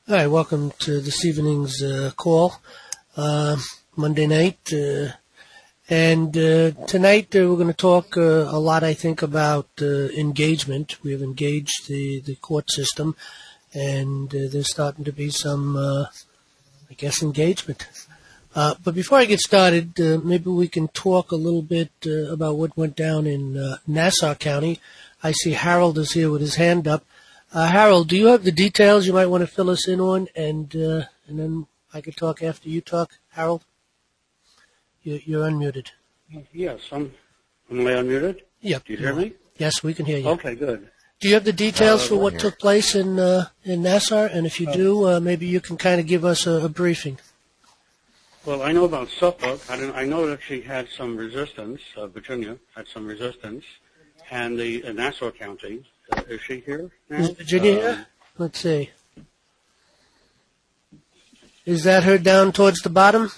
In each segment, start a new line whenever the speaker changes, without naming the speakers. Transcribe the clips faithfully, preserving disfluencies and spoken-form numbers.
All right, welcome to this evening's uh, call, uh, Monday night. Uh, and uh, tonight uh, we're going to talk uh, a lot, I think, about uh, engagement. We have engaged the, the court system, and uh, there's starting to be some, uh, I guess, engagement. Uh, but before I get started, uh, maybe we can talk a little bit uh, about what went down in uh, Nassau County. I see Harold is here with his hand up. Uh, Harold, do you have the details you might want to fill us in on, and uh, and then I could talk after you talk, Harold? You, you're unmuted.
Yes, I'm. Am I unmuted?
Yep.
Do you hear me?
Yes, we can hear you.
Okay, good.
Do you have the details
uh,
for what
here.
took place in uh, in Nassau? And if you do, uh, maybe you can kind of give us a, a briefing.
Well, I know about Suffolk. I, don't, I know that she had some resistance. Uh, Virginia had some resistance, and the uh, Nassau County. Uh, is she here now?
Is Virginia
um,
here? Let's see. Is that her down towards the bottom?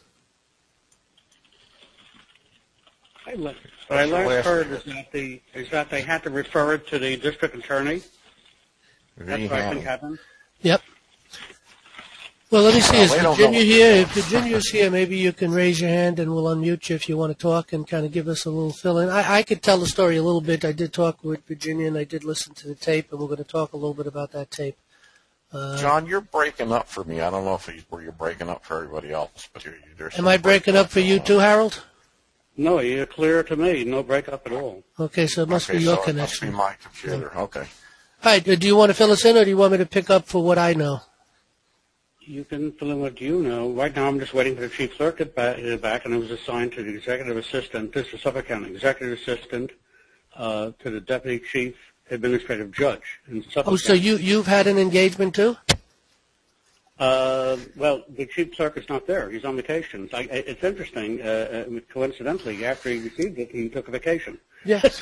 I left, what I last heard is that the is that they had to refer it to the district attorney. That's what I think happened.
Yep. Well, let me see. Is
Well,
Virginia here? If Virginia's here, maybe you can raise your hand and we'll unmute you if you want to talk and kind of give us a little fill-in. I, I could tell the story a little bit. I did talk with Virginia and I did listen to the tape, and we're going to talk a little bit about that tape. Uh,
John, you're breaking up for me. I don't know if you, where you're breaking up for everybody else, but you're, there's
am I breaking up for you too, Harold?
No, you're clear to me. No breakup at all.
Okay, so it must
okay,
be your
so
connection.
It must be my computer. Okay.
All right. Do you want to fill us in, or do you want me to pick up for what I know?
You can fill in what you know. Right now, I'm just waiting for the chief clerk to get back, and I was assigned to the executive assistant. This is Suffolk County executive assistant uh, to the deputy chief administrative judge in Suffolk
Oh, so
County.
you you've had an engagement too?
Uh, well, the chief clerk is not there. He's on vacation. I, it's interesting. Uh, uh, coincidentally, after he received it, he took a vacation.
Yes.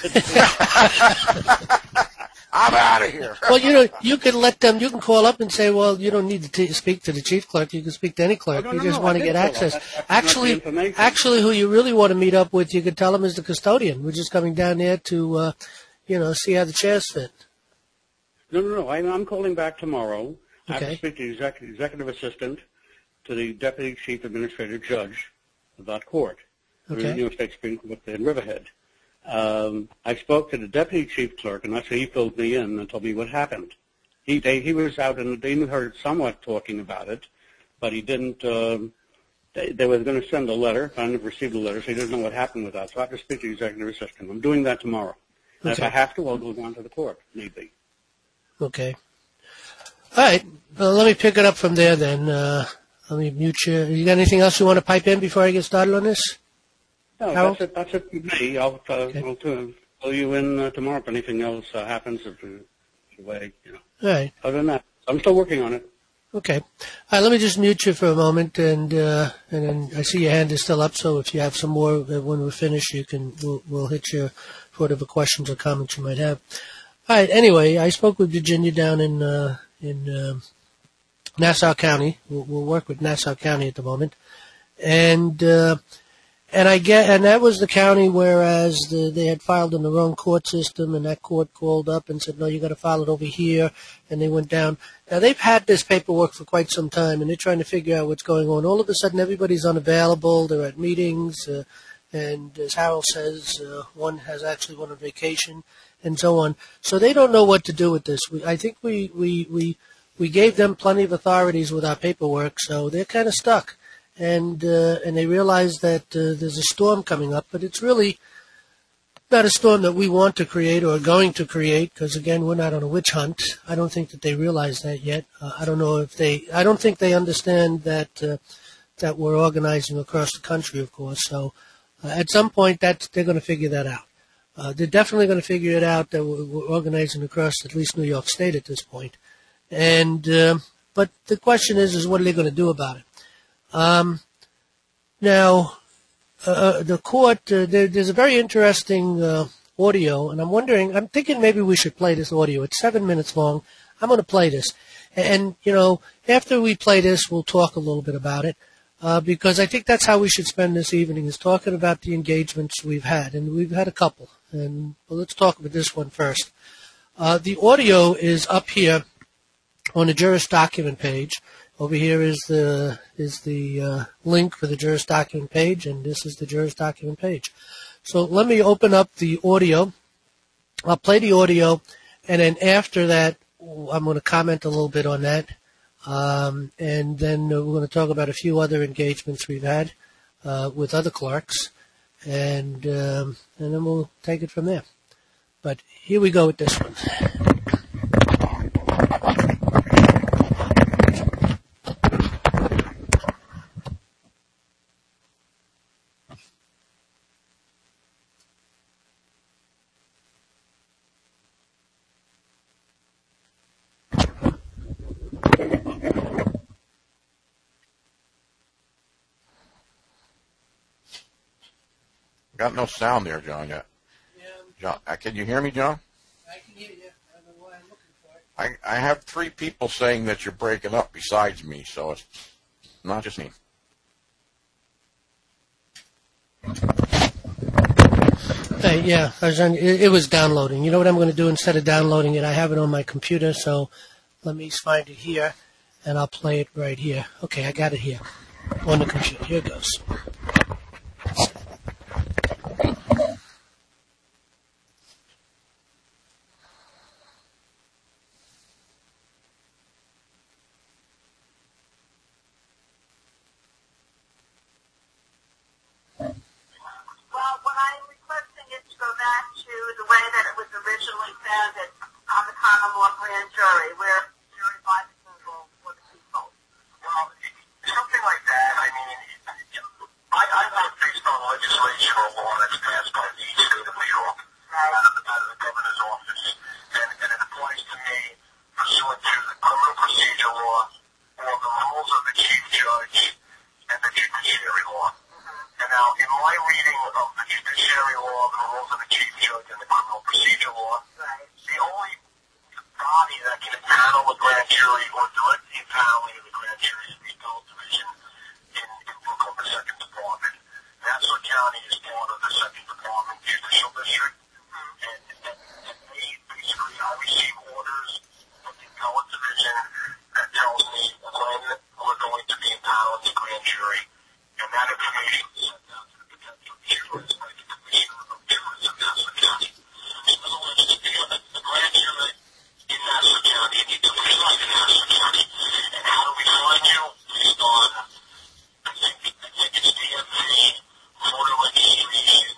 I'm out of here.
Well, you know, you can let them. You can call up and say, "Well, you don't need to t- speak to the chief clerk. You can speak to any clerk.
Oh, no,
you
no,
just
no,
want
I
to
did
get
call
access."
up. That- that's not the
Actually,
information.
actually, who you really want to meet up with, you can tell them is the custodian. We're just coming down there to, uh, you know, see how the chairs fit.
No, no, no. I, I'm calling back tomorrow. I have
Okay.
to speak to the exec- executive assistant to the deputy chief administrative judge of that court,
Okay.
the New York State Supreme Court in Riverhead. Um, I spoke to the deputy chief clerk, and that's he filled me in and told me what happened. He they, he was out, and they heard somewhat talking about it, but he didn't. Um, they, they were going to send a letter. I never received a letter, so he doesn't know what happened with that. So I have to speak to the executive assistant. I'm doing that tomorrow. And
Okay.
if I have to, I'll go down to the court, if need be.
Okay. All right. Well, let me pick it up from there then. Uh, let me mute you. You got anything else you want to pipe in before I get started on this?
No,
Harold?
that's it. That's it for me. I'll, uh,
Okay.
I'll uh, fill you in uh, tomorrow if anything else uh, happens. If uh, the way, you know.
All right.
Other than that, I'm still working on it.
Okay. All right, let me just mute you for a moment, and uh, and then I see your hand is still up. So if you have some more uh, when we're finished, you can we'll, we'll hit you for whatever questions or comments you might have. All right. Anyway, I spoke with Virginia down in uh, in uh, Nassau County. We'll, we'll work with Nassau County at the moment, and uh, and I get and that was the county whereas the, they had filed in the wrong court system, and that court called up and said, no, you got to file it over here, and they went down. Now they've had this paperwork for quite some time, and they're trying to figure out what's going on. All of a sudden, everybody's unavailable. They're at meetings, uh, and as Harold says, uh, one has actually gone on vacation, and so on. So they don't know what to do with this. We, I think we, we, we, we gave them plenty of authorities with our paperwork, so they're kind of stuck. And uh, and they realize that uh, there's a storm coming up, but it's really not a storm that we want to create or are going to create, because again, we're not on a witch hunt. I don't think that they realize that yet. Uh, I don't know if they. I don't think they understand that uh, that we're organizing across the country, of course. So uh, at some point, that they're going to figure that out. Uh, they're definitely going to figure it out that we're, we're organizing across at least New York State at this point. And uh, but the question is, is what are they going to do about it? Um, now, uh, the court, uh, there, there's a very interesting uh, audio, and I'm wondering, I'm thinking maybe we should play this audio. It's seven minutes long. I'm going to play this. And, you know, after we play this, we'll talk a little bit about it, uh, because I think that's how we should spend this evening, is talking about the engagements we've had. And we've had a couple. And well, let's talk about this one first. Uh, the audio is up here on the Juris Document page. Over here is the is the uh, link for the Juris Document page, and this is the Juris Document page. So let me open up the audio. I'll play the audio, and then after that, I'm going to comment a little bit on that, um, and then we're going to talk about a few other engagements we've had uh, with other clerks, and um, and then we'll take it from there. But here we go with this one.
Got no sound there, John, yet.
Yeah.
John, uh, can you hear me, John?
I can hear you. I don't know why I'm looking for it.
I, I have three people saying that you're breaking up besides me, so it's not just me.
Hey, yeah, I was on, it, it was downloading. You know what I'm going to do instead of downloading it? I have it on my computer, so let me find it here, and I'll play it right here. Okay, I got it here on the computer. Here it goes.
Well, what I'm requesting is to go back to the way that it was originally founded on the common law grand jury, where jury by the people for the people.
Well, something like that. I mean, I, I work based on legislation or law that's passed by the state of New York,
Right.
out of the, out of the governor's office, and, and it applies to me pursuant to the criminal procedure law or the rules of the chief judge and the judiciary law. And now, in my reading of the judiciary law, the rules of the chief judge, and the criminal procedure law,
Right.
the only body that can impanel a grand jury or direct the impaneling of the grand jury is the appellate division in, in Brooklyn, the second department. Nassau County is part of the second department judicial district, and, and, and they basically, I receive orders from the appellate division that tells me when we're going to be impaneling the grand jury. And that information is sent out to the potential jurors by the Commissioner of Jurors of Nassau County. In other words, the, the grand jury in Nassau County, and you do reside in Nassau County. And how do we find you? Based on, I think, I think it's D M V, voter registration,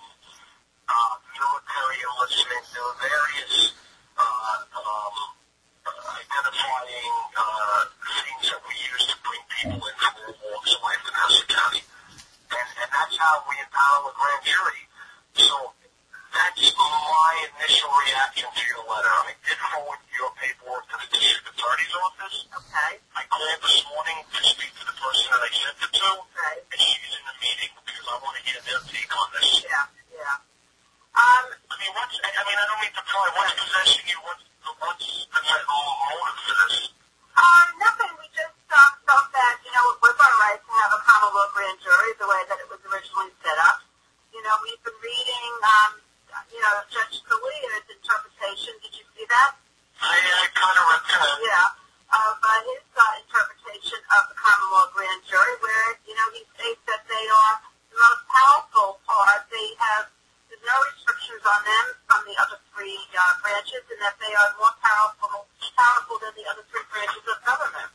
uh, military enlistment. There are various uh, um, uh, identifying uh, things that we use to bring people in from all walks of life in Nassau County. And, and that's how we empower a grand jury. So that's my initial reaction to your letter. I did forward your paperwork to the district attorney's office.
Okay.
I called this morning to speak to the person that I sent it to,
Right.
and she's in the meeting because I want to hear their take on this.
Yeah. Yeah. Um.
I mean, what's, I mean, I don't need to pry. What's possessing you? What's, what's the motive for this?
Um. Nothing. We just um, felt that you know it was our right to have a common law grand jury the way that it was originally set up. You know, we've been reading, um, you know, Judge Scalia's interpretation. Did you see that?
I, I kind of read that.
Yeah, of uh, his uh, interpretation of the common law grand jury, where, you know, he states that they are the most powerful part. They have, there's no restrictions on them from the other three uh, branches, and that they are more powerful, powerful than the other three branches of government.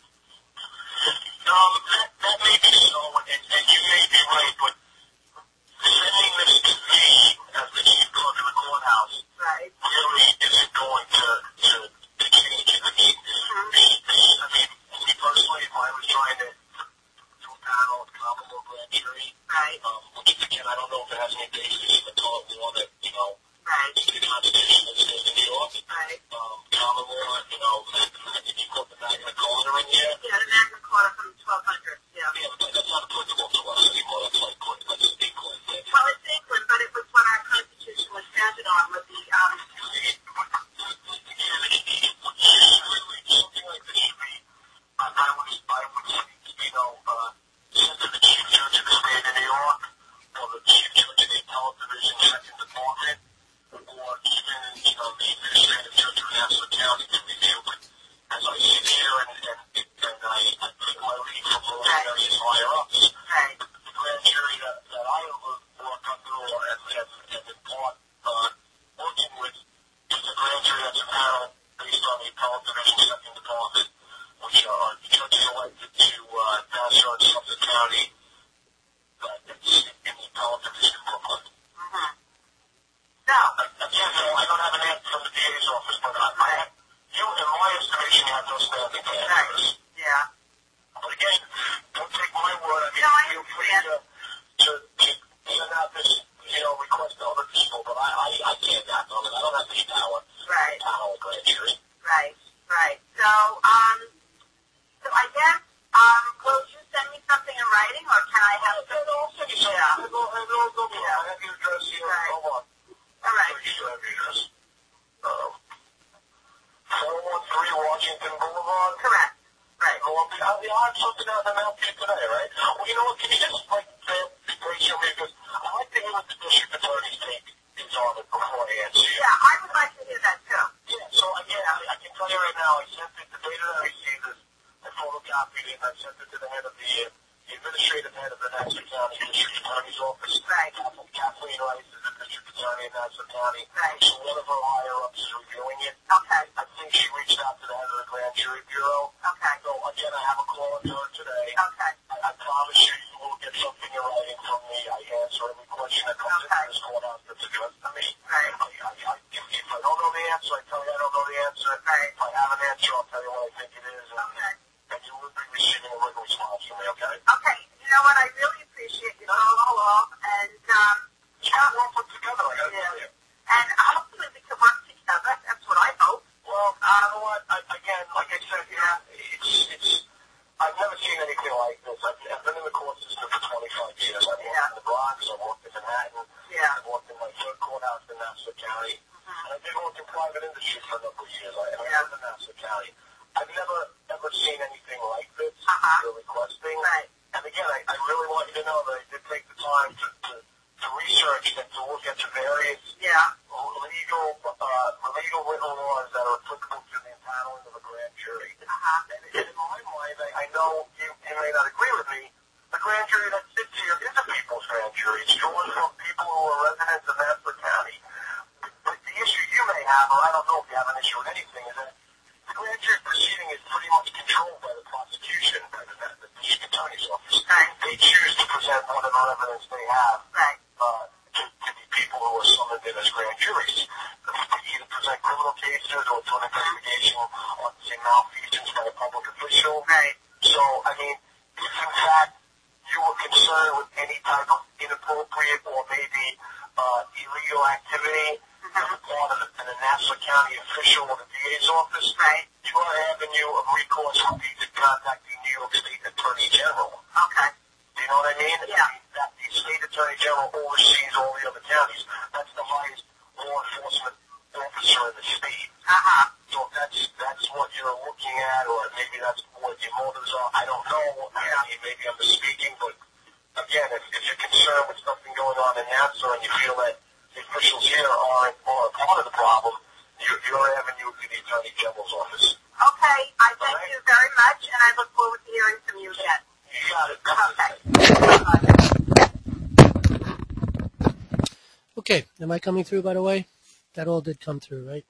Um, that, that may be so, and, and you may be right, but sending this to me as the chief clerk of the courthouse
Right.
really isn't going to, to, to change it. I mean,
Mm-hmm.
the, the, I mean, me personally, if I was trying to do a panel of common law grand jury,
Right.
um, which again, I don't know if it has any basis in the tort law that, you know,
Right.
the Constitution of the state of New York,
Right.
um, common law, you know, did you put the Magna Carta in here?
Yeah, the Magna Carta from twelve hundred. Yeah.
Yeah, but that's not applicable to us anymore. That's like, that's England.
Well, it's England, but it was what our Constitution was founded on, with the um.
Something like this should be, I would, I would, you know, uh, sent to the chief judge of the state of New York, or the chief judge of the appellate division, second department, or even, you know, the administrative judge of Nassau County to review. But as I sit here and get from the D A's office, but I, I have, you, in my estimation, you have no standing to answer this.
Yeah.
But again, don't take my word. I mean,
No, I
feel free
understand.
to, to, to send out this, you know, request to other people, but I, I, I can't act on it. I don't have the power.
Right.
Power of grand jury.
Right, right. So, um, so I guess, um, will you send me something in writing, or can I have
No, no, I'll send you something.
Yeah.
I'll go, I'll go, I'll go.
Yeah.
I have your address here.
Right.
Hold on.
All right.
Pretty sure I have your address. Um, four one three Washington Boulevard.
Correct. Right.
Oh, I'll, be, I'll, be, I'll have something out in the mail to you today, right? Well, you know what? Can you just, like, uh, brace your me? Because I like to hear what the district attorney's take is on it before I answer you.
Yeah, I would like to hear that, too.
Yeah, so again, I, I can tell you right now, I sent it, the data that I received is, I photocopied it, and I sent it to the head of the, uh, the administrative head of the Nassau County District Attorney's Office.
Right.
Kathleen Rice is the District Attorney in Nassau County.
Right.
So one of her higher-ups is reviewing it.
Okay.
I think she reached out to the head of the Grand Jury Bureau.
Okay.
So again, I have a call into her today.
Okay.
I, I promise you, you will get something in writing from me. I answer every question that comes
Okay.
into this courthouse that's addressed to me.
Right.
I, I, I, if, if I don't know the answer, I tell you I don't know the answer.
Right.
If I have an answer, I'll tell you what I think it is. And,
Okay.
and you will be receiving a written response from me, okay?
Okay. You know what? I really appreciate you calling along, and, um,
It's all well put together, I gotta tell you.
and hopefully we can work together. That's what I hope.
Well, you know what? I, again, like I said, you know, it's, it's, I've never seen anything like this. I've, I've been in the court system for twenty-five years. I've worked
Yeah.
in the Bronx, I've worked in Manhattan,
Yeah.
I've worked in my third courthouse in Nassau County, and I did work in private industry for a number of years. I, I
Yeah.
lived in Nassau County. I've never, ever seen anything like this
Uh-huh.
you're requesting.
Right.
And again, I, I really want you to know that I did take the time to, to, to research and to look at the various
Yeah.
legal, uh, legal written laws that are applicable to the impaneling of a grand jury.
Uh-huh.
And in my mind, I, I know you, you may not agree with me, the grand jury that sits here is a people's grand jury. It's drawn from people who are residents of Nassau County. But the issue you may have, or I don't know if you have an issue with anything, is that the grand jury proceeding is pretty much controlled by the prosecution, by the, the district attorney's office.
Right.
They choose to present whatever evidence they have
Right.
uh, to, to the people who are summoned in as grand juries. To either present criminal cases or to an investigation on, say, malfeasance by a public official.
Right.
So, I mean, if in fact you were concerned with any type of inappropriate or maybe uh, illegal activity
Mm-hmm.
on the part of an Nassau County official or the D A's office,
Right.
your avenue of recourse would be to contact the New York State Attorney General.
Okay.
Do you know what I mean?
Yeah.
I mean, that the State Attorney General oversees all the other counties. That's the highest law enforcement officer in the state.
Uh-huh.
So if that's that's what you're looking at, or maybe that's what your motives are, I don't know. I mean, maybe I'm misspeaking, but again, if, if you're concerned with something going on in Nassau and you feel that the officials here aren't are part of the problem, your, your avenue would be the Attorney General's office.
Okay. I thank
All right.
you very much, and I look forward to hearing from you again.
You got it.
Okay.
Okay, am I coming through, by the way? That all did come through, right?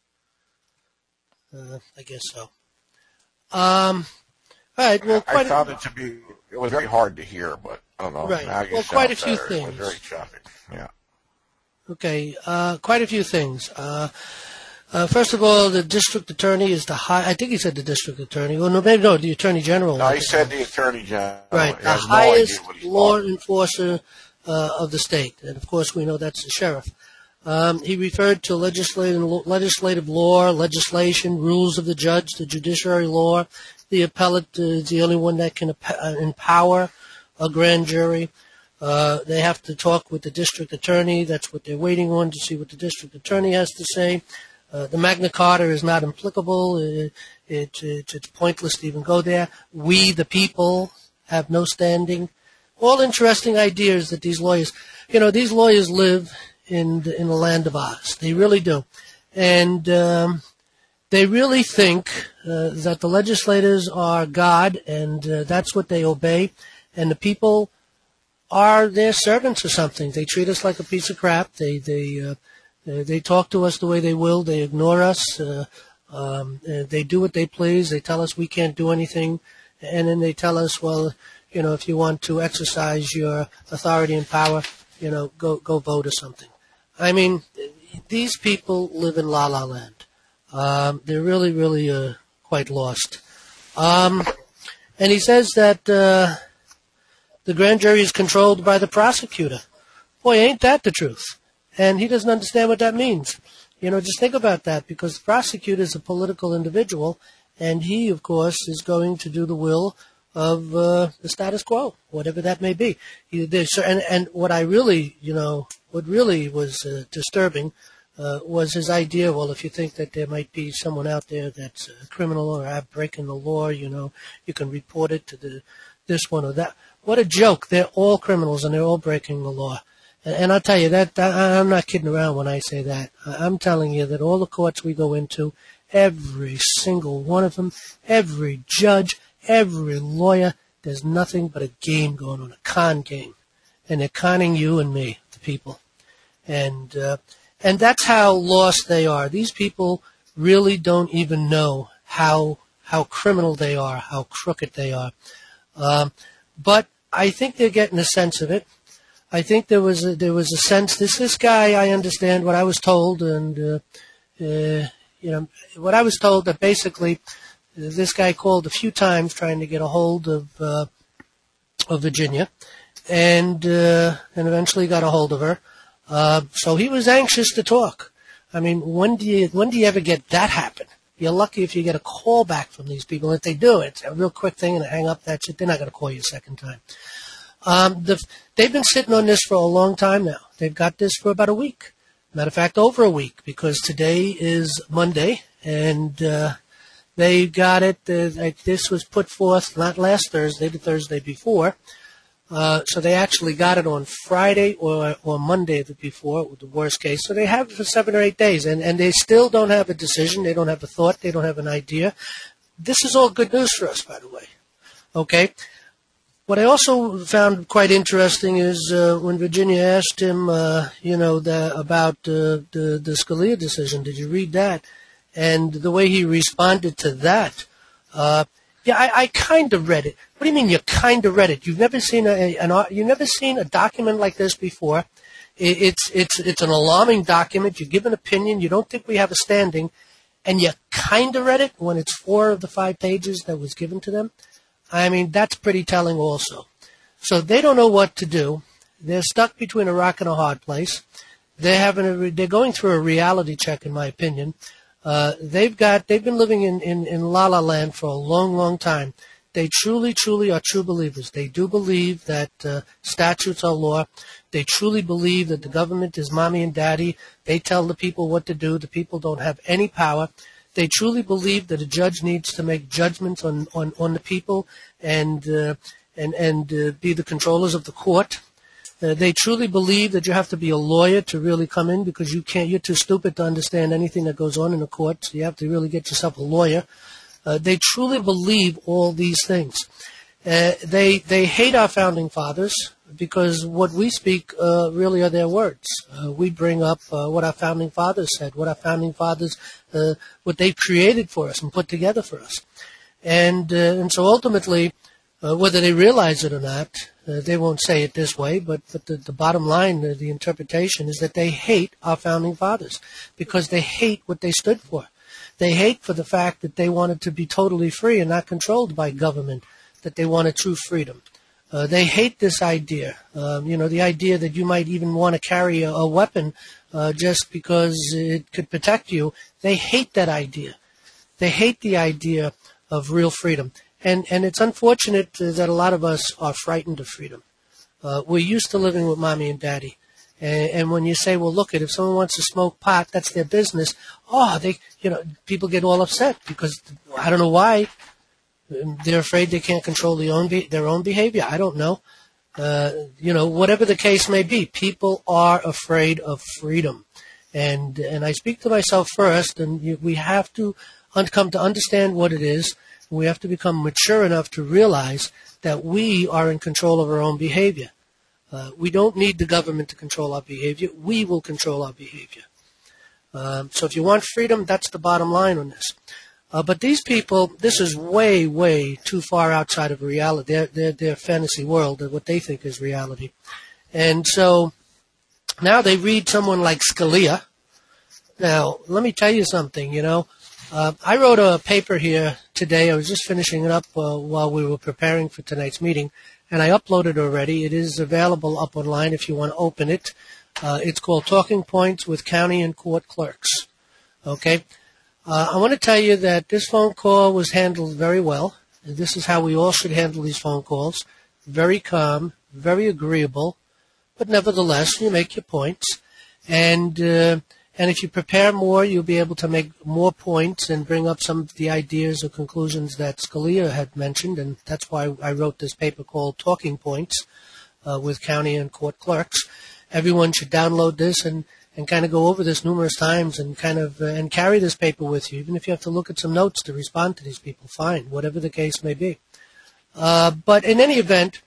Uh, I guess so. Um, all right, well,
I
quite
found
a,
it to be, it was very hard to hear, but I don't know.
Right.
Now you
Well,
sound
quite a few
better. It was
things.
very choppy. Yeah.
okay, uh, quite a few things. Uh, uh, first of all, the district attorney is the high, I think he said the district attorney, well, no, maybe, no, the attorney general.
No, he said the Attorney General.
Right,
He
the
has no idea
highest
what he's
law
talking about.
enforcer uh, of the state. And, of course, we know that's the sheriff. Um, he referred to legislative, legislative law, legislation, rules of the judge, the judiciary law. The appellate is the only one that can empower a grand jury. Uh, they have to talk with the district attorney. That's what they're waiting on, to see what the district attorney has to say. Uh, the Magna Carta is not applicable. It, it, it, it's pointless to even go there. We, the people, have no standing. All interesting ideas that these lawyers, you know, these lawyers live in the, in the land of Oz. They really do. And um, they really think uh, that the legislators are God, and uh, that's what they obey. And the people are their servants or something. They treat us like a piece of crap. They they uh, they talk to us the way they will. They ignore us. Uh, um, uh, they do what they please. They tell us we can't do anything, and then they tell us, well, you know, if you want to exercise your authority and power, you know, go go vote or something. I mean, these people live in La La Land. Um, they're really, really uh, quite lost. Um, and he says that uh, the grand jury is controlled by the prosecutor. Boy, ain't that the truth? And he doesn't understand what that means. You know, just think about that, because the prosecutor is a political individual, and he, of course, is going to do the will of uh, the status quo, whatever that may be. He, and, and what I really, you know, what really was uh, disturbing uh, was his idea, well, if you think that there might be someone out there that's a criminal or breaking the law, you know, you can report it to the this one or that. What a joke. They're all criminals, and they're all breaking the law. And I'll tell you, that I'm not kidding around when I say that. I'm telling you that all the courts we go into, every single one of them, every judge, every lawyer, there's nothing but a game going on, a con game. And they're conning you and me, the people. And uh, and that's how lost they are. These people really don't even know how how criminal they are, how crooked they are. Um, but I think they're getting a sense of it. I think there was a, there was a sense. This this guy, I understand what I was told, and uh, uh, you know what I was told, that basically uh, this guy called a few times trying to get a hold of uh, of Virginia, and uh, and eventually got a hold of her. Uh, so he was anxious to talk. I mean, when do you when do you ever get that happen? You're lucky if you get a call back from these people. If they do, it's a real quick thing, and they hang up that shit. They're not going to call you a second time. Um, the, they've been sitting on this for a long time now. They've got this for about a week. Matter of fact, over a week, because today is Monday, and uh, they got it. Uh, like this was put forth not last Thursday, the Thursday before. Uh, so they actually got it on Friday or or Monday the before, the worst case. So they have it for seven or eight days, and, and they still don't have a decision. They don't have a thought. They don't have an idea. This is all good news for us, by the way. Okay? What I also found quite interesting is uh, when Virginia asked him, uh, you know, the, about uh, the, the Scalia decision. Did you read that? And the way he responded to that, uh, yeah, I, I kind of read it. What do you mean you kind of read it? You've never seen a an you've never seen a document like this before. It, it's it's it's an alarming document. You give an opinion. You don't think we have a standing, and you kind of read it when it's four of the five pages that was given to them. I mean, that's pretty telling also. So they don't know what to do. They're stuck between a rock and a hard place. They're having a, they're going through a reality check, in my opinion. Uh, they've got, they've been living in, in, in La La Land for a long, long time. They truly, truly are true believers. They do believe that uh, statutes are law. They truly believe that the government is mommy and daddy. They tell the people what to do. The people don't have any power. They truly believe that a judge needs to make judgments on, on, on the people and uh, and and uh, be the controllers of the court. Uh, they truly believe that you have to be a lawyer to really come in, because you can't. You're too stupid to understand anything that goes on in the court. So you have to really get yourself a lawyer. Uh, they truly believe all these things. Uh, they they hate our founding fathers, because what we speak uh, really are their words. Uh, we bring up uh, what our founding fathers said, what our founding fathers, uh, what they created for us and put together for us. And, uh, and so ultimately, uh, whether they realize it or not, uh, they won't say it this way, but, but the, the bottom line, uh, the interpretation is that they hate our founding fathers, because they hate what they stood for. They hate for the fact that they wanted to be totally free and not controlled by government, that they wanted true freedom. Uh, they hate this idea, um, you know, the idea that you might even want to carry a, a weapon uh, just because it could protect you. They hate that idea. They hate the idea of real freedom. And, and it's unfortunate that a lot of us are frightened of freedom. Uh, we're used to living with mommy and daddy. And, and when you say, well, look, if someone wants to smoke pot, that's their business. Oh, they, you know, people get all upset because I don't know why. They're afraid they can't control their own, be- their own behavior. I don't know. Uh, you know, whatever the case may be, people are afraid of freedom. And and I speak to myself first, and you, we have to un- come to understand what it is. We have to become mature enough to realize that we are in control of our own behavior. Uh, we don't need the government to control our behavior. We will control our behavior. Um, so if you want freedom, that's the bottom line on this. Uh, but these people, this is way, way too far outside of reality, their, their, their fantasy world, what they think is reality. And so now they read someone like Scalia, Now, let me tell you something, you know. Uh, I wrote a paper here today. I was just finishing it up uh, while we were preparing for tonight's meeting, and I uploaded it already. It is available up online if you want to open it. Uh, it's called Talking Points with County and Court Clerks. Okay? Uh, I want to tell you that this phone call was handled very well. This is how we all should handle these phone calls. Very calm, very agreeable, but nevertheless, you make your points. And uh, and if you prepare more, you'll be able to make more points and bring up some of the ideas or conclusions that Scalia had mentioned, and that's why I wrote this paper called Talking Points uh, with County and Court Clerks. Everyone should download this and, and kind of go over this numerous times and kind of uh, and carry this paper with you. Even if you have to look at some notes to respond to these people, fine, whatever the case may be. Uh, but in any event,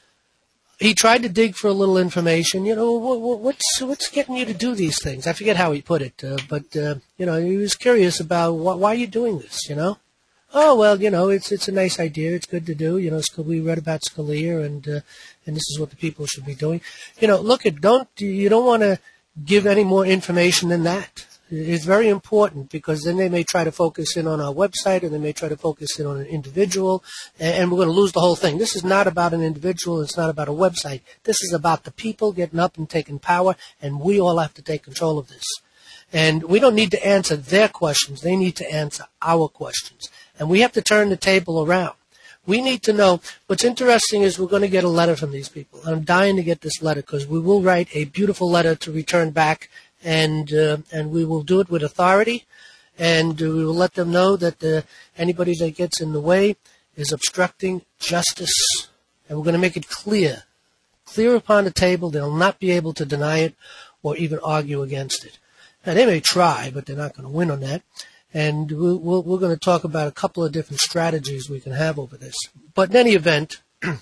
he tried to dig for a little information. You know, what, what's what's getting you to do these things? I forget how he put it, uh, but uh, you know, he was curious about wh- why are you doing this. You know, oh well, you know, it's it's a nice idea. It's good to do. You know, we read about Scalia, and uh, and this is what the people should be doing. You know, look at don't you don't want to give any more information than that. It's very important because then they may try to focus in on our website, or they may try to focus in on an individual, and we're going to lose the whole thing. This is not about an individual. It's not about a website. This is about the people getting up and taking power, and we all have to take control of this. And we don't need to answer their questions. They need to answer our questions. And we have to turn the table around. We need to know. What's interesting is we're going to get a letter from these people. I'm dying to get this letter because we will write a beautiful letter to return back. And uh, and we will do it with authority, and uh, we will let them know that uh, anybody that gets in the way is obstructing justice, and we're going to make it clear, clear upon the table. They'll not be able to deny it or even argue against it. Now, they may try, but they're not going to win on that, and we'll, we'll, we're going to talk about a couple of different strategies we can have over this. But in any event,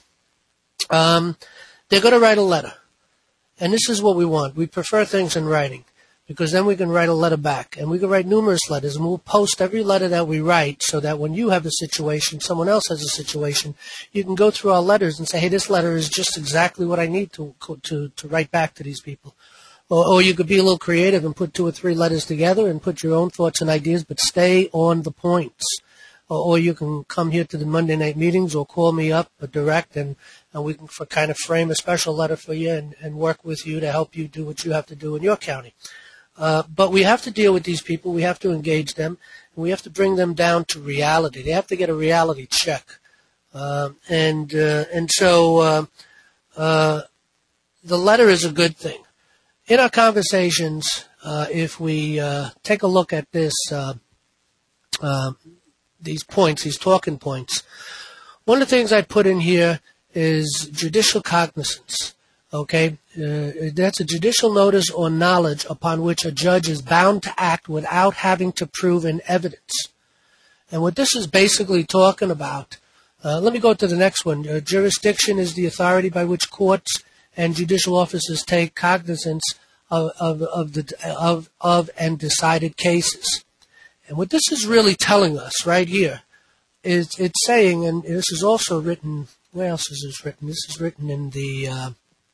um, they're going to write a letter. And this is what we want. We prefer things in writing because then we can write a letter back. And we can write numerous letters, and we'll post every letter that we write so that when you have a situation, someone else has a situation, you can go through our letters and say, hey, this letter is just exactly what I need to to, to write back to these people. Or, or you could be a little creative and put two or three letters together and put your own thoughts and ideas, but stay on the points. Or, or you can come here to the Monday night meetings or call me up or direct, and and we can for kind of frame a special letter for you and, and work with you to help you do what you have to do in your county. Uh, but we have to deal with these people. We have to engage them. And we have to bring them down to reality. They have to get a reality check. Uh, and uh, and so uh, uh, the letter is a good thing. In our conversations, uh, if we uh, take a look at this, uh, uh, these points, these talking points, one of the things I put in here is judicial cognizance, okay? Uh, that's a judicial notice or knowledge upon which a judge is bound to act without having to prove an evidence. And what this is basically talking about, uh, let me go to the next one. Uh, jurisdiction is the authority by which courts and judicial officers take cognizance of, of, of, the, of, of and decided cases. And what this is really telling us right here is it's saying, and this is also written, where else is this written? This is written in the uh,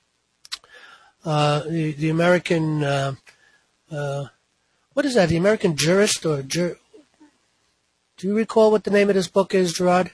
uh, the, the American, uh, uh, what is that, the American Jurist or Jur... Do you recall what the name of this book is, Gerard?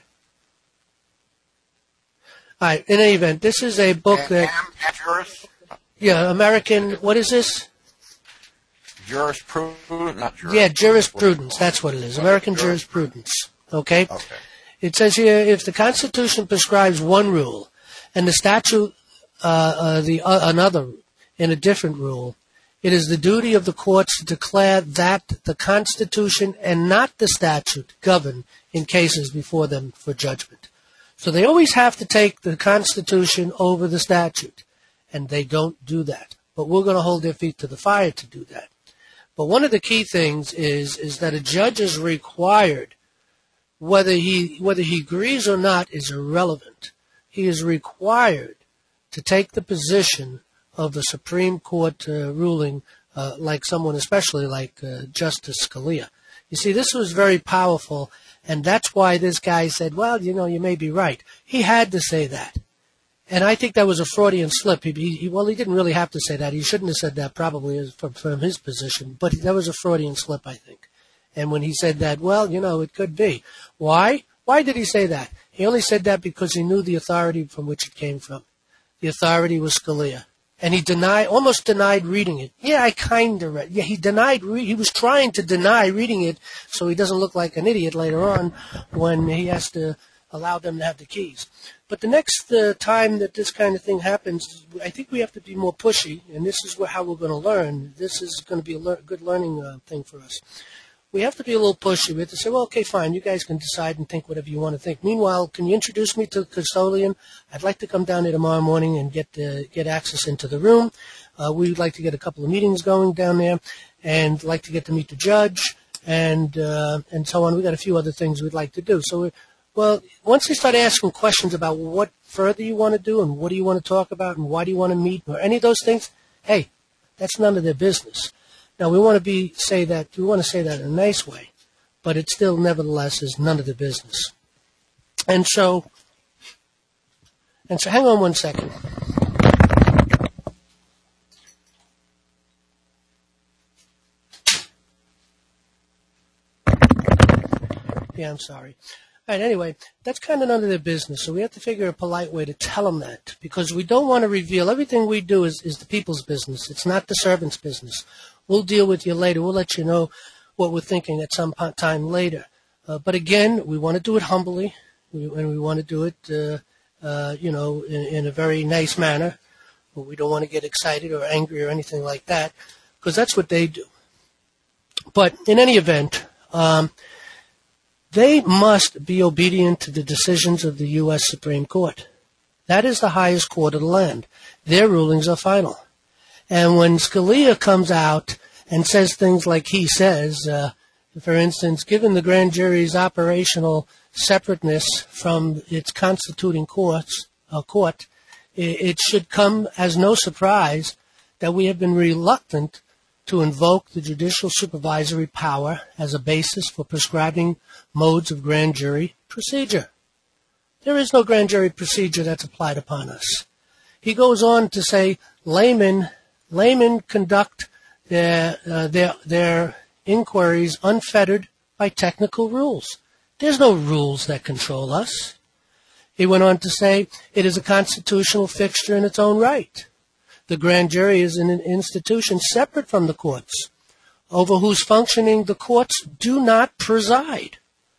All right, in any event, this is a book that...
Jurist?
Yeah, American, what is this?
Jurisprudence, not jurisprudence.
Yeah, jurisprudence, that's what it is, American jurisprudence, okay?
Okay.
It says here, if the Constitution prescribes one rule and the statute uh, uh, the uh, another in a different rule, it is the duty of the courts to declare that the Constitution and not the statute govern in cases before them for judgment. So they always have to take the Constitution over the statute, and they don't do that. But we're going to hold their feet to the fire to do that. But one of the key things is is that a judge is required, whether he whether he agrees or not is irrelevant. He is required to take the position of the Supreme Court uh, ruling, uh, like someone especially like uh, Justice Scalia. You see, this was very powerful, and that's why this guy said, well, you know, you may be right. He had to say that. And I think that was a Freudian slip. He, he, well, he didn't really have to say that. He shouldn't have said that probably from, from his position. But that was a Freudian slip, I think. And when he said that, well, you know, it could be. Why? Why did he say that? He only said that because he knew the authority from which it came from. The authority was Scalia. And he denied, almost denied reading it. Yeah, I kind of read. Yeah, he denied, re- he was trying to deny reading it so he doesn't look like an idiot later on when he has to allow them to have the keys. But the next uh, time that this kind of thing happens, I think we have to be more pushy, and this is where, how we're going to learn. This is going to be a lear- good learning uh, thing for us. We have to be a little pushy. We have to say, well, okay, fine, you guys can decide and think whatever you want to think. Meanwhile, can you introduce me to the custodian? I'd like to come down there tomorrow morning and get uh, get access into the room. Uh, we'd like to get a couple of meetings going down there, and like to get to meet the judge, and uh, and so on. We've got a few other things we'd like to do. So, we're, well, once they start asking questions about what further you want to do and what do you want to talk about and why do you want to meet or any of those things, hey, that's none of their business. Now, we want to be say that we want to say that in a nice way, but it still nevertheless is none of the business. And so, and so, hang on one second. Yeah, I'm sorry. All right, anyway, that's kind of none of their business, so we have to figure a polite way to tell them that, because we don't want to reveal. Everything we do is, is the people's business. It's not the servant's business. We'll deal with you later. We'll let you know what we're thinking at some time later. Uh, but again, we want to do it humbly, we, and we want to do it, uh, uh, you know, in, in a very nice manner. But we don't want to get excited or angry or anything like that, because that's what they do. But in any event, um, they must be obedient to the decisions of the U S Supreme Court. That is the highest court of the land. Their rulings are final. And when Scalia comes out and says things like he says, uh, for instance, given the grand jury's operational separateness from its constituting courts, uh, court, it, it should come as no surprise that we have been reluctant to invoke the judicial supervisory power as a basis for prescribing modes of grand jury procedure. There is no grand jury procedure that's applied upon us. He goes on to say laymen laymen conduct their uh, their their inquiries unfettered by technical rules. There's no rules that control us. He went on to say it is a constitutional fixture in its own right. The grand jury is an institution separate from the courts, over whose functioning the courts do not preside.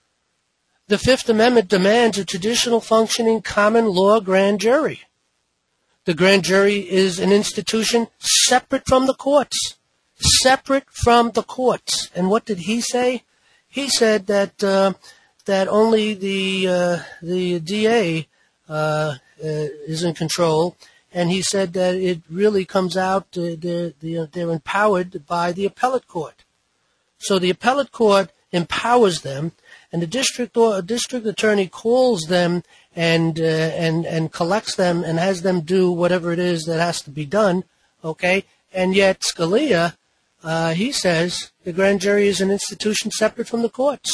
The Fifth Amendment demands a traditional functioning common law grand jury. The grand jury is an institution separate from the courts, separate from the courts. And what did he say? He said that uh, that only the uh, the D A uh, uh, is in control. And he said that it really comes out, uh, they're, they're empowered by the appellate court. So the appellate court empowers them, and the district or district attorney calls them and uh, and and collects them and has them do whatever it is that has to be done. Okay, and yet Scalia, uh, he says the grand jury is an institution separate from the courts,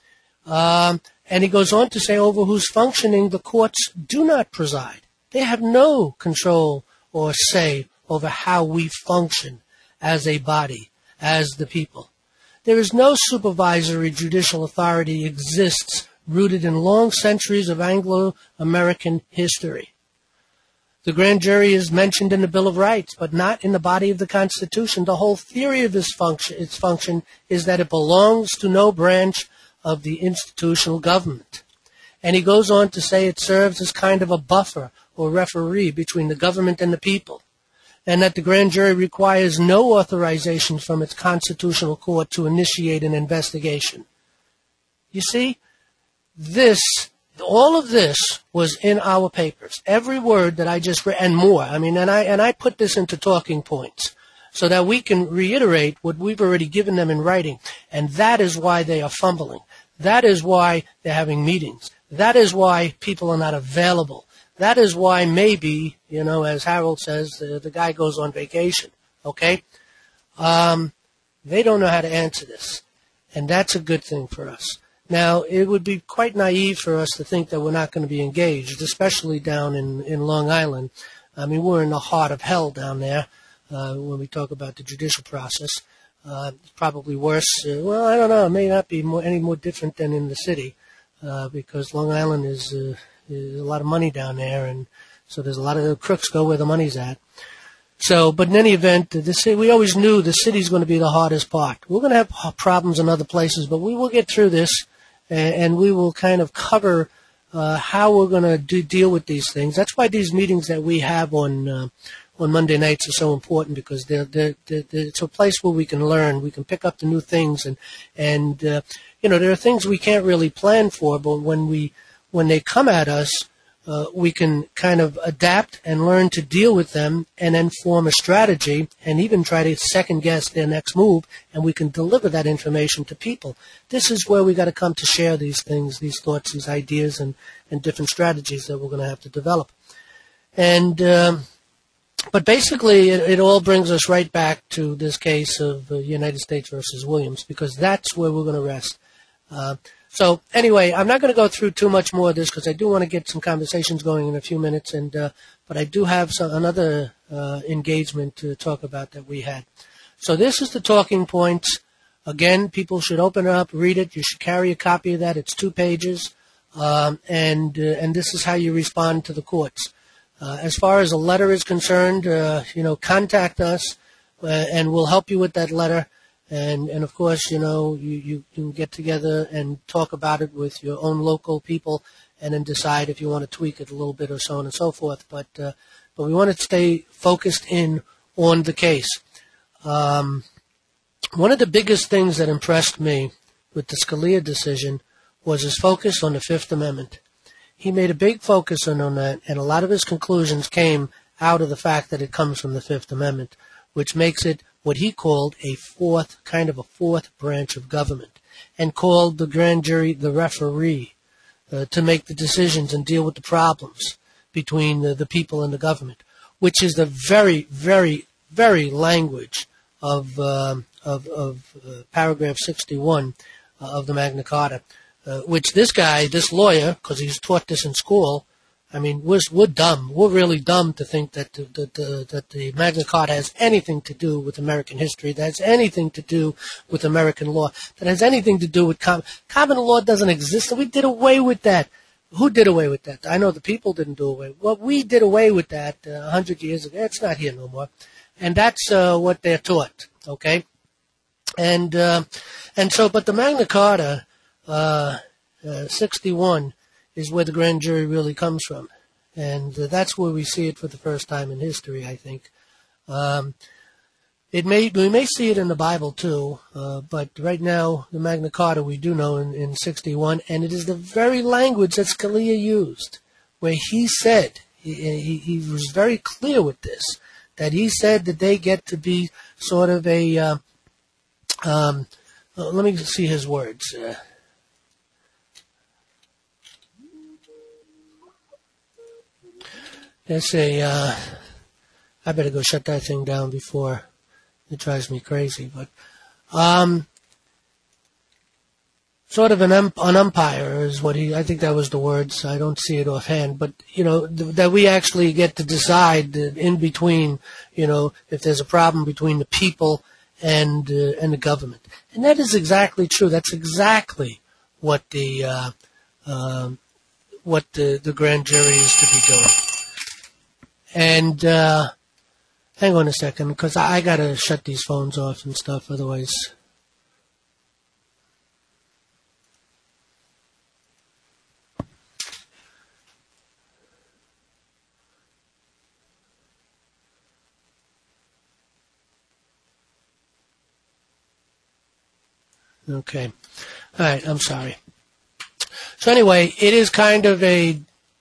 um, and he goes on to say over whose functioning the courts do not preside. They have no control or say over how we function as a body, as the people. There is no supervisory judicial authority exists rooted in long centuries of Anglo-American history. The grand jury is mentioned in the Bill of Rights, but not in the body of the Constitution. The whole theory of this function, its function is that it belongs to no branch of the institutional government. And he goes on to say it serves as kind of a buffer or referee between the government and the people, and that the grand jury requires no authorization from its constitutional court to initiate an investigation. You see, this, all of this was in our papers. Every word that I just read, and more. I mean, and I and I put this into talking points so that we can reiterate what we've already given them in writing, and that is why they are fumbling. That is why they're having meetings. That is why people are not available. That is why maybe, you know, as Harold says, the, the guy goes on vacation, okay? Um, they don't know how to answer this, and that's a good thing for us. Now, it would be quite naive for us to think that we're not going to be engaged, especially down in, in Long Island. I mean, we're in the heart of hell down there uh, when we talk about the judicial process. Uh, probably worse. Uh, well, I don't know. It may not be more, any more different than in the city uh, because Long Island is, uh, is a lot of money down there, and so there's a lot of the crooks go where the money's at. So, but in any event, the city, we always knew the city's going to be the hardest part. We're going to have problems in other places, but we will get through this, and, and we will kind of cover uh, how we're going to do, deal with these things. That's why these meetings that we have on uh, on Monday nights are so important, because they're, they're, they're, it's a place where we can learn, we can pick up the new things, and and uh, you know, there are things we can't really plan for, but when we when they come at us, uh, we can kind of adapt and learn to deal with them, and then form a strategy, and even try to second guess their next move, and we can deliver that information to people. This is where we got to come to share these things, these thoughts, these ideas, and and different strategies that we're going to have to develop, and. Um, But basically, it, it all brings us right back to this case of uh, United States versus Williams, because that's where we're going to rest. Uh, so anyway, I'm not going to go through too much more of this, because I do want to get some conversations going in a few minutes, and uh, but I do have some, another uh, engagement to talk about that we had. So this is the talking points. Again, people should open it up, read it. You should carry a copy of that. It's two pages, um, and uh, and this is how you respond to the courts. Uh, as far as a letter is concerned, uh, you know, contact us, uh, and we'll help you with that letter. And, and of course, you know, you, you can get together and talk about it with your own local people, and then decide if you want to tweak it a little bit or so on and so forth. But uh, but we want to stay focused in on the case. Um, one of the biggest things that impressed me with the Scalia decision was his focus on the Fifth Amendment. He made a big focus on, on that, and a lot of his conclusions came out of the fact that it comes from the Fifth Amendment, which makes it what he called a fourth, kind of a fourth branch of government, and called the grand jury the referee uh, to make the decisions and deal with the problems between the, the people and the government, which is the very, very, very language of, um, of, of uh, paragraph sixty-one uh, of the Magna Carta. Uh, which this guy, this lawyer, because he's taught this in school, I mean, we're, we're dumb. We're really dumb to think that the, the, the, that the Magna Carta has anything to do with American history, that has anything to do with American law, that has anything to do with common, common law doesn't exist. We did away with that. Who did away with that? I know the people didn't do away. Well, we did away with that uh, a hundred years ago. It's not here no more. And that's uh, what they're taught, okay? And, uh, and so, but the Magna Carta, Uh, uh, sixty-one is where the grand jury really comes from. And uh, that's where we see it for the first time in history, I think. Um, it may, we may see it in the Bible too, uh, but right now, the Magna Carta we do know in, in sixty-one, and it is the very language that Scalia used, where he said, he, he, he was very clear with this, that he said that they get to be sort of a, uh, um, uh, let me see his words, uh, Let's say, uh, I better go shut that thing down before it drives me crazy. But um, sort of an, um, an umpire is what he, I think that was the words. I don't see it offhand. But, you know, th- that we actually get to decide in between, you know, if there's a problem between the people and uh, and the government. And that is exactly true. That's exactly what the, uh, uh, what the, the grand jury is to be doing. And uh, hang on a second, because I, I got to shut these phones off and stuff, otherwise. Okay. All right, I'm sorry. So anyway, it is kind of a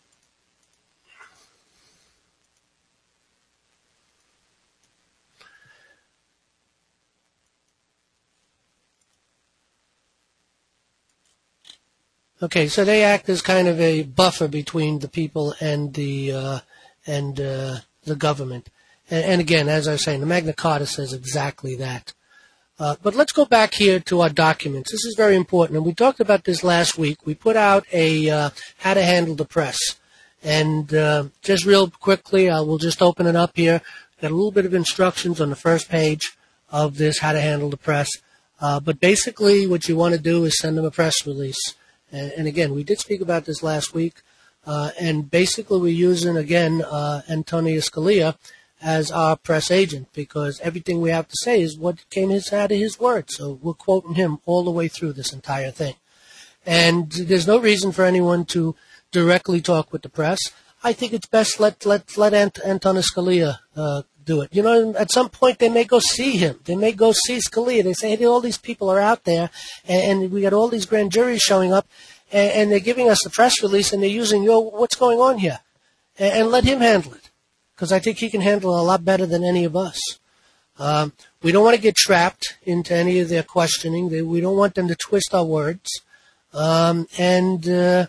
Okay, so they act as kind of a buffer between the people and the uh, and uh, the government. And, and again, as I was saying, the Magna Carta says exactly that. Uh, but let's go back here to our documents. This is very important, and we talked about this last week. We put out a uh, how to handle the press. And uh, just real quickly, I will just open it up here. Got a little bit of instructions on the first page of this, how to handle the press. Uh, but basically what you want to do is send them a press release. And, and again, we did speak about this last week. Uh, and basically we're using, again, uh, Antonio Scalia as our press agent because everything we have to say is what came his, out of his words. So we're quoting him all the way through this entire thing. And there's no reason for anyone to directly talk with the press. I think it's best let let let Ant- Antonio Scalia uh, do it. You know, at some point they may go see him. They may go see Scalia. They say, hey, all these people are out there, and, and we got all these grand juries showing up, and, and they're giving us the press release, and they're using your what's going on here, and, and let him handle it, because I think he can handle it a lot better than any of us. Um, we don't want to get trapped into any of their questioning. They, we don't want them to twist our words, um, and. Uh,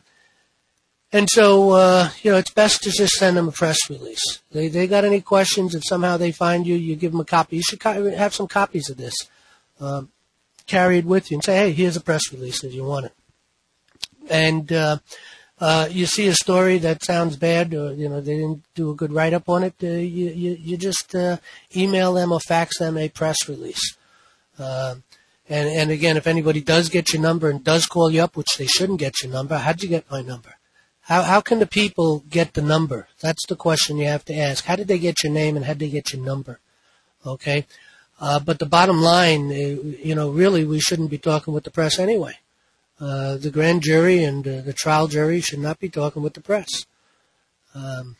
And so, uh, you know, it's best to just send them a press release. They they got any questions, if somehow they find you, you give them a copy. You should co- have some copies of this um, carried with you and say, hey, here's a press release if you want it. And uh, uh, you see a story that sounds bad or, you know, they didn't do a good write-up on it, uh, you, you, you just uh, email them or fax them a press release. Uh, and, and, again, if anybody does get your number and does call you up, which they shouldn't get your number, how'd you get my number? How how can the people get the number? That's the question you have to ask. How did they get your name and how did they get your number? Okay? Uh, but the bottom line, you know, really we shouldn't be talking with the press anyway. Uh, the grand jury and uh, the trial jury should not be talking with the press. Um,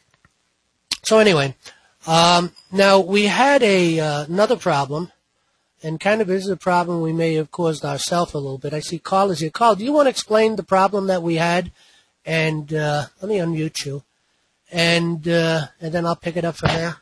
so anyway, um, now we had a uh, another problem, and kind of is a problem we may have caused ourselves a little bit. I see Carl is here. Carl, do you want to explain the problem that we had? And uh, let me unmute you, and uh, and then I'll pick it up from there.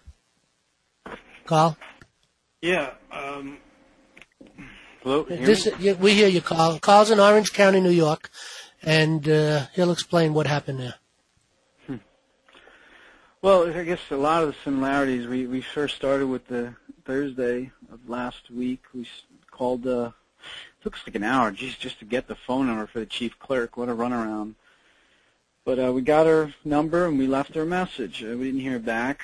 Carl?
Yeah. Um, hello? Can you
This,
hear me?
yeah, we hear you, Carl. Carl's in Orange County, New York, and uh, he'll explain what happened there.
Hmm. Well, I guess a lot of the similarities, we, we first started with the Thursday of last week. We called, uh, it took us like an hour geez, just to get the phone number for the chief clerk. What a runaround. But uh, we got her number and we left her a message. Uh, we didn't hear back.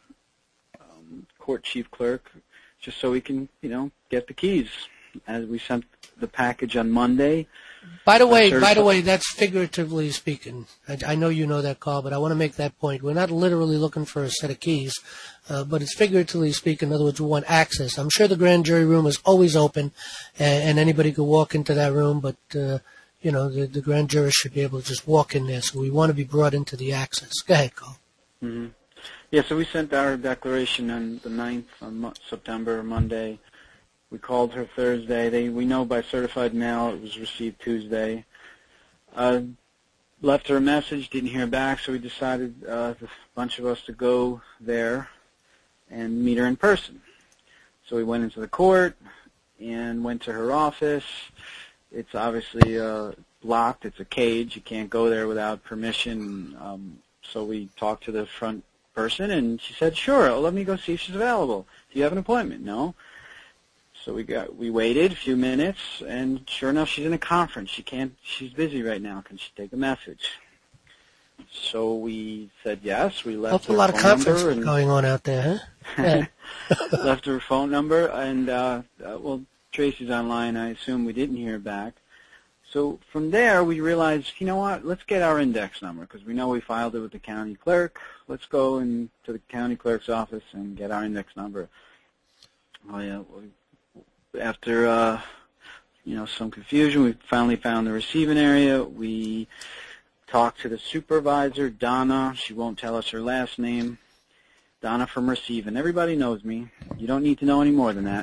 Um, court chief clerk, just so we can, you know, get the keys. As we sent the package on Monday.
By the way,
uh,
by the way, that's figuratively speaking. I, I know you know that, Carl, but I want to make that point. We're not literally looking for a set of keys, uh, but it's figuratively speaking. In other words, we want access. I'm sure the grand jury room is always open, and, and anybody could walk into that room, but. Uh, You know, the, the grand jurors should be able to just walk in there, so we want to be brought into the access. Go ahead, Carl.
Mm-hmm. Yeah, so we sent our declaration on the ninth of September, Monday. We called her Thursday. They, we know by certified mail it was received Tuesday. Uh, left her a message, didn't hear back, so we decided, uh, a bunch of us, to go there and meet her in person. So we went into the court and went to her office. It's obviously uh, blocked. It's a cage. You can't go there without permission. Um, so we talked to the front person, and she said, sure, let me go see if she's available. Do you have an appointment? No. So we got we waited a few minutes, and sure enough, she's in a conference. She can't. She's busy right now. Can she take a message? So we said yes. We left
Awful
her
lot of
phone
conference
number and
going on out there, huh? Yeah.
left her phone number, and uh, uh, well, Tracy's online. I assume we didn't hear back. So from there, we realized, you know what? Let's get our index number, because we know we filed it with the county clerk. Let's go in to the county clerk's office and get our index number. Oh yeah. After uh, you know some confusion, we finally found the receiving area. We talked to the supervisor, Donna. She won't tell us her last name. Donna from receiving. Everybody knows me. You don't need to know any more than that.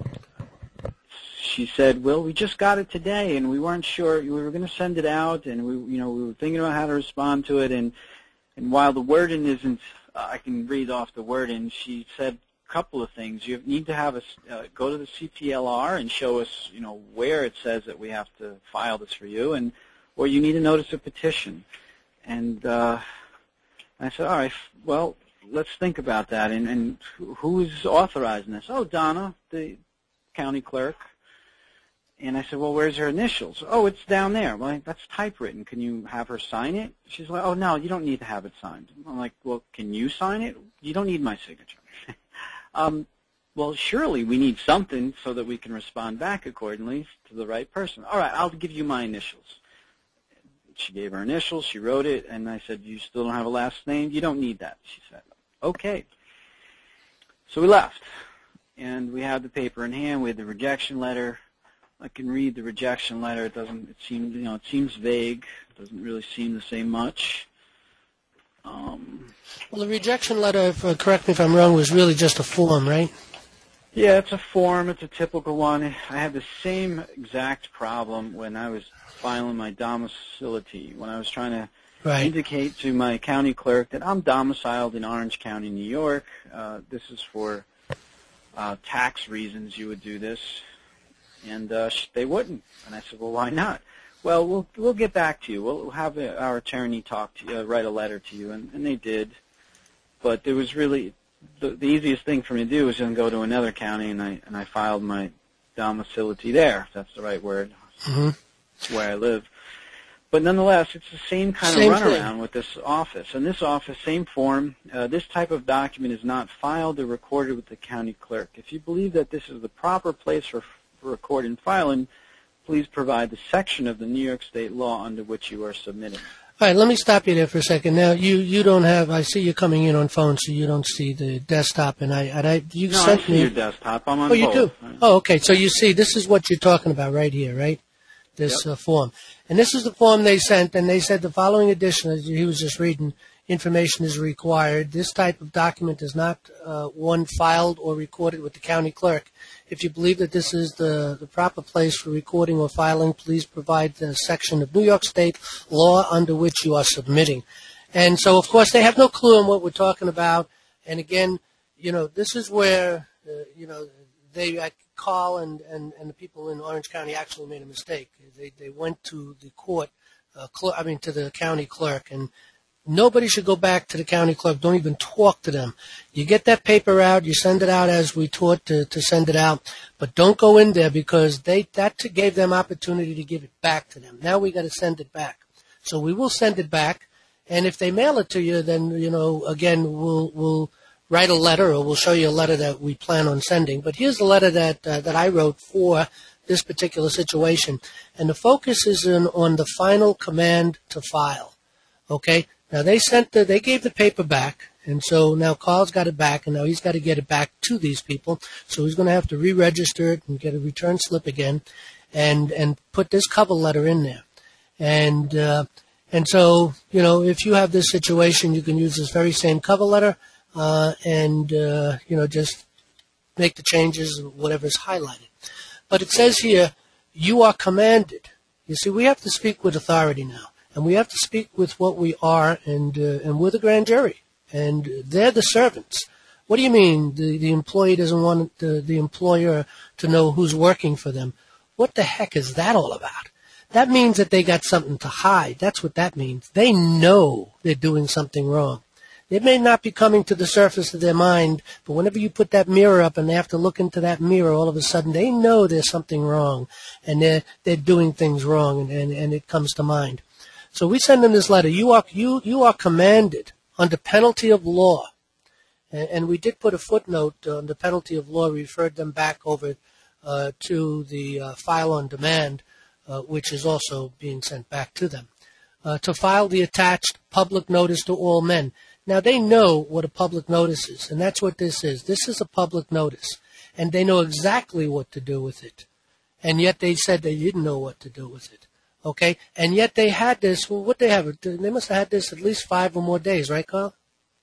She said, well, we just got it today, and we weren't sure. We were going to send it out, and we, you know, we were thinking about how to respond to it. And, and while the wording isn't, uh, I can read off the wording, she said a couple of things. You need to have us uh, go to the C P L R and show us, you know, where it says that we have to file this for you, and or you need a notice of petition. And uh, I said, all right, well, let's think about that. And, and who's authorizing this? Oh, Donna, the county clerk. And I said, well, where's her initials? Oh, it's down there. Well, that's typewritten. Can you have her sign it? She's like, oh, no, you don't need to have it signed. I'm like, well, can you sign it? You don't need my signature. um, well, surely we need something so that we can respond back accordingly to the right person. All right, I'll give you my initials. She gave her initials. She wrote it. And I said, you still don't have a last name? You don't need that. She said, okay. So we left. And we had the paper in hand. We had the rejection letter. I can read the rejection letter. It doesn't. It seems, you know, it seems vague. It doesn't really seem to say much. Um,
well, the rejection letter, if, uh, correct me if I'm wrong, was really just a form, right?
Yeah, it's a form. It's a typical one. I had the same exact problem when I was filing my domicility. When I was trying to right. indicate to my county clerk that I'm domiciled in Orange County, New York. Uh, this is for uh, tax reasons. You would do this. And uh, they wouldn't. And I said, well, why not? Well, we'll we'll get back to you. We'll have a, our attorney talk to you, uh, write a letter to you. And, and they did. But there was really the, the easiest thing for me to do was then go to another county, and I and I filed my domicility there, if that's the right word,
mm-hmm.
where I live. But nonetheless, it's the same kind
same
of runaround
thing.
with this office. And this office, same form, uh, this type of document is not filed or recorded with the county clerk. If you believe that this is the proper place for record and filing, please provide the section of the New York State law under which you are submitting.
All right, let me stop you there for a second. Now, you, you don't have, I see you coming in on phone, so you don't see the desktop, and I, and I you
no,
sent
I see
me.
your desktop. I'm on
Oh, you
both.
do? Oh, okay, so you see, this is what you're talking about right here, right? This
Yep.
uh, form. And this is the form they sent, and they said the following addition, as he was just reading, information is required. This type of document is not uh, one filed or recorded with the county clerk. If you believe that this is the, the proper place for recording or filing, please provide the section of New York State law under which you are submitting. And so, of course, they have no clue on what we're talking about. And again, you know, this is where, uh, you know, they uh, call and, and, and the people in Orange County actually made a mistake. They they went to the court, uh, cl- I mean, to the county clerk, and nobody should go back to the county clerk. Don't even talk to them. You get that paper out, you send it out as we taught to, to send it out, but don't go in there because they that gave them opportunity to give it back to them. Now we got to send it back. So we will send it back, and if they mail it to you, then, you know, again, we'll we'll write a letter, or we'll show you a letter that we plan on sending. But here's the letter that uh, that I wrote for this particular situation, and the focus is in, on the final command to file. Okay. Now, they sent the, they gave the paper back, and so now Carl's got it back, and now he's got to get it back to these people. So he's going to have to re-register it and get a return slip again, and and put this cover letter in there. And uh, and so, you know, if you have this situation, you can use this very same cover letter, uh, and uh, you know, just make the changes, whatever's highlighted. But it says here, you are commanded. You see, we have to speak with authority now. And we have to speak with what we are, and uh, and we're the grand jury, and they're the servants. What do you mean the, the employee doesn't want the, the employer to know who's working for them? What the heck is that all about? That means that they got something to hide. That's what that means. They know they're doing something wrong. It may not be coming to the surface of their mind, but whenever you put that mirror up and they have to look into that mirror, all of a sudden they know there's something wrong, and they're, they're doing things wrong, and, and, and it comes to mind. So we send them this letter. You are you you are commanded under penalty of law, and, and we did put a footnote on the penalty of law. We referred them back over uh, to the uh, file on demand, uh, which is also being sent back to them, uh, to file the attached public notice to all men. Now they know what a public notice is, and that's what this is. This is a public notice, and they know exactly what to do with it, and yet they said they didn't know what to do with it. Okay, and yet they had this, well, what they have, they must have had this at least five or more days, right, Carl?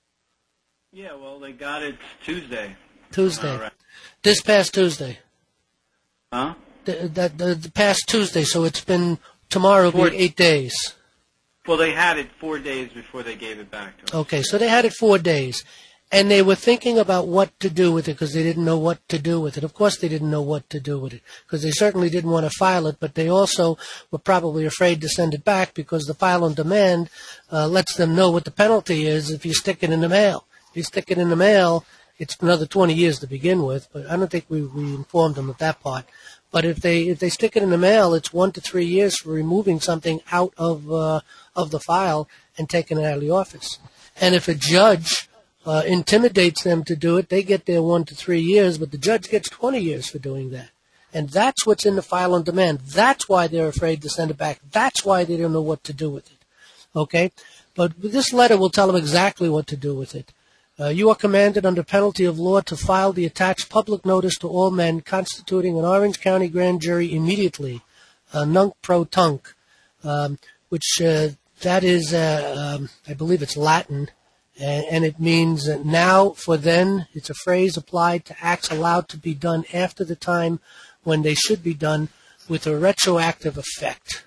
Yeah, well, they got it Tuesday.
Tuesday.
All right.
This past Tuesday.
Huh?
The, the, the, the past Tuesday, so it's been, tomorrow will be eight days.
Well, they had it four days before they gave it back to us.
Okay, so they had it four days. And they were thinking about what to do with it because they didn't know what to do with it. Of course they didn't know what to do with it because they certainly didn't want to file it, but they also were probably afraid to send it back because the file on demand uh, lets them know what the penalty is if you stick it in the mail. If you stick it in the mail, it's another twenty years to begin with, but I don't think we, we informed them of that part. But if they if they stick it in the mail, it's one to three years for removing something out of uh, of the file and taking it out of the office. And if a judge uh, intimidates them to do it, they get their one to three years, but the judge gets twenty years for doing that. And that's what's in the file on demand. That's why they're afraid to send it back. That's why they don't know what to do with it. Okay? But this letter will tell them exactly what to do with it. Uh, you are commanded under penalty of law to file the attached public notice to all men constituting an Orange County grand jury immediately, uh, nunc pro tunc, um, which uh, that is, uh, um, I believe it's Latin, and, and it means uh, now for then. It's a phrase applied to acts allowed to be done after the time when they should be done with a retroactive effect.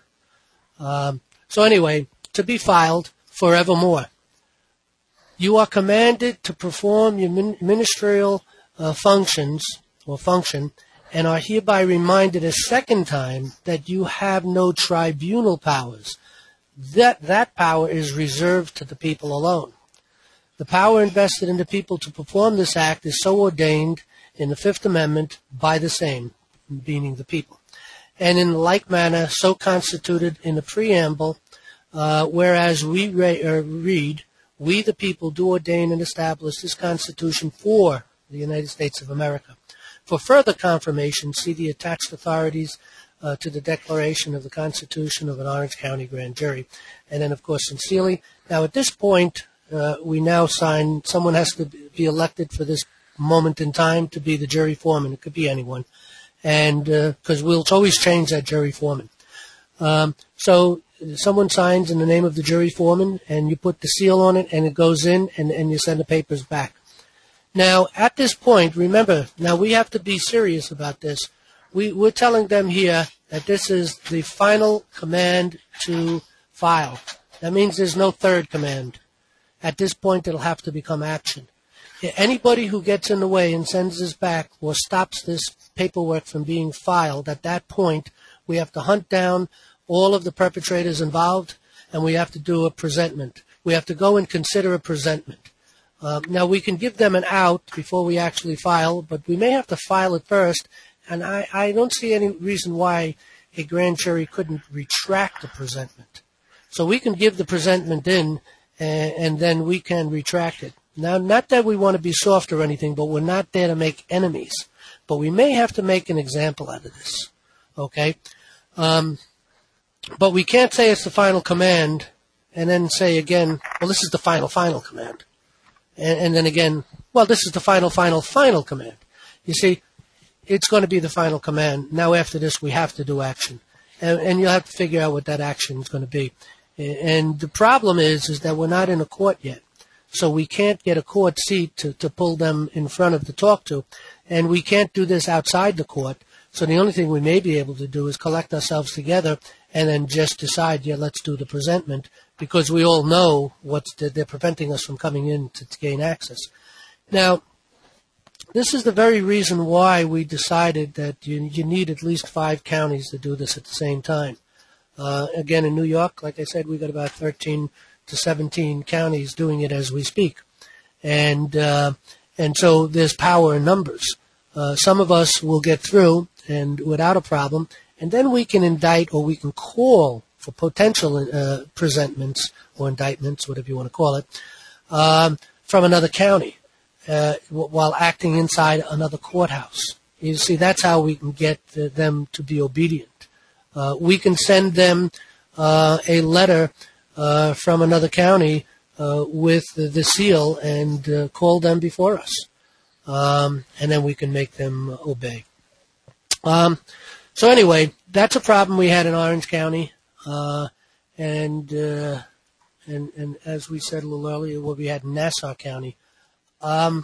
Um, so anyway, to be filed forevermore. You are commanded to perform your ministerial uh, functions or function and are hereby reminded a second time that you have no tribunal powers. That, that power is reserved to the people alone. The power invested in the people to perform this act is so ordained in the Fifth Amendment by the same, meaning the people, and in like manner so constituted in the preamble, uh, whereas we re- uh, read, we, the people, do ordain and establish this Constitution for the United States of America. For further confirmation, see the attached authorities uh, to the Declaration of the Constitution of an Orange County Grand Jury. And then, of course, sincerely. Now, at this point, uh, we now sign, someone has to be elected for this moment in time to be the jury foreman. It could be anyone. And because uh, we'll always change that jury foreman. Um, so someone signs in the name of the jury foreman, and you put the seal on it, and it goes in, and, and you send the papers back. Now, at this point, remember, now we have to be serious about this. We, we're telling them here that this is the final command to file. That means there's no third command. At this point, it'll have to become action. Anybody who gets in the way and sends this back or stops this paperwork from being filed, at that point, we have to hunt down all of the perpetrators involved, and we have to do a presentment. We have to go and consider a presentment. Uh, now, we can give them an out before we actually file, but we may have to file it first, and I, I don't see any reason why a grand jury couldn't retract the presentment. So we can give the presentment in, and, and then we can retract it. Now, not that we want to be soft or anything, but we're not there to make enemies. But we may have to make an example out of this, okay? Um, but we can't say it's the final command and then say again, well, this is the final, final command. And, and then again, well, this is the final, final, final command. You see, it's going to be the final command. Now, after this, we have to do action. And, and you'll have to figure out what that action is going to be. And the problem is, is that we're not in a court yet. So we can't get a court seat to, to pull them in front of to talk to. And we can't do this outside the court. So the only thing we may be able to do is collect ourselves together and then just decide, yeah, let's do the presentment, because we all know what's they're preventing us from coming in to, to gain access. Now, this is the very reason why we decided that you, you need at least five counties to do this at the same time. Uh, again, in New York, like I said, we've got about thirteen to seventeen counties doing it as we speak. And uh, and so there's power in numbers. Uh, some of us will get through and without a problem, and then we can indict or we can call for potential uh, presentments or indictments, whatever you want to call it, um, from another county uh, w- while acting inside another courthouse. You see, that's how we can get uh, them to be obedient. Uh, we can send them uh, a letter uh, from another county uh, with the, the seal and uh, call them before us. Um, and then we can make them obey. Um, so anyway, that's a problem we had in Orange County. Uh, and, uh, and, and as we said a little earlier, what we had in Nassau County. Um,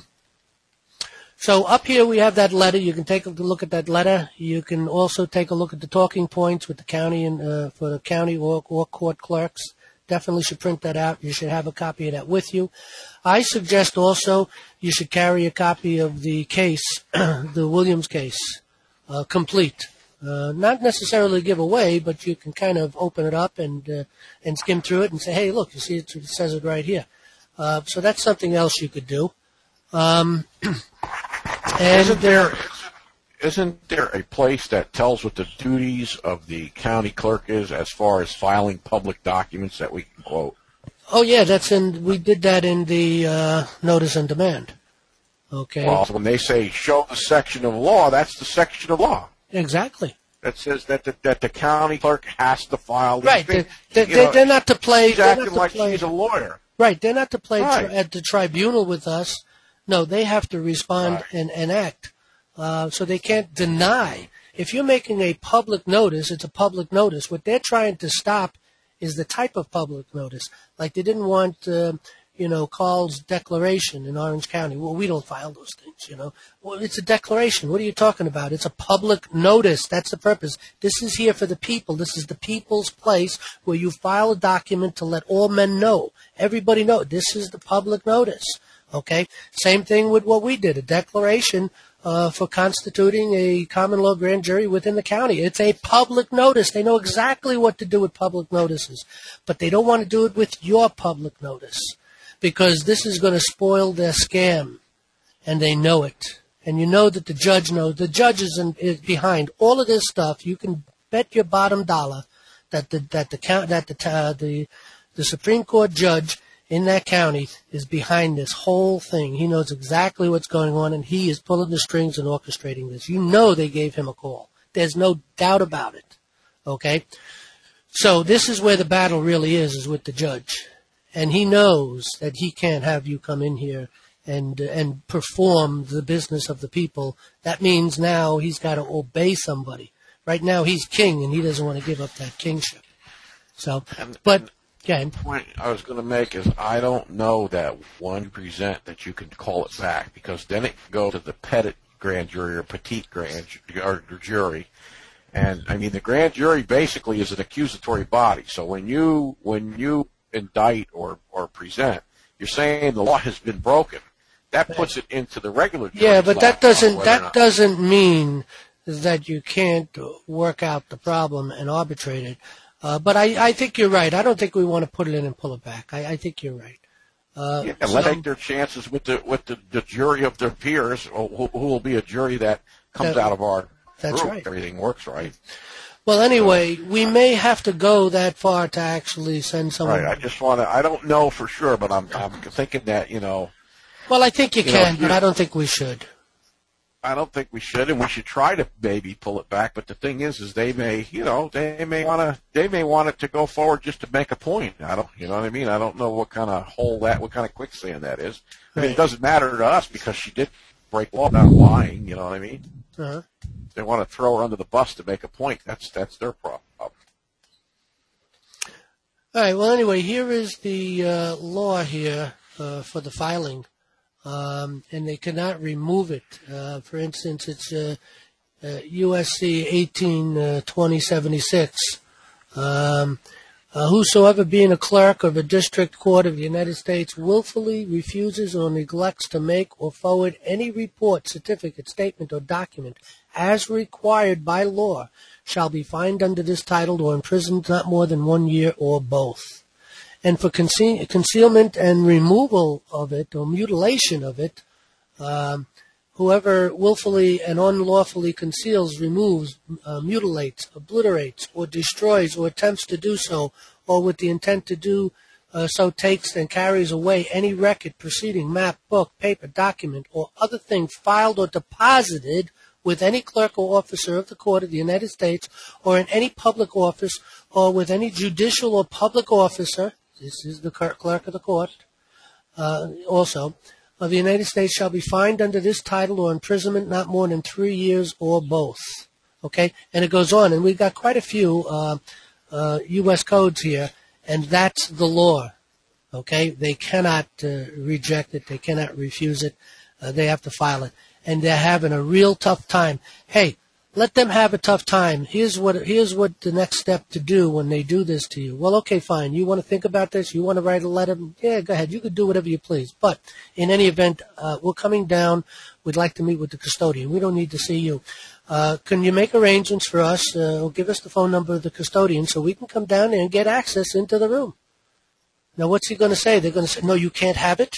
so up here we have that letter. You can take a look at that letter. You can also take a look at the talking points with the county and, uh, for the county or, or court clerks. Definitely should print that out. You should have a copy of that with you. I suggest also you should carry a copy of the case, the Williams case, uh, complete. Uh, not necessarily give away, but you can kind of open it up and uh, and skim through it and say, hey, look, you see it, it says it right here. Uh, so that's something else you could do. Um, and
isn't there isn't there a place that tells what the duties of the county clerk is as far as filing public documents that we can quote?
Oh yeah, that's in. We did that in the uh, notice and demand. Okay.
Well, when they say show the section of law, that's the section of law.
Exactly.
That says that the, that the county clerk has to file these
Right.
things.
They're, they're,
know,
they're not to play.
She's
they're
acting
not to
like
play,
she's a lawyer.
Right. They're not to play
Right.
tri- at the tribunal with us. No, they have to respond
Right.
and, and act. Uh, so they can't deny. If you're making a public notice, it's a public notice. What they're trying to stop is the type of public notice. Like they didn't want, uh, you know, Carl's declaration in Orange County. Well, we don't file those things, you know. Well, it's a declaration. What are you talking about? It's a public notice. That's the purpose. This is here for the people. This is the people's place where you file a document to let all men know. Everybody know. This is the public notice. Okay? Same thing with what we did, a declaration uh, for constituting a common law grand jury within the county. It's a public notice. They know exactly what to do with public notices, but they don't want to do it with your public notice because this is going to spoil their scam, and they know it. And you know that the judge knows. The judge is, in, is behind all of this stuff. You can bet your bottom dollar that the that the count that the uh, the the Supreme Court judge in that county is behind this whole thing. He knows exactly what's going on, and he is pulling the strings and orchestrating this. You know they gave him a call. There's no doubt about it. Okay? So this is where the battle really is, is with the judge. And he knows that he can't have you come in here and and perform the business of the people. That means now he's got to obey somebody. Right now he's king, and he doesn't want to give up that kingship. So, but...
The point I was going to make is I don't know that one present that you can call it back because then it can go to the petit grand jury or petite grand or jury, and I mean the grand jury basically is an accusatory body. So when you when you indict or or present, you're saying the law has been broken. That puts it into the regular jury.
Yeah, but that doesn't that doesn't mean that you can't work out the problem and arbitrate it. Uh, but I, I think you're right. I don't think we want to put it in and pull it back. I, I think you're right. Uh,
yeah, and let them take their chances with the with the, the jury of their peers, who, who will be a jury that comes
that,
out of our
that's
group.
Right.
Everything works right.
Well, anyway, so, we may have to go that far to actually send someone.
Right. I just want to. I don't know for sure, but I'm I'm thinking that you know.
Well, I think you, you can,
know,
but I don't think we should.
I don't think we should, and we should try to maybe pull it back. But the thing is, is they may, you know, they may want to, they may want it to go forward just to make a point. I don't, you know what I mean? I don't know what kind of hole that, what kind of quicksand that is. I mean, it doesn't matter to us because she did break law, not lying. You know what I mean?
Uh-huh.
They want to throw her under the bus to make a point. That's that's their problem.
All right. Well, anyway, here is the uh, law here uh, for the filing. Um, and they cannot remove it. Uh, for instance, it's uh, uh, U S C eighteen twenty seventy-six. Um, uh, whosoever being a clerk of a district court of the United States willfully refuses or neglects to make or forward any report, certificate, statement, or document as required by law shall be fined under this title or imprisoned not more than one year or both. And for conceal- concealment and removal of it or mutilation of it, um, whoever willfully and unlawfully conceals, removes, uh, mutilates, obliterates, or destroys or attempts to do so, or with the intent to do uh, so takes and carries away any record, proceeding, map, book, paper, document, or other thing filed or deposited with any clerk or officer of the court of the United States or in any public office or with any judicial or public officer, this is the clerk of the court, uh, also, of the United States shall be fined under this title or imprisonment not more than three years or both. Okay? And it goes on. And we've got quite a few uh, uh, U S codes here, and that's the law. Okay? They cannot uh, reject it. They cannot refuse it. Uh, they have to file it. And they're having a real tough time. Hey, let them have a tough time. Here's what here's what the next step to do when they do this to you. Well, okay, fine. You want to think about this? You want to write a letter? Yeah, go ahead. You can do whatever you please. But in any event, uh, we're coming down. We'd like to meet with the custodian. We don't need to see you. Uh, can you make arrangements for us uh, or give us the phone number of the custodian so we can come down there and get access into the room? Now, what's he going to say? They're going to say, no, you can't have it?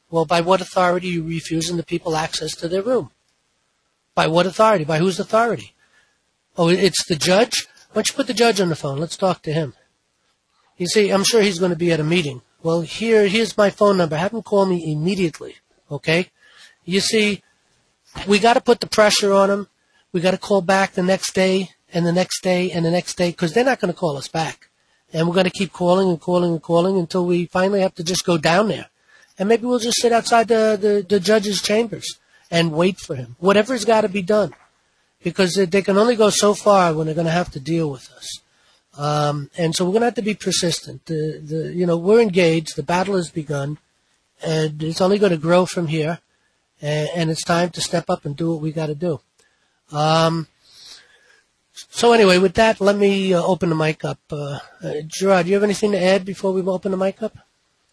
Well, by what authority are you refusing the people access to their room? By what authority? By whose authority? Oh, it's the judge? Why don't you put the judge on the phone? Let's talk to him. You see, I'm sure he's going to be at a meeting. Well, here, here's my phone number. Have him call me immediately, okay? You see, we got to put the pressure on him. We got to call back the next day and the next day and the next day because they're not going to call us back. And we're going to keep calling and calling and calling until we finally have to just go down there. And maybe we'll just sit outside the, the, the judge's chambers and wait for him. Whatever's got to be done. Because they, they can only go so far when they're going to have to deal with us. Um, and so we're going to have to be persistent. The, the, you know, we're engaged. The battle has begun. And it's only going to grow from here. And, and it's time to step up and do what we got to do. Um, so anyway, with that, let me uh, open the mic up. Uh, uh, Gerard, do you have anything to add before we open the mic up?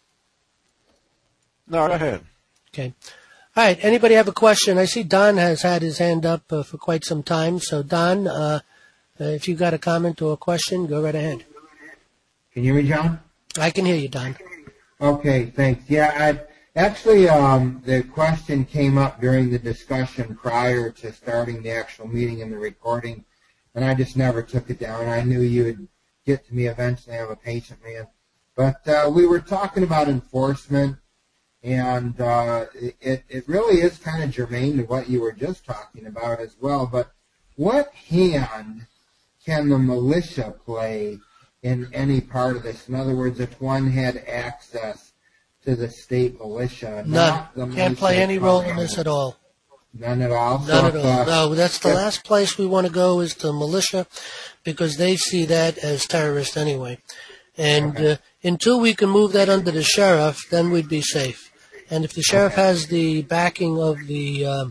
No, go ahead.
Okay. All right. Anybody have a question? I see Don has had his hand up uh, for quite some time. So, Don, uh, uh, if you've got a comment or a question, go right ahead.
Can you hear me, John?
I can hear you, Don.
Okay, thanks. Yeah, I actually, um, the question came up during the discussion prior to starting the actual meeting and the recording, and I just never took it down. I knew you would get to me eventually. I'm a patient man. But uh, we were talking about enforcement. And uh, it, it really is kind of germane to what you were just talking about as well. But what hand can the militia play in any part of this? In other words, if one had access to the state militia.
None.
Not the
Can't play any role in this at all.
None at all?
None
so
at all.
uh,
No, that's the last place we want to go is to militia because they see that as terrorists anyway. And
Okay.
uh, until we can move that under the sheriff, then we'd be safe. And if the sheriff has the backing of the uh,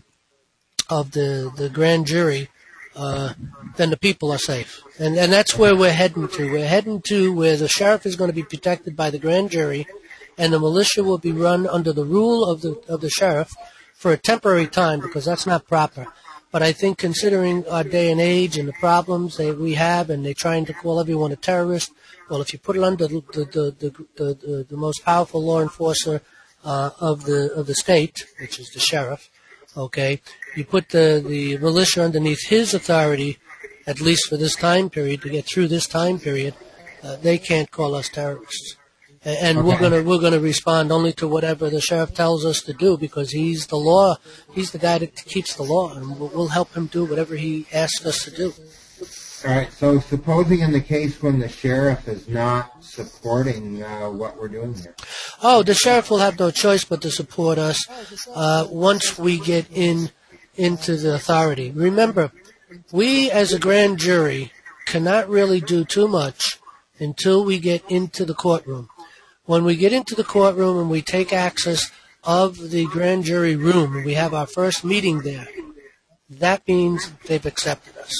of the the grand jury, uh, then the people are safe. And and that's where we're heading to. We're heading to where the sheriff is going to be protected by the grand jury, and the militia will be run under the rule of the of the sheriff for a temporary time because that's not proper. But I think considering our day and age and the problems that we have, and they're trying to call everyone a terrorist, well, if you put it under the the the the, the, the most powerful law enforcer Uh, of the of the state, which is the sheriff, okay, you put the, the militia underneath his authority, at least for this time period, to get through this time period, uh, they can't call us terrorists. And, and
Okay.
we're gonna we're gonna respond only to whatever the sheriff tells us to do because he's the law, he's the guy that keeps the law, and we'll, we'll help him do whatever he asks us to do.
All right, so supposing in the case when the sheriff is not supporting uh, what we're doing here.
Oh, the sheriff will have no choice but to support us uh, once we get in into the authority. Remember, we as a grand jury cannot really do too much until we get into the courtroom. When we get into the courtroom and we take access of the grand jury room and we have our first meeting there, that means they've accepted us.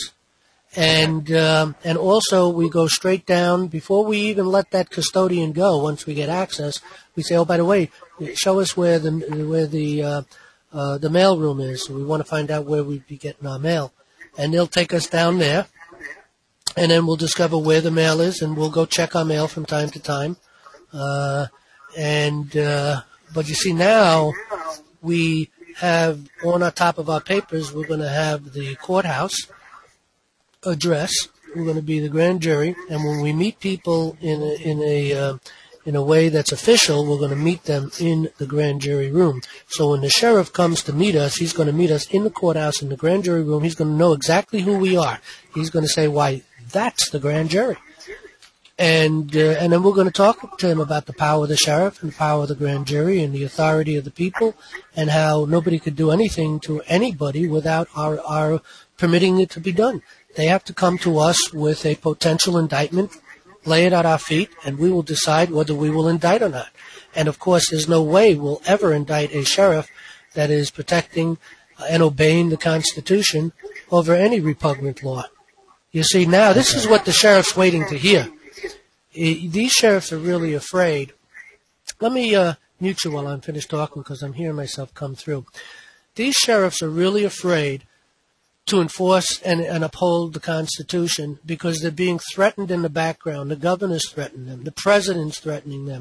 And um, and also we go straight down before we even let that custodian go. Once we get access, we say, "Oh, by the way, show us where the where the uh, uh, the mail room is. We want to find out where we'd be getting our mail." And they'll take us down there, and then we'll discover where the mail is, and we'll go check our mail from time to time. Uh, and uh, but you see now we have on our top of our papers we're going to have the courthouse address. We're going to be the grand jury, and when we meet people in a, in a uh, in a way that's official, we're going to meet them in the grand jury room. So when the sheriff comes to meet us, he's going to meet us in the courthouse in the grand jury room. He's going to know exactly who we are. He's going to say, "Why, that's the grand jury," and uh, and then we're going to talk to him about the power of the sheriff and the power of the grand jury and the authority of the people, and how nobody could do anything to anybody without our our permitting it to be done. They have to come to us with a potential indictment, lay it at our feet, and we will decide whether we will indict or not. And, of course, there's no way we'll ever indict a sheriff that is protecting and obeying the Constitution over any repugnant law. You see, now this is what the sheriff's waiting to hear. These sheriffs are really afraid. Let me uh, mute you while I'm finished talking because I'm hearing myself come through. These sheriffs are really afraid to enforce and, and uphold the Constitution because they're being threatened in the background. The governor's threatening them. The president's threatening them.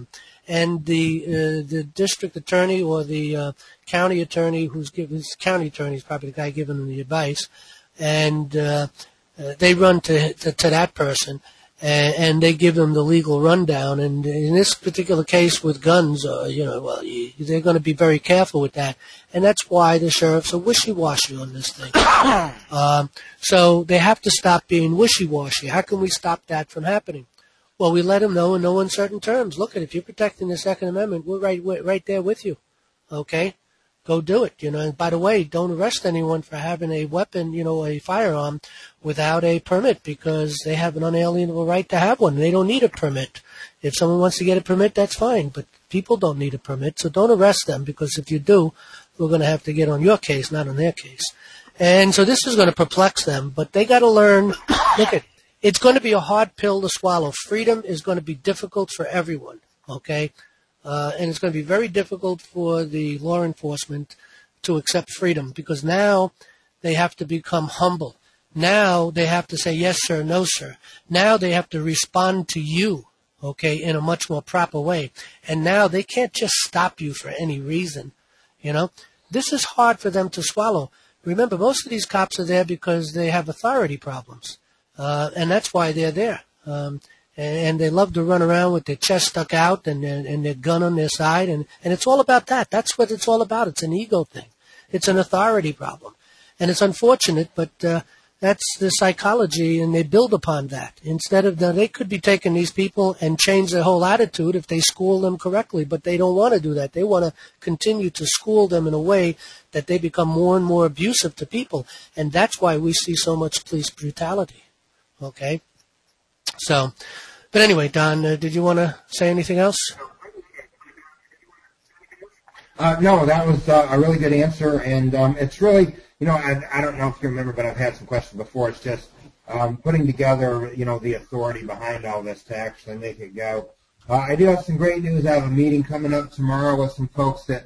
and the uh, the district attorney or the uh, county attorney who's giving his county attorney is probably the guy giving them the advice, and uh, uh, they run to, to to that person. And they give them the legal rundown. And in this particular case with guns, uh, you know, well, you, they're going to be very careful with that. And that's why the sheriffs are wishy-washy on this thing. um, so they have to stop being wishy-washy. How can we stop that from happening? Well, we let them know in no uncertain terms. Look, if you're protecting the Second Amendment, we're right, we're right there with you. Okay? Go do it, you know. And by the way, don't arrest anyone for having a weapon, you know, a firearm without a permit, because they have an unalienable right to have one. They don't need a permit. If someone wants to get a permit, that's fine, but people don't need a permit, so don't arrest them, because if you do, we're going to have to get on your case, not on their case. And so this is going to perplex them, but they got to learn, look at, it's going to be a hard pill to swallow. Freedom is going to be difficult for everyone, okay? Uh, and it's going to be very difficult for the law enforcement to accept freedom, because now they have to become humble. Now they have to say yes, sir, no, sir. Now they have to respond to you, okay, in a much more proper way. And now they can't just stop you for any reason, you know. This is hard for them to swallow. Remember, most of these cops are there because they have authority problems, uh, and that's why they're there. Um, And they love to run around with their chest stuck out and their, and their gun on their side. And, and it's all about that. That's what it's all about. It's an ego thing. It's an authority problem. And it's unfortunate, but uh, that's the psychology, and they build upon that. Instead of, the, they could be taking these people and change their whole attitude if they school them correctly, but they don't want to do that. They want to continue to school them in a way that they become more and more abusive to people. And that's why we see so much police brutality. Okay? So, but anyway, Don, uh, did you want to say anything else?
Uh, no, that was uh, a really good answer, and um, it's really, you know, I, I don't know if you remember, but I've had some questions before. It's just um, putting together, you know, the authority behind all this to actually make it go. Uh, I do have some great news. I have a meeting coming up tomorrow with some folks that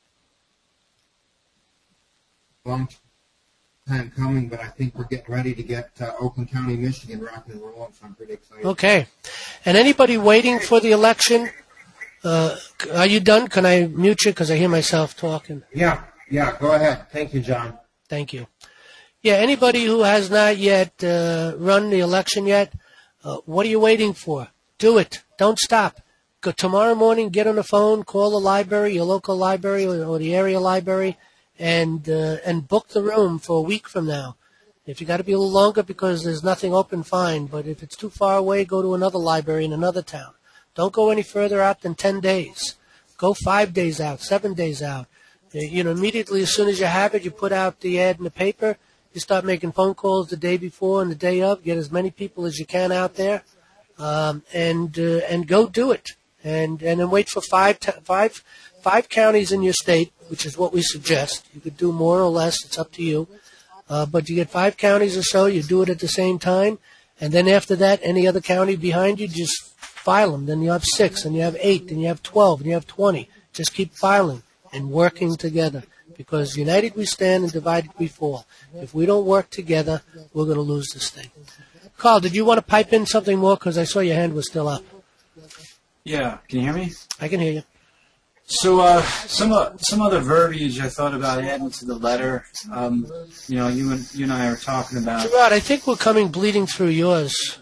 long time coming, but I think we're getting ready to get uh, Oakland County, Michigan rocking and rolling, so I'm pretty excited.
Okay. And anybody waiting for the election, uh, are you done? Can I mute you because I hear myself talking?
Yeah, yeah, go ahead. Thank you, John.
Thank you. Yeah, anybody who has not yet uh, run the election yet, uh, what are you waiting for? Do it. Don't stop. Go tomorrow morning, get on the phone, call the library, your local library or, or the area library, and uh, and book the room for a week from now. If you got to be a little longer because there's nothing open, fine. But if it's too far away, go to another library in another town. Don't go any further out than ten days. Go five days out, seven days out. You know, immediately as soon as you have it, you put out the ad in the paper. You start making phone calls the day before and the day of. Get as many people as you can out there, um, and uh, and go do it. And and then wait for five t- five five counties in your state, which is what we suggest. You could do more or less. It's up to you. Uh, but you get five counties or so. You do it at the same time. And then after that, any other county behind you, just file them. Then you have six, and you have eight, and you have twelve, and you have twenty. Just keep filing and working together. Because united we stand and divided we fall. If we don't work together, we're going to lose this thing. Carl, did you want to pipe in something more? Because I saw your hand was still up.
Yeah, can you hear me?
I can hear you.
So uh, some uh, some other verbiage I thought about adding to the letter. Um, you know, you and you and I were talking about.
Gerard, I think we're coming bleeding through yours.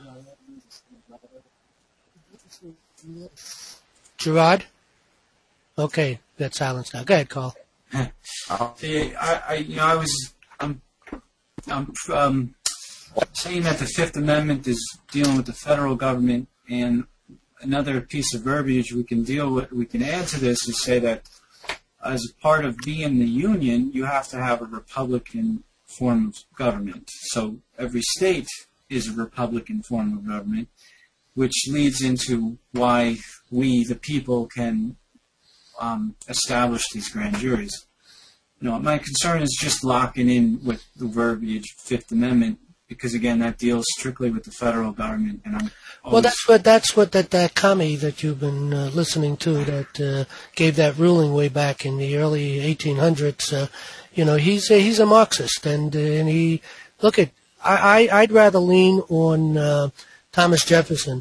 Gerard? Okay, that's silence now. Go ahead, Carl.
See, I, I, you know, I was, I'm, I'm um, saying that the Fifth Amendment is dealing with the federal government, and another piece of verbiage we can deal with, we can add to this is say that as a part of being the union, you have to have a Republican form of government. So every state is a Republican form of government, which leads into why we, the people, can um, establish these grand juries. You know, my concern is just locking in with the verbiage Fifth Amendment, because again, that deals strictly with the federal government. And I'm
well, that's what that's what that, that commie that you've been uh, listening to that uh, gave that ruling way back in the early eighteen hundreds. Uh, you know, he's a, he's a Marxist, and uh, and he look at I, I I'd rather lean on uh, Thomas Jefferson.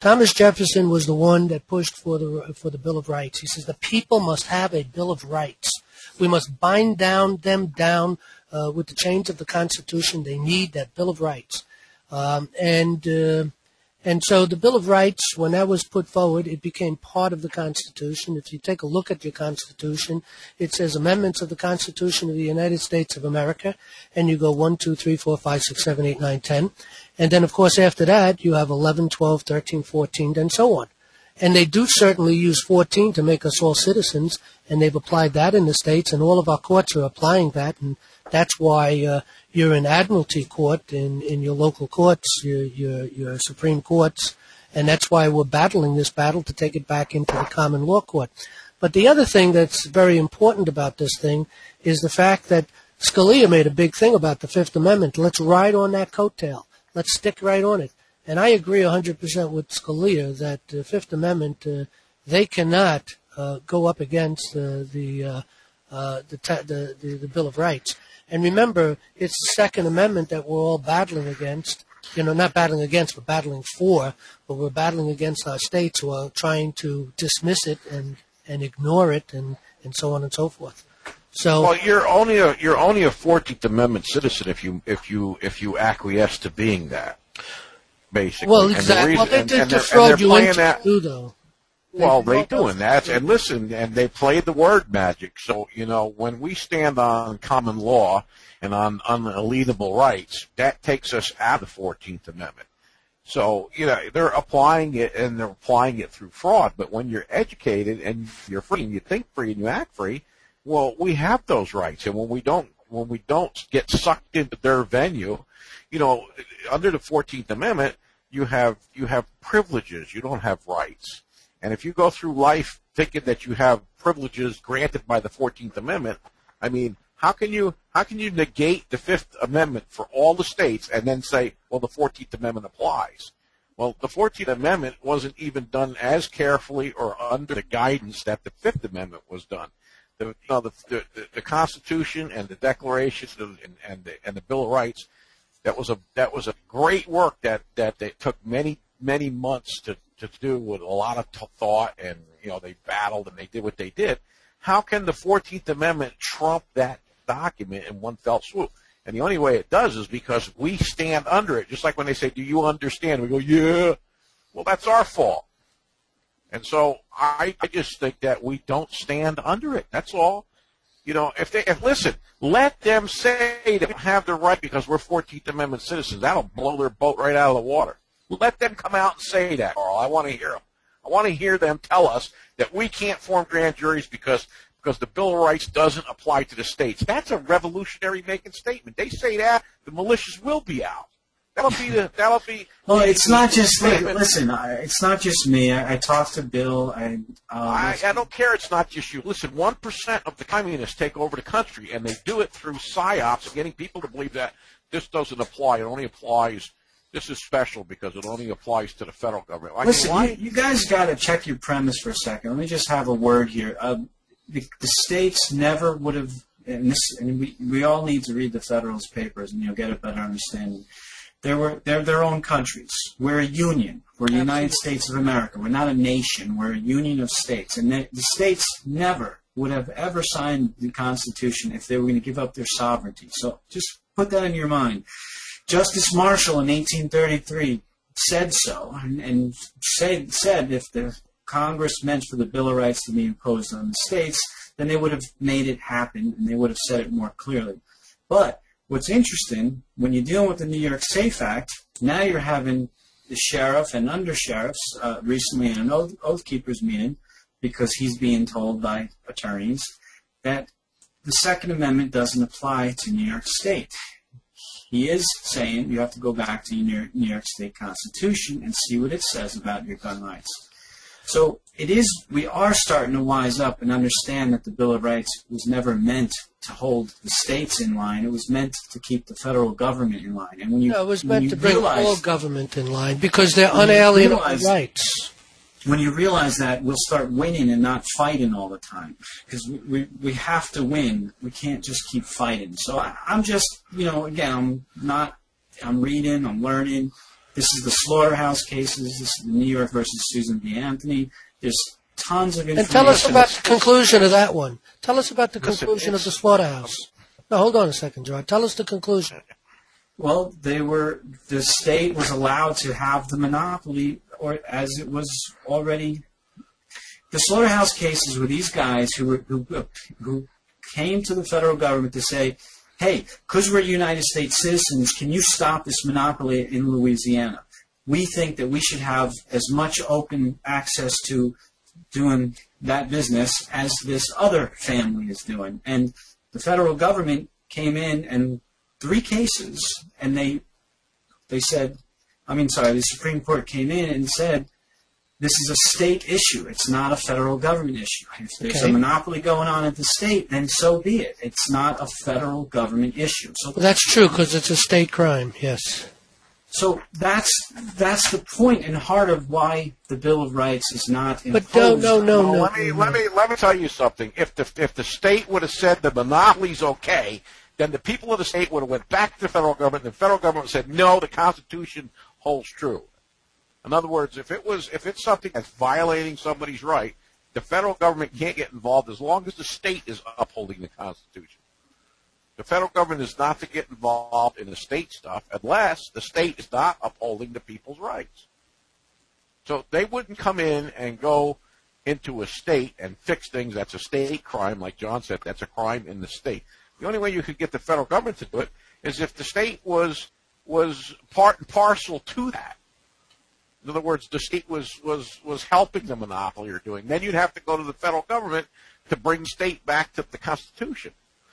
Thomas Jefferson was the one that pushed for the for the Bill of Rights. He says the people must have a Bill of Rights. We must bind down them down uh, with the chains of the Constitution. They need that Bill of Rights. Um, and uh, and so the Bill of Rights, when that was put forward, it became part of the Constitution. If you take a look at your Constitution, it says amendments of the Constitution of the United States of America, and you go one, two, three, four, five, six, seven, eight, nine, ten. And then, of course, after that, you have eleven, twelve, thirteen, fourteen, and so on. And they do certainly use fourteen to make us all citizens, and they've applied that in the states, and all of our courts are applying that, and that's why uh, you're in admiralty court in, in your local courts, your, your, your Supreme Courts, and that's why we're battling this battle to take it back into the common law court. But the other thing that's very important about this thing is the fact that Scalia made a big thing about the Fifth Amendment. Let's ride on that coattail. Let's stick right on it. And I agree one hundred percent with Scalia that the Fifth Amendment, uh, they cannot uh, go up against uh, the, uh, uh, the, the, the the Bill of Rights. And remember, it's the Second Amendment that we're all battling against. You know, not battling against, but battling for. But we're battling against our states who are trying to dismiss it and, and ignore it and, and so on and so forth. So,
well, you're only a you're only a Fourteenth Amendment citizen if you if you if you acquiesce to being that, basically.
Well, exactly. Well, they did defraud you into that too, though.
Well, they do, and that's and listen, and they play the word magic. So you know, when we stand on common law and on unalienable rights, that takes us out of the Fourteenth Amendment. So you know, they're applying it, and they're applying it through fraud. But when you're educated and you're free, and you think free, and you act free, well, we have those rights, and when we don't, when we don't get sucked into their venue, you know, under the Fourteenth Amendment, you have you have privileges. You don't have rights. And if you go through life thinking that you have privileges granted by the Fourteenth Amendment, I mean, how can you how can you negate the Fifth Amendment for all the states and then say, well, the Fourteenth Amendment applies? Well, the Fourteenth Amendment wasn't even done as carefully or under the guidance that the Fifth Amendment was done. The, you know, the, the, the Constitution and the Declaration and, and, the, and the Bill of Rights, that was a that was a great work that that they took many many months to, to do with a lot of t- thought, and you know they battled and they did what they did. How can the Fourteenth Amendment trump that document in one fell swoop? And the only way it does is because we stand under it. Just like when they say, "Do you understand?" We go, "Yeah." Well, that's our fault. And so I, I just think that we don't stand under it. That's all. You know, if they if listen, let them say they don't have the right because we're Fourteenth Amendment citizens. That'll blow their boat right out of the water. Let them come out and say that, Carl. I want to hear them. I want to hear them tell us that we can't form grand juries because because the Bill of Rights doesn't apply to the states. That's a revolutionary making statement. They say that, the militias will be out. That'll be the. That'll be.
Well, it's not just. Listen, I, it's not just me. I, I talked to Bill. I, uh,
I. I don't care. It's not just you. Listen, one percent of the communists take over the country, and they do it through psyops, getting people to believe that this doesn't apply. It only applies. This is special because it only applies to the federal government. I
Listen,
mean,
you, you guys got to check your premise for a second. Let me just have a word here. Uh, the, the states never would have, and this, and we we all need to read the Federalist Papers, and you'll get a better understanding. They were, they're their own countries. We're a union. We're the United States of America. We're not a nation. We're a union of states. And the, the states never would have ever signed the Constitution if they were going to give up their sovereignty. So just put that in your mind. Justice Marshall in eighteen thirty-three said so, and, and said, said if the Congress meant for the Bill of Rights to be imposed on the states, then they would have made it happen, and they would have said it more clearly. But what's interesting, when you're dealing with the New York SAFE Act, now you're having the sheriff and under-sheriffs uh, recently in an oath, oath keepers meeting, because he's being told by attorneys that the Second Amendment doesn't apply to New York State. He is saying you have to go back to your New York State Constitution and see what it says about your gun rights. So it is, we are starting to wise up and understand that the Bill of Rights was never meant to hold the states in line. It was meant to keep the federal government in line. And when you,
no, it was meant to
bring
realize, all government in line because they're unalienable realize, rights.
When you realize that, we'll start winning and not fighting all the time, because we, we we have to win. We can't just keep fighting. So I, I'm just, you know, again, I'm not, I'm reading, I'm learning. This is the slaughterhouse cases. This is the New York versus Susan B. Anthony. There's tons of information.
And tell us about the conclusion of that one. Tell us about the conclusion of the slaughterhouse. No, hold on a second, John. Tell us the conclusion.
Well, they were the state was allowed to have the monopoly, or as it was already. The slaughterhouse cases were these guys who were, who who came to the federal government to say, "Hey, because we're United States citizens, can you stop this monopoly in Louisiana? We think that we should have as much open access to doing that business as this other family is doing." And the federal government came in and three cases, and they they said, I mean, sorry, the Supreme Court came in and said, this is a state issue. It's not a federal government issue. If there's okay. a monopoly going on at the state, then so be it. It's not a federal government issue. So
well, that's true because it's a state crime, yes.
So that's that's the point and heart of why the Bill of Rights is not imposed.
But no, no, no,
well,
no.
Let me let me let me tell you something. If the if the state would have said the monopoly's okay, then the people of the state would have went back to the federal government, and the federal government said, no, the Constitution holds true. In other words, if it was if it's something that's violating somebody's right, the federal government can't get involved as long as the state is upholding the Constitution. The federal government is not to get involved in the state stuff unless the state is not upholding the people's rights. So they wouldn't come in and go into a state and fix things. That's a state crime, like John said. That's a crime in the state. The only way you could get the federal government to do it is if the state was was part and parcel to that. In other words, the state was, was, was helping the monopoly or doing. Then you'd have to go to the federal government to bring the state back to the Constitution.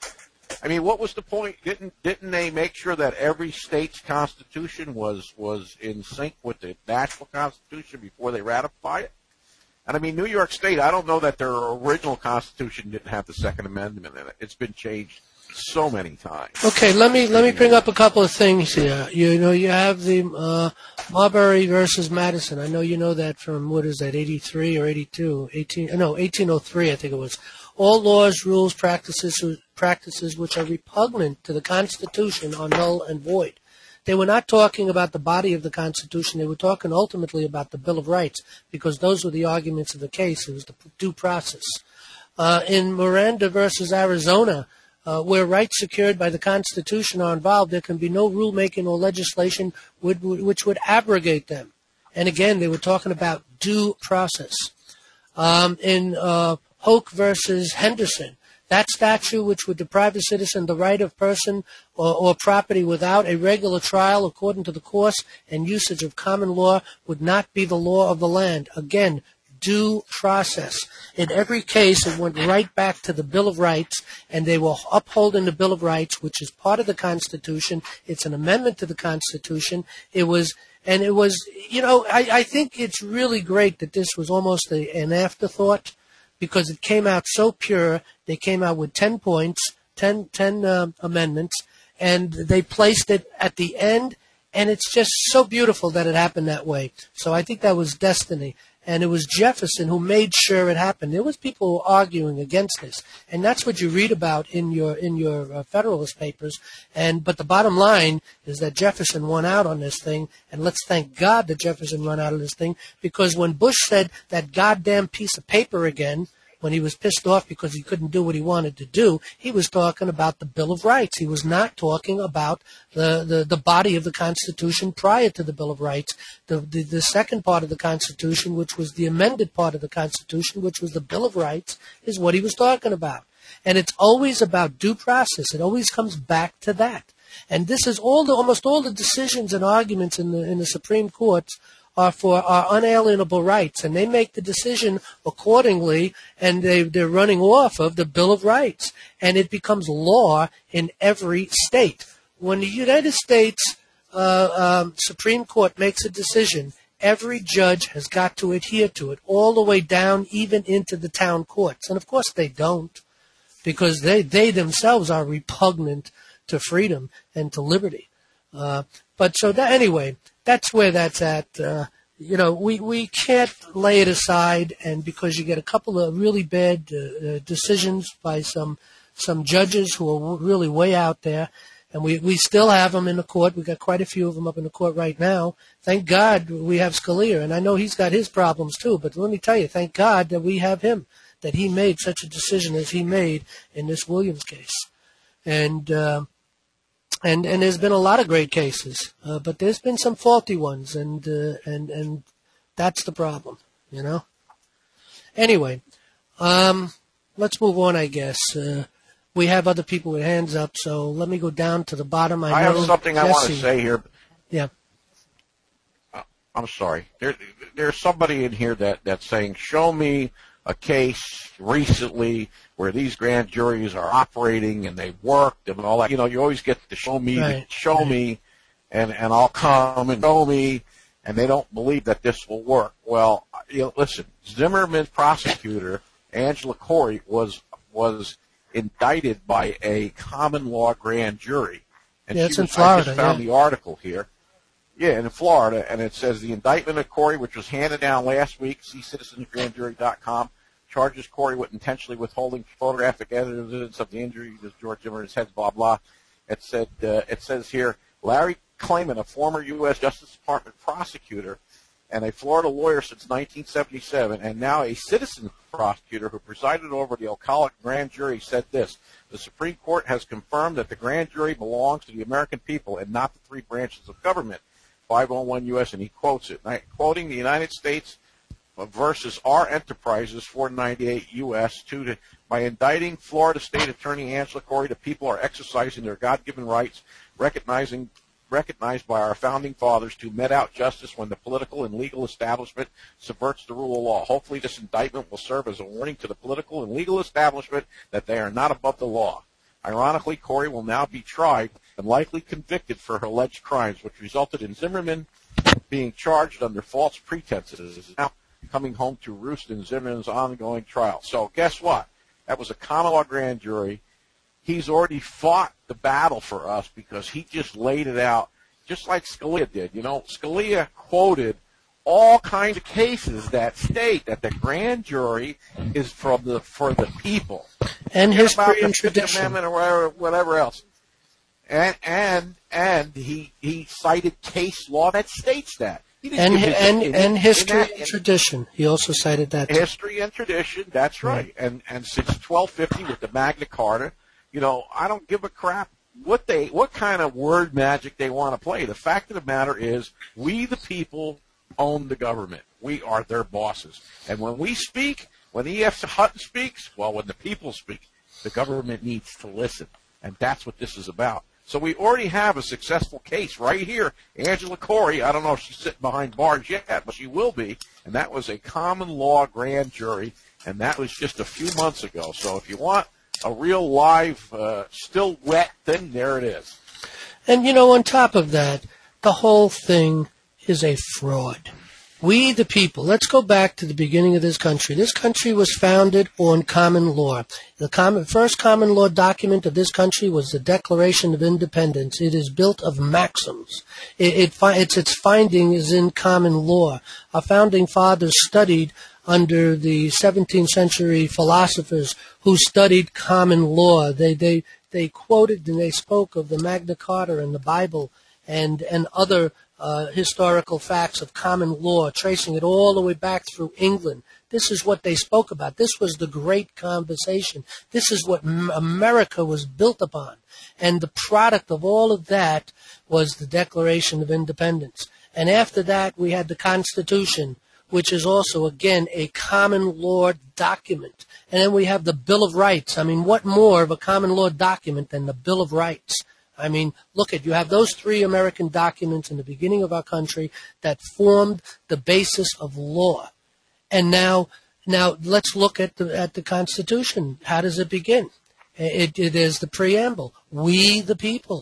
I mean, what was the point? Didn't didn't they make sure that every state's constitution was was in sync with the national constitution before they ratified it? And I mean, New York State, I don't know that their original constitution didn't have the Second Amendment in it. It's been changed so many times.
Okay, let me let me bring up a couple of things here. You know, you have the uh, Marbury versus Madison. I know you know that from, what is that, eighty-three or eighty-two? eighteen, no, eighteen oh three, I think it was. All laws, rules, practices, practices which are repugnant to the Constitution are null and void. They were not talking about the body of the Constitution. They were talking ultimately about the Bill of Rights, because those were the arguments of the case. It was the due process. Uh, in Miranda versus Arizona, uh, where rights secured by the Constitution are involved, there can be no rulemaking or legislation would, which would abrogate them. And again, they were talking about due process. Um, in uh, Hoke versus Henderson, that statute which would deprive a citizen the right of person or, or property without a regular trial according to the course and usage of common law would not be the law of the land. Again, due process. In every case, it went right back to the Bill of Rights, and they were upholding the Bill of Rights, which is part of the Constitution. It's an amendment to the Constitution. It was, and it was, you know, I, I think it's really great that this was almost a, an afterthought, because it came out so pure. They came out with ten points, ten, ten uh, amendments, and they placed it at the end, and it's just so beautiful that it happened that way. So I think that was destiny. And it was Jefferson who made sure it happened. There was people who were arguing against this, and that's what you read about in your in your uh, Federalist Papers. And but the bottom line is that Jefferson won out on this thing, and let's thank God that Jefferson won out on this thing, because when Bush said that goddamn piece of paper again, when he was pissed off because he couldn't do what he wanted to do, he was talking about the Bill of Rights. He was not talking about the, the, the body of the Constitution prior to the Bill of Rights. The, the, the second part of the Constitution, which was the amended part of the Constitution, which was the Bill of Rights, is what he was talking about. And it's always about due process. It always comes back to that. And this is all the, almost all the decisions and arguments in the, in the Supreme Courts are for our unalienable rights, and they make the decision accordingly, and they, they're running off of the Bill of Rights, and it becomes law in every state. When the United States uh, um, Supreme Court makes a decision, every judge has got to adhere to it, all the way down even into the town courts. And of course they don't, because they, they themselves are repugnant to freedom and to liberty. Uh, but so that, anyway, that's where that's at. Uh, you know, we, we can't lay it aside, and because you get a couple of really bad uh, uh, decisions by some some judges who are really way out there, And we, we still have them in the court. We've got quite a few of them up in the court right now. Thank God we have Scalia. And I know he's got his problems too, but let me tell you, thank God that we have him, that he made such a decision as he made in this Williams case. And, uh, and, and there's been a lot of great cases, uh, but there's been some faulty ones, and, uh, and, and that's the problem, you know? Anyway, um, let's move on, I guess. Uh, We have other people with hands up, so let me go down to the bottom. I,
I
know
have something
Jesse.
I want to say here.
Yeah.
Uh, I'm sorry. There, there's somebody in here that, that's saying, show me a case recently where these grand juries are operating and they've worked and all that. You know, you always get the show me,
Right.
the show
right.
me, and, and I'll come and show me, and they don't believe that this will work. Well, you know, listen, Zimmerman prosecutor, Angela Corey, was was indicted by a common law grand jury. And
Yeah,
she
it's in
was,
Florida,
I just found
yeah.
the article here. Yeah, in Florida, and it says the indictment of Corey, which was handed down last week, see citizens grand jury dot com, charges Corey with intentionally withholding photographic evidence of the injury to George Zimmerman's head, blah, blah. It said, uh, it says here, Larry Klayman, a former U S Justice Department prosecutor and a Florida lawyer since nineteen seventy-seven, and now a citizen prosecutor who presided over the Ocala grand jury, said this: the Supreme Court has confirmed that the grand jury belongs to the American people and not the three branches of government, five oh one U S, and he quotes it, quoting the United States versus our Enterprises, four ninety-eight U S, two to, by indicting Florida State Attorney Angela Corey, the people are exercising their God-given rights, recognizing recognized by our founding fathers to met out justice when the political and legal establishment subverts the rule of law. Hopefully this indictment will serve as a warning to the political and legal establishment that they are not above the law. Ironically, Corey will now be tried and likely convicted for her alleged crimes, which resulted in Zimmerman being charged under false pretenses, now coming home to roost in Zimmerman's ongoing trial. So guess what? That was a common law grand jury. He's already fought the battle for us because he just laid it out just like Scalia did. You know, Scalia quoted all kinds of cases that state that the grand jury is from the for the people.
And
Forget
history
about the
and
Fifth
tradition.
Amendment or whatever, whatever else. And and and he he cited case law that states that. He didn't
And,
give his
and,
opinion.
and history
In that-
and tradition. He also cited that. too.
History and tradition, that's right. And and since twelve fifty with the Magna Carta, you know, I don't give a crap what they what kind of word magic they want to play. The fact of the matter is, we the people own the government. We are their bosses. And when we speak, when E F Hutton speaks, well, when the people speak, the government needs to listen. And that's what this is about. So we already have a successful case right here. Angela Corey, I don't know if she's sitting behind bars yet, but she will be. And that was a common law grand jury, and that was just a few months ago. So if you want a real live, uh, still wet thing, there it is.
And, you know, on top of that, the whole thing is a fraud. We, the people, let's go back to the beginning of this country. This country was founded on common law. The common, first common law document of this country was the Declaration of Independence. It is built of maxims. It, it, it's, its finding is in common law. Our founding fathers studied under the seventeenth century philosophers who studied common law. They, they, they quoted and they spoke of the Magna Carta and the Bible and, and other Uh, historical facts of common law, tracing it all the way back through England. This is what they spoke about. This was the great conversation. This is what M- America was built upon. And the product of all of that was the Declaration of Independence. And after that, we had the Constitution, which is also, again, a common law document. And then we have the Bill of Rights. I mean, what more of a common law document than the Bill of Rights? I mean, look at, you have those three American documents in the beginning of our country that formed the basis of law. And now, now let's look at the, at the Constitution. How does it begin? It, it is the preamble. We, the people,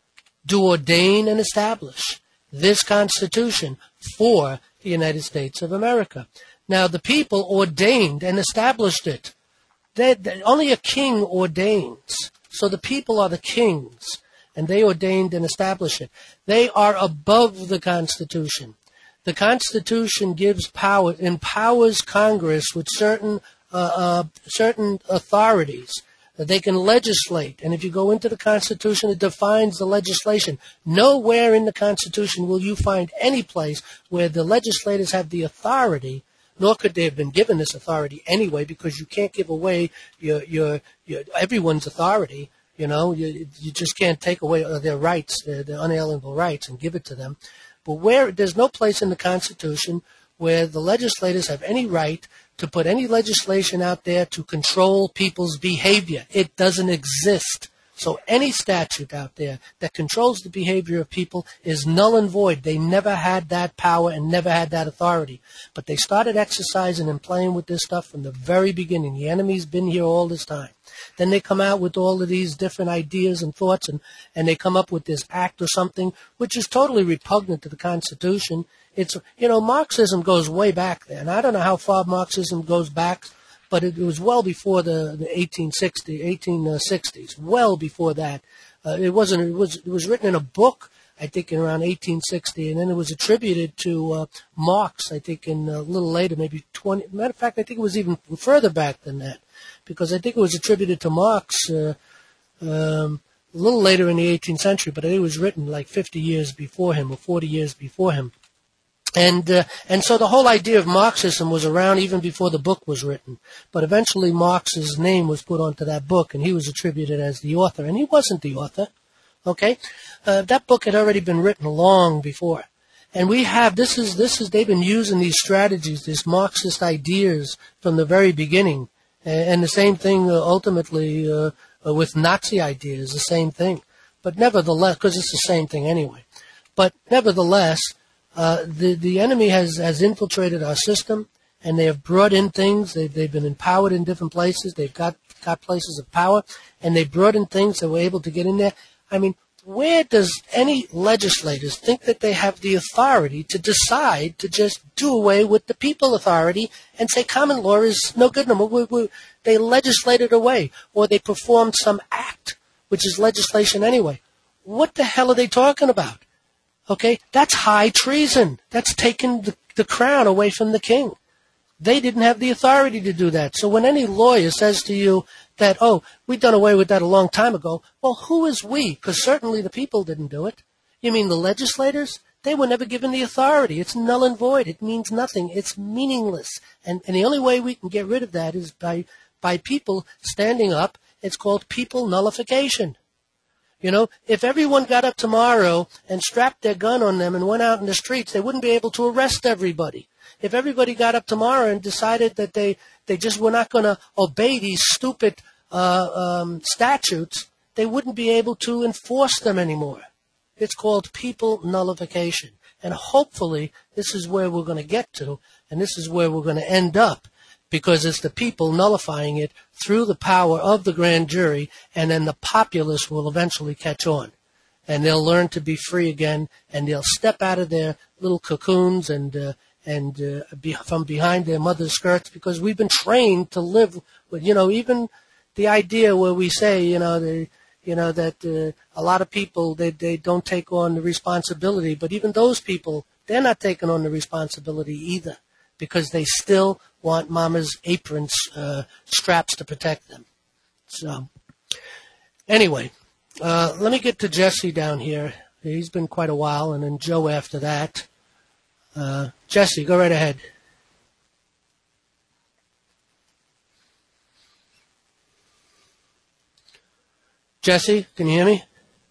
do ordain and establish this Constitution for the United States of America. Now, the people ordained and established it. They, they, only a king ordains. So the people are the kings. And they ordained and established it. They are above the Constitution. The Constitution gives power, empowers Congress with certain uh, uh, certain authorities. that they can legislate. And if you go into the Constitution, it defines the legislation. Nowhere in the Constitution will you find any place where the legislators have the authority, nor could they have been given this authority anyway, because you can't give away your, your, your everyone's authority. You know, you, you just can't take away their rights, their, their unalienable rights, and give it to them. But where there's no place in the Constitution where the legislators have any right to put any legislation out there to control people's behavior. It doesn't exist. So any statute out there that controls the behavior of people is null and void. They never had that power and never had that authority. But they started exercising and playing with this stuff from the very beginning. The enemy's been here all this time. Then they come out with all of these different ideas and thoughts, and, and they come up with this act or something which is totally repugnant to the Constitution. It's, you know, Marxism goes way back there. And I don't know how far Marxism goes back, but it was well before the, the eighteen sixties, well before that. Uh, it wasn't. It was. It was written in a book, I think, in around eighteen sixty, and then it was attributed to uh, Marx, I think, in a little later, maybe twenty. Matter of fact, I think it was even further back than that, because I think it was attributed to Marx uh, um, a little later in the eighteenth century, but it was written like fifty years before him or forty years before him. And uh, and so the whole idea of Marxism was around even before the book was written. But eventually Marx's name was put onto that book, and he was attributed as the author. And he wasn't the author, okay? Uh, that book had already been written long before. And we have, this is, this is, they've been using these strategies, these Marxist ideas from the very beginning. And, and the same thing uh, ultimately uh, uh, with Nazi ideas, the same thing. But nevertheless, because it's the same thing anyway. But nevertheless, Uh, the, the enemy has, has infiltrated our system, and they have brought in things. They, they've been empowered in different places. They've got, got places of power, and they brought in things that were able to get in there. I mean, where does any legislators think that they have the authority to decide to just do away with the people authority and say common law is no good no more? We, we, they legislate it away, or they performed some act, which is legislation anyway. What the hell are they talking about? Okay, that's high treason. That's taking the, the crown away from the king. They didn't have the authority to do that. So when any lawyer says to you that, oh, we've done away with that a long time ago, well, who is we? Because certainly the people didn't do it. You mean the legislators? They were never given the authority. It's null and void. It means nothing. It's meaningless. And, and the only way we can get rid of that is by, by people standing up. It's called people nullification. You know, if everyone got up tomorrow and strapped their gun on them and went out in the streets, they wouldn't be able to arrest everybody. If everybody got up tomorrow and decided that they, they just were not going to obey these stupid uh, um, statutes, they wouldn't be able to enforce them anymore. It's called people nullification. And hopefully this is where we're going to get to, and this is where we're going to end up, because it's the people nullifying it through the power of the grand jury, and then the populace will eventually catch on. And they'll learn to be free again, and they'll step out of their little cocoons and uh, and uh, be, from behind their mother's skirts, because we've been trained to live with, you know, even the idea where we say, you know, the, you know that uh, a lot of people, they, they don't take on the responsibility, but even those people, they're not taking on the responsibility either, because they still want mama's aprons, uh, straps to protect them. So, anyway, uh, let me get to Jesse down here. He's been quite a while, and then Joe after that. Uh, Jesse, go right ahead. Jesse, can you hear me?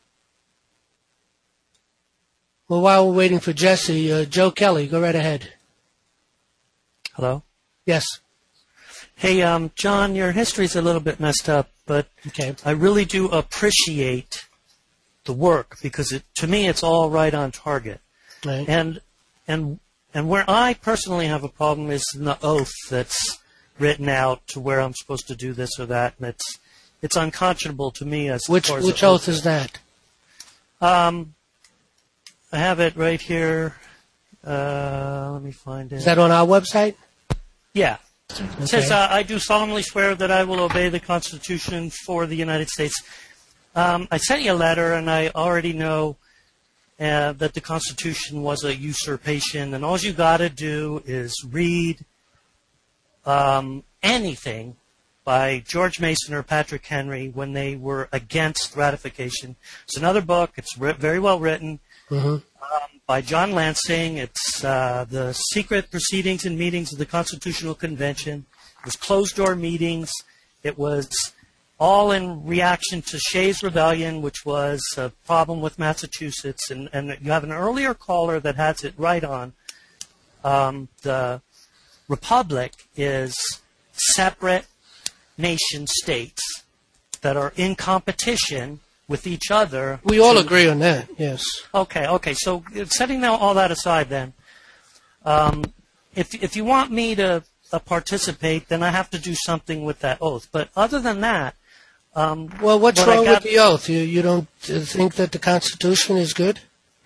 Well, while we're waiting for Jesse, uh, Joe Kelly, go right ahead.
Hello?
Yes.
Hey, um, John, your history's a little bit messed up, but
okay.
I really do appreciate the work, because it, to me it's all right on target.
Right.
And and and where I personally have a problem is in the oath that's written out to where I'm supposed to do this or that, and it's it's unconscionable to me as
which
far as
which oath is that?
Um, I have it right here. Uh, let me find it.
Is that on our website?
Yeah.
Okay.
It says, uh, I do solemnly swear that I will obey the Constitution for the United States. Um, I sent you a letter, and I already know uh, that the Constitution was a usurpation, and all you got to do is read um, anything by George Mason or Patrick Henry when they were against ratification. It's another book. It's ri- very well written.
Mm-hmm.
Um, by John Lansing. It's uh, the secret proceedings and meetings of the Constitutional Convention. It was closed-door meetings. It was all in reaction to Shays' Rebellion, which was a problem with Massachusetts. And, and you have an earlier caller that has it right on. Um, the Republic is separate nation states that are in competition with each other.
We all
to,
agree on that, yes.
Okay, okay. So setting now all that aside then, um, if, if you want me to uh, participate, then I have to do something with that oath. But other than that, Um,
well, what's
what
wrong
got,
with the oath? You you don't think that the Constitution is good?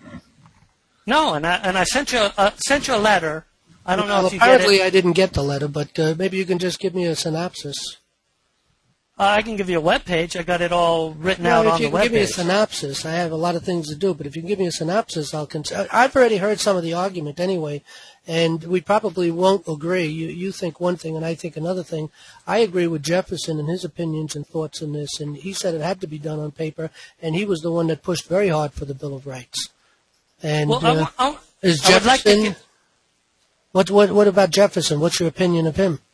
No, and I and I sent you uh, sent you a letter. I don't
well,
know if you
apparently
get it.
I didn't get the letter, but uh, maybe you can just give me a synopsis.
Uh, I can give you a web page. I got it all written
well,
out
if
on
you
the
can
web
give me a
page.
synopsis, I have a lot of things to do. But if you can give me a synopsis, I'll consider. I've already heard some of the argument anyway, and we probably won't agree. You you think one thing, and I think another thing. I agree with Jefferson and his opinions and thoughts on this, and he said it had to be done on paper, and he was the one that pushed very hard for the Bill of Rights. And
well,
uh,
I, I,
is
I would like to
Jefferson?
get-
What what what about Jefferson? What's your opinion of him?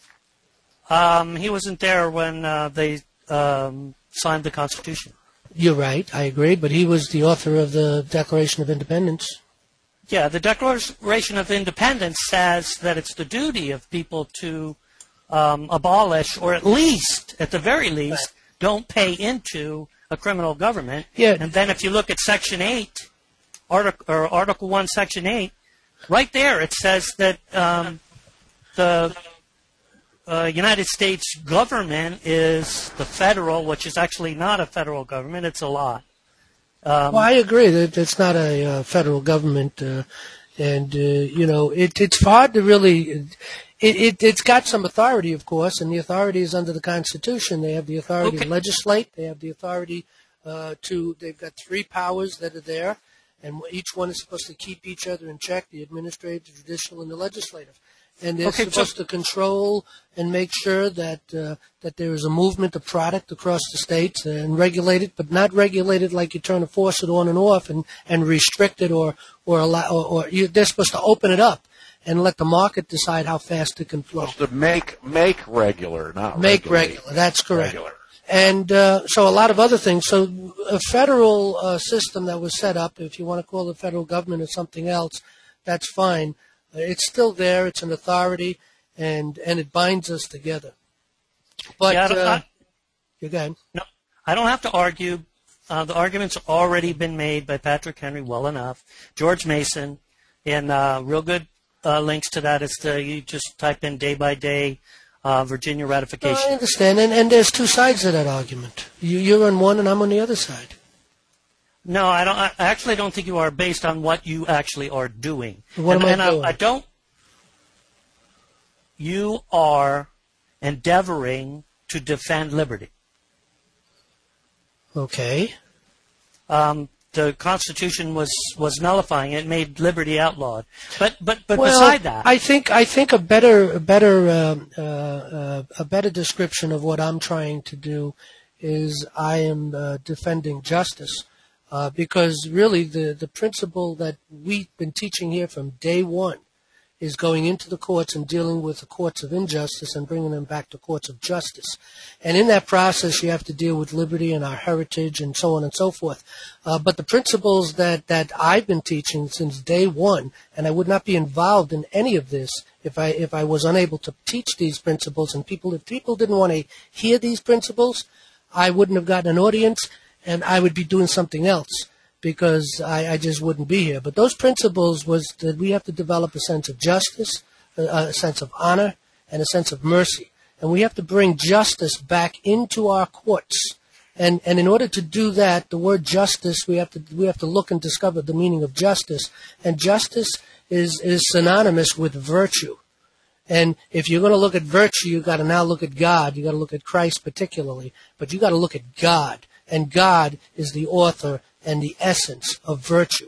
um, he wasn't there when uh, they um, signed the Constitution.
You're right. I agree, but he was the author of the Declaration of Independence.
Yeah, the Declaration of Independence says that it's the duty of people to um, abolish, or at least, at the very least, don't pay into a criminal government.
Yeah.
And then if you look at Section eight, Article, or Article one, Section eight, right there it says that um, the uh, United States government is the federal, which is actually not a federal government. It's a lie. Um,
Well, I agree that it's not a uh, federal government, uh, and uh, you know it, it's hard to really. It, it, it's got some authority, of course, and the authority is under the Constitution. They have the authority
Okay.
to legislate. They have the authority uh, to. They've got three powers that are there, and each one is supposed to keep each other in check: the administrative, the judicial, and the legislative. And they're
Okay, so-
supposed to control and make sure that uh, that there is a movement of product across the states and regulate it, but not regulate it like you turn a faucet on and off and, and restrict it or or allow or, or you, they're supposed to open it up and let the market decide how fast it can flow.
Supposed to make make regular, not
Make
regulate.
regular. That's correct.
Regular.
And uh, so a lot of other things. So a federal uh, system that was set up, if you want to call the federal government or something else, that's fine. Uh, it's still there. It's an authority, and and it binds us together. But
Yeah, I don't-
uh,
I-
you go ahead.
No, I don't have to argue. Uh, the argument's already been made by Patrick Henry well enough. George Mason, and uh, real good uh, links to that is to, you just type in day by day uh, Virginia
No,
ratification.
I understand, and, and there's two sides to that argument. You, you're on one, and I'm on the other side.
No, I don't. I actually don't think you are, based on what you actually are doing.
What
and,
am I
and
doing?
I, I don't. You are endeavoring to defend liberty.
Okay.
Um, the Constitution was, was nullifying it, made liberty outlawed. But but but
well,
beside that,
I think I think a better a better um, uh, uh, a better description of what I'm trying to do is I am uh, defending justice, uh, because really the the principle that we've been teaching here from day one is going into the courts and dealing with the courts of injustice and bringing them back to courts of justice. And in that process, you have to deal with liberty and our heritage and so on and so forth. Uh, but the principles that, that I've been teaching since day one, and I would not be involved in any of this if I if I was unable to teach these principles, and people if people didn't want to hear these principles, I wouldn't have gotten an audience, and I would be doing something else, because I, I just wouldn't be here. But those principles was that we have to develop a sense of justice, a, a sense of honor, and a sense of mercy. And we have to bring justice back into our courts. And and in order to do that, the word justice, we have to we have to look and discover the meaning of justice. And justice is, is synonymous with virtue. And if you're going to look at virtue, you've got to now look at God. You've got to look at Christ particularly. But you've got to look at God. And God is the author and the essence of virtue.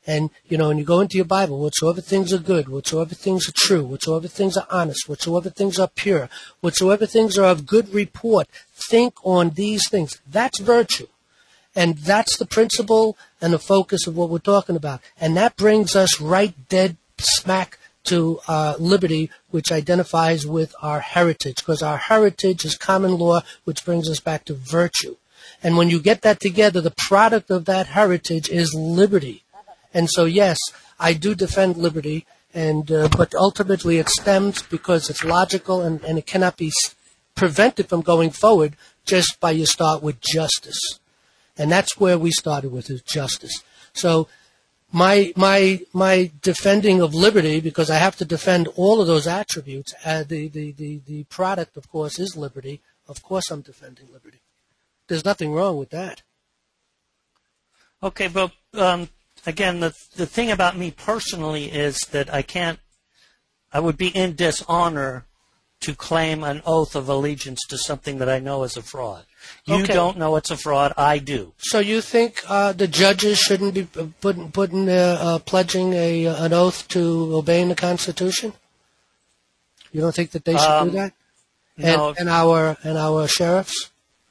And, you know, and you go into your Bible, whatsoever things are good, whatsoever things are true, whatsoever things are honest, whatsoever things are pure, whatsoever things are of good report, think on these things. That's virtue. And that's the principle and the focus of what we're talking about. And that brings us right dead smack to uh, liberty, which identifies with our heritage, because our heritage is common law, which brings us back to virtue. And when you get that together, the product of that heritage is liberty. And so, yes, I do defend liberty, and uh, but ultimately it stems because it's logical and, and it cannot be prevented from going forward just by you start with justice. And that's where we started with, is justice. So my my my defending of liberty, because I have to defend all of those attributes, uh, the, the, the, the product, of course, is liberty. Of course I'm defending liberty. There's nothing wrong with that.
Okay, but um, again, the the thing about me personally is that I can't, I would be in dishonor to claim an oath of allegiance to something that I know is a fraud. You
Okay.
don't know it's a fraud. I do.
So you think uh, the judges shouldn't be putting, putting uh, uh, pledging a an oath to obeying the Constitution? You don't think that they should
Um,
do that? And,
no.
and our and our sheriffs?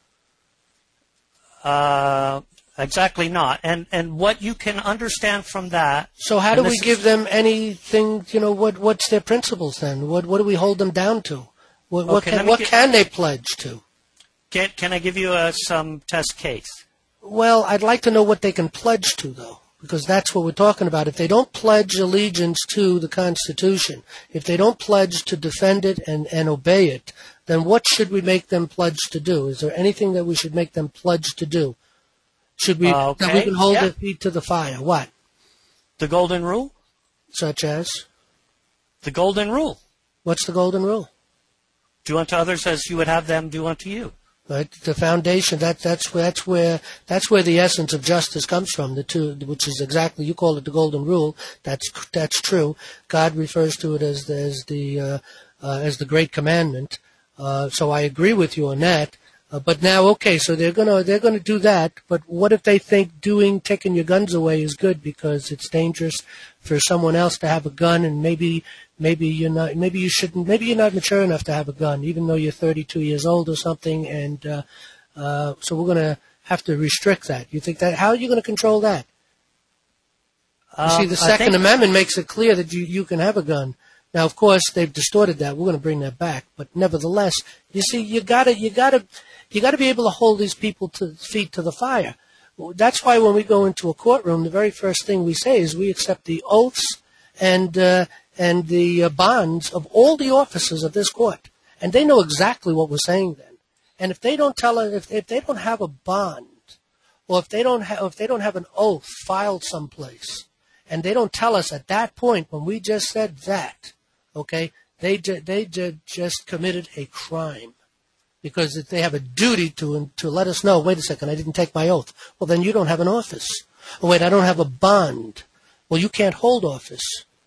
Uh, exactly not. And and what you can understand from that.
So how do
and
we
this
give
is-
them anything? You know, what what's their principles then? What what do we hold them down to? What what
Okay, let
can
me
what
get-
can they pledge to?
Can, can I give you uh, some test case?
Well, I'd like to know what they can pledge to, though, because that's what we're talking about. If they don't pledge allegiance to the Constitution, if they don't pledge to defend it and, and obey it, then what should we make them pledge to do? Is there anything that we should make them pledge to do? Should we,
Uh,
that we
okay,
can hold
yeah.
their feet to the fire? What?
The golden rule?
Such as?
The golden rule.
What's the golden rule?
Do unto others as you would have them do unto you.
Right, the foundation. That that's where that's where that's where the essence of justice comes from. The two, which is exactly, you call it the golden rule. That's that's true. God refers to it as the, as the uh, uh, as the great commandment. Uh, so I agree with you on that. Uh, but now, okay, so they're gonna they're gonna do that. But what if they think doing taking your guns away is good because it's dangerous for someone else to have a gun, and maybe maybe you're not maybe you shouldn't maybe you're not mature enough to have a gun, even though you're thirty-two years old or something, and uh, uh, so we're gonna have to restrict that. You think that how are you gonna control that? You see,
Um,
the
I
Second
think-
Amendment makes it clear that you, you can have a gun. Now, of course, they've distorted that. We're going to bring that back, but nevertheless, you see, you gotta, you gotta, you gotta be able to hold these people to feet to the fire. That's why when we go into a courtroom, the very first thing we say is we accept the oaths and uh, and the uh, bonds of all the officers of this court, and they know exactly what we're saying then. And if they don't tell us, if, if they don't have a bond, or if they don't have, if they don't have an oath filed someplace, and they don't tell us at that point when we just said that, okay, they ju- they ju- just committed a crime, because if they have a duty to to let us know. Wait a second, I didn't take my oath. Well, then you don't have an office. Oh, wait, I don't have a bond. Well, you can't hold office.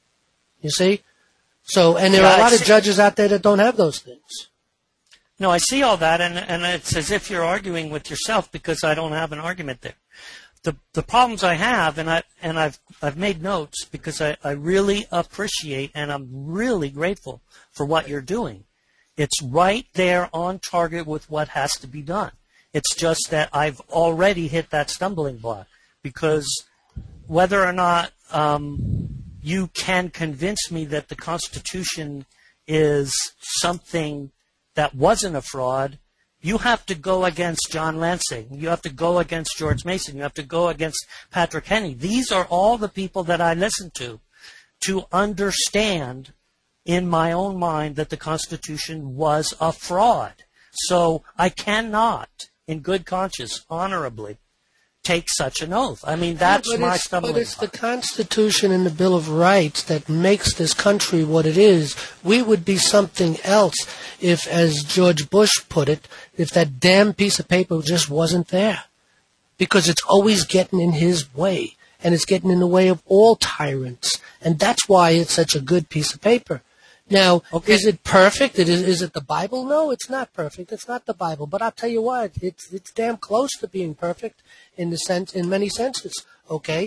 You see? So, and there
Yeah,
are a
I
lot of
see.
judges out there that don't have those things.
No, I see all that, and, and it's as if you're arguing with yourself because I don't have an argument there. The the problems I have, and I and I've I've made notes because I, I really appreciate and I'm really grateful for what you're doing. It's right there on target with what has to be done. It's just that I've already hit that stumbling block, because whether or not um, you can convince me that the Constitution is something that wasn't a fraud, you have to go against John Lansing. You have to go against George Mason. You have to go against Patrick Henry. These are all the people that I listen to to understand in my own mind that the Constitution was a fraud. So I cannot, in good conscience, honorably, take such an oath. I mean, that's
Yeah, but
my
it's,
stumbling
But it's the
block.
Constitution and the Bill of Rights that makes this country what it is. We would be something else if, as George Bush put it, if that damn piece of paper just wasn't there. Because it's always getting in his way. And it's getting in the way of all tyrants. And that's why it's such a good piece of paper. Now,
Okay.
is it perfect? It is, is it the Bible? No, it's not perfect. It's not the Bible. But I'll tell you what, it's it's damn close to being perfect in the sense, in many senses. Okay,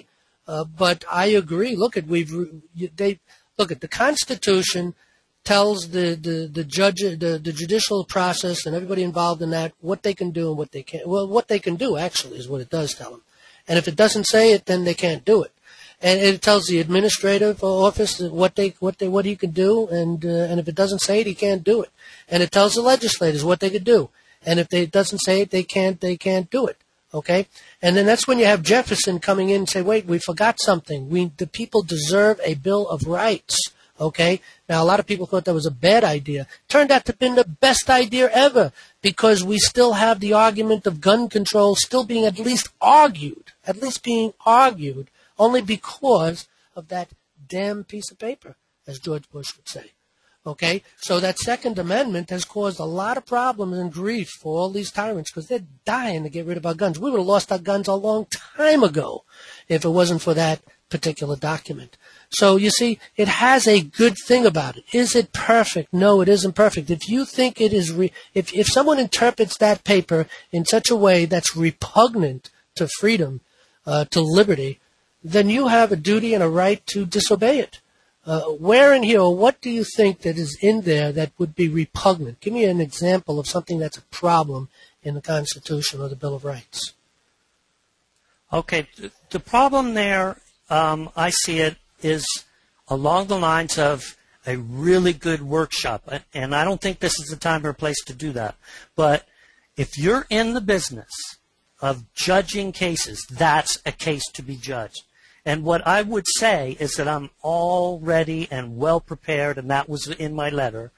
Uh, but I agree. Look at we've they look at the Constitution tells the the the judge the, the judicial process and everybody involved in that what they can do and what they can't. Well, what they can do actually is what it does tell them. And if it doesn't say it, then they can't do it. And it tells the administrative office what they what they what he can do, and uh, and if it doesn't say it, he can't do it. And it tells the legislators what they could do. And if they, it doesn't say it, they can't they can't do it. Okay? And then that's when you have Jefferson coming in and say, wait, we forgot something. We the people deserve a Bill of Rights. Okay? Now, a lot of people thought that was a bad idea. Turned out to have been the best idea ever, because we still have the argument of gun control still being at least argued, at least being argued, only because of that damn piece of paper, as George Bush would say. Okay? So that Second Amendment has caused a lot of problems and grief for all these tyrants, because they're dying to get rid of our guns. We would have lost our guns a long time ago if it wasn't for that particular document. So, you see, it has a good thing about it. Is it perfect? No, it isn't perfect. If you think it is, re- if, if someone interprets that paper in such a way that's repugnant to freedom, uh, to liberty, then you have a duty and a right to disobey it. Uh, where in here, or what do you think that is in there that would be repugnant? Give me an example of something that's a problem in the Constitution or the Bill of Rights.
Okay, the problem there, um, I see it, is along the lines of a really good workshop. And I don't think this is the time or place to do that. But if you're in the business of judging cases, that's a case to be judged. And what I would say is that I'm all ready and well prepared, and that was in my letter,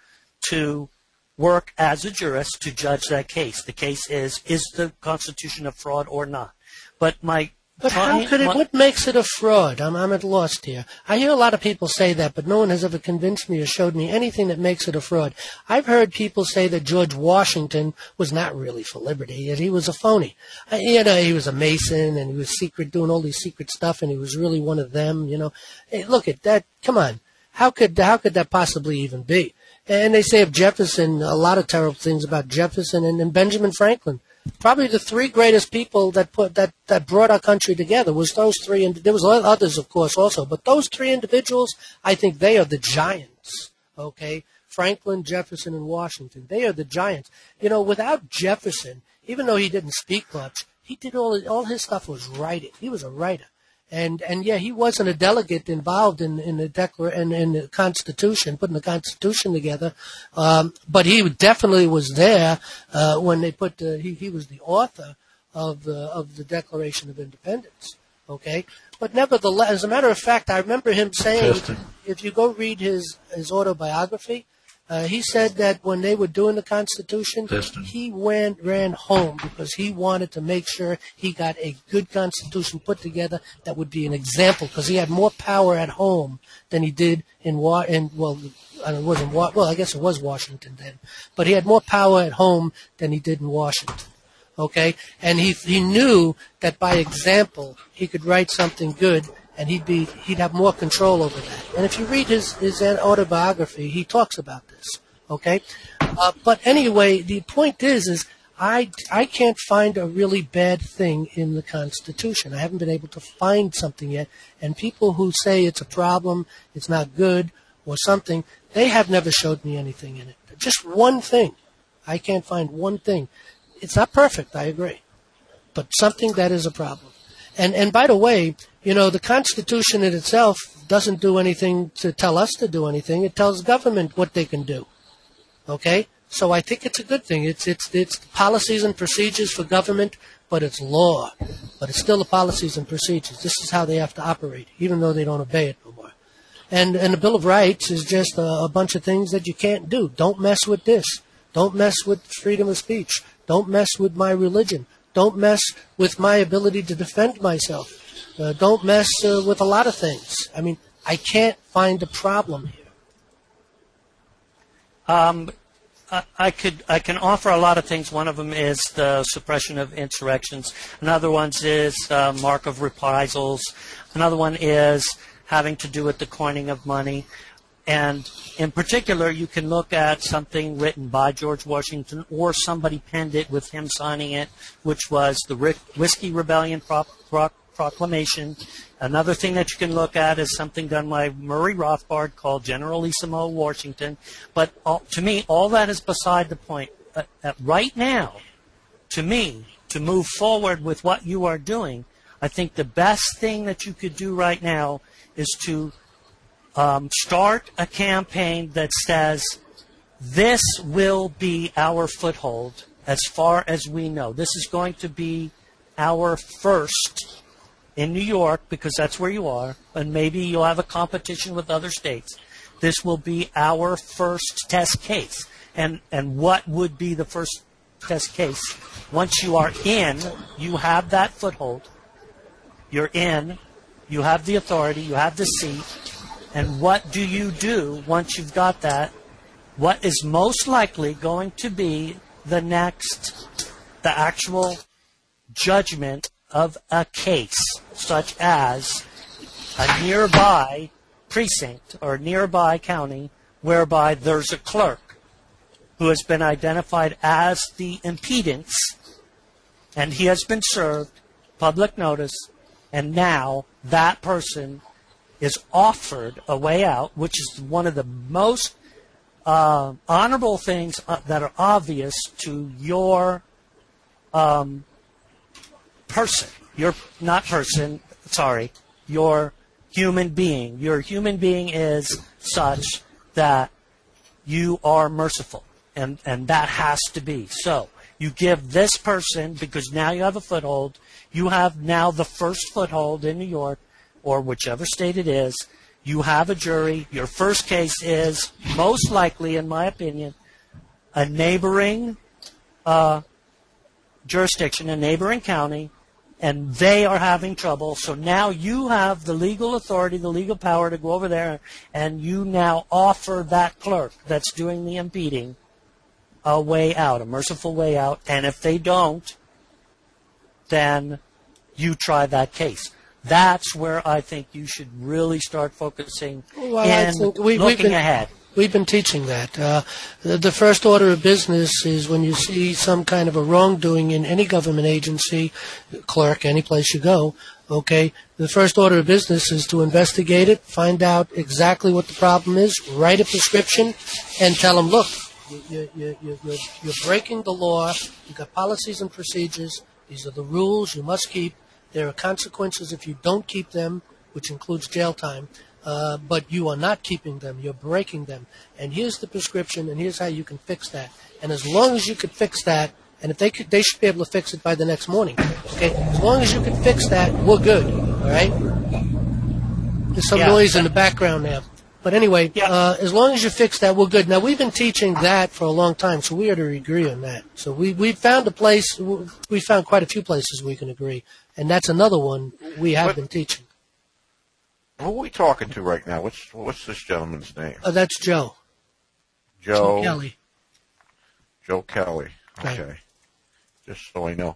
to work as a jurist to judge that case. The case is, is the Constitution a fraud or not? But my
But how could it, what makes it a fraud? I'm, I'm at lost here. I hear a lot of people say that, but no one has ever convinced me or showed me anything that makes it a fraud. I've heard people say that George Washington was not really for liberty, that he was a phony. I, you know, he was a Mason, and he was secret, doing all these secret stuff, and he was really one of them, you know. Hey, look at that. Come on. How could, how could that possibly even be? And they say of Jefferson, a lot of terrible things about Jefferson and, and Benjamin Franklin. Probably the three greatest people that put that, that brought our country together was those three, and there was others, of course, also. But those three individuals, I think they are the giants. Okay, Franklin, Jefferson, and Washington. They are the giants. You know, without Jefferson, even though he didn't speak much, he did all all his stuff was writing. He was a writer. And and yeah, he wasn't a delegate involved in in the declar- in, in the Constitution, putting the Constitution together, um, but he definitely was there uh, when they put the, he he was the author of the of the Declaration of Independence. Okay, but nevertheless, as a matter of fact, I remember him saying, Testing. If you go read his his autobiography. Uh, he said that when they were doing the Constitution, Testing. he went, ran home because he wanted to make sure he got a good Constitution put together that would be an example, because he had more power at home than he did in, Wa- in well, I don't know, it wasn't Wa- well, I guess it was Washington then, but he had more power at home than he did in Washington. Okay, and he he knew that by example he could write something good. And he'd be he'd have more control over that. And if you read his, his autobiography, he talks about this. Okay, uh, but anyway, the point is is I I can't find a really bad thing in the Constitution. I haven't been able to find something yet. And people who say it's a problem, it's not good, or something, they have never showed me anything in it. Just one thing. I can't find one thing. It's not perfect, I agree, but something that is a problem. And and by the way, you know, the Constitution in itself doesn't do anything to tell us to do anything. It tells government what they can do. Okay? So I think it's a good thing. It's it's it's policies and procedures for government, but it's law. But it's still the policies and procedures. This is how they have to operate, even though they don't obey it no more. And and the Bill of Rights is just a, a bunch of things that you can't do. Don't mess with this. Don't mess with freedom of speech. Don't mess with my religion. Don't mess with my ability to defend myself. Uh, don't mess uh, with a lot of things. I mean, I can't find a problem here.
Um, I, I could I can offer a lot of things. One of them is the suppression of insurrections. Another one is uh, mark of reprisals. Another one is having to do with the coining of money. And in particular, you can look at something written by George Washington, or somebody penned it with him signing it, which was the Whiskey Rebellion Pro- Pro- proclamation. Another thing that you can look at is something done by Murray Rothbard called Generalissimo Washington. But all, to me, all that is beside the point. Uh, uh, right now, to me, to move forward with what you are doing, I think the best thing that you could do right now is to um, start a campaign that says, this will be our foothold as far as we know. This is going to be our first in New York, because that's where you are, and maybe you'll have a competition with other states. This will be our first test case. And and what would be the first test case? Once you are in, you have that foothold. You're in, you have the authority, you have the seat, and what do you do once you've got that? What is most likely going to be the next, the actual judgment of a case, such as a nearby precinct or nearby county whereby there's a clerk who has been identified as the impedance, and he has been served public notice, and now that person is offered a way out, which is one of the most uh, honorable things uh, that are obvious to your um, person. Your, not person, sorry, your human being. Your human being is such that you are merciful, and, and that has to be. So you give this person, because now you have a foothold, you have now the first foothold in New York, or whichever state it is, you have a jury. Your first case is, most likely, in my opinion, a neighboring uh, jurisdiction, a neighboring county, and they are having trouble. So now you have the legal authority, the legal power to go over there, and you now offer that clerk that's doing the impeding a way out, a merciful way out. And if they don't, then you try that case. That's where I think you should really start focusing
well,
in
we,
looking
we've been,
ahead.
We've been teaching that. Uh, the, the first order of business is when you see some kind of a wrongdoing in any government agency, clerk, any place you go, okay, the first order of business is to investigate it, find out exactly what the problem is, write a prescription, and tell them, look, you, you, you, you're, you're breaking the law, you've got policies and procedures, these are the rules you must keep. There are consequences if you don't keep them, which includes jail time, uh, but you are not keeping them. You're breaking them. And here's the prescription, and here's how you can fix that. And as long as you could fix that, and if they could, they should be able to fix it by the next morning. Okay, as long as you can fix that, we're good. All right. There's some
yeah.
noise in the background now. But anyway,
Yeah.
uh, as long as you fix that, we're good. Now, we've been teaching that for a long time, so we ought to agree on that. So we we found a place, we found quite a few places we can agree, and that's another one we have
But-
been teaching.
Who are we talking to right now? What's what's this gentleman's name?
Uh, that's Joe.
Joe
Kelly.
Joe Kelly.
Right.
Okay. Just so I know.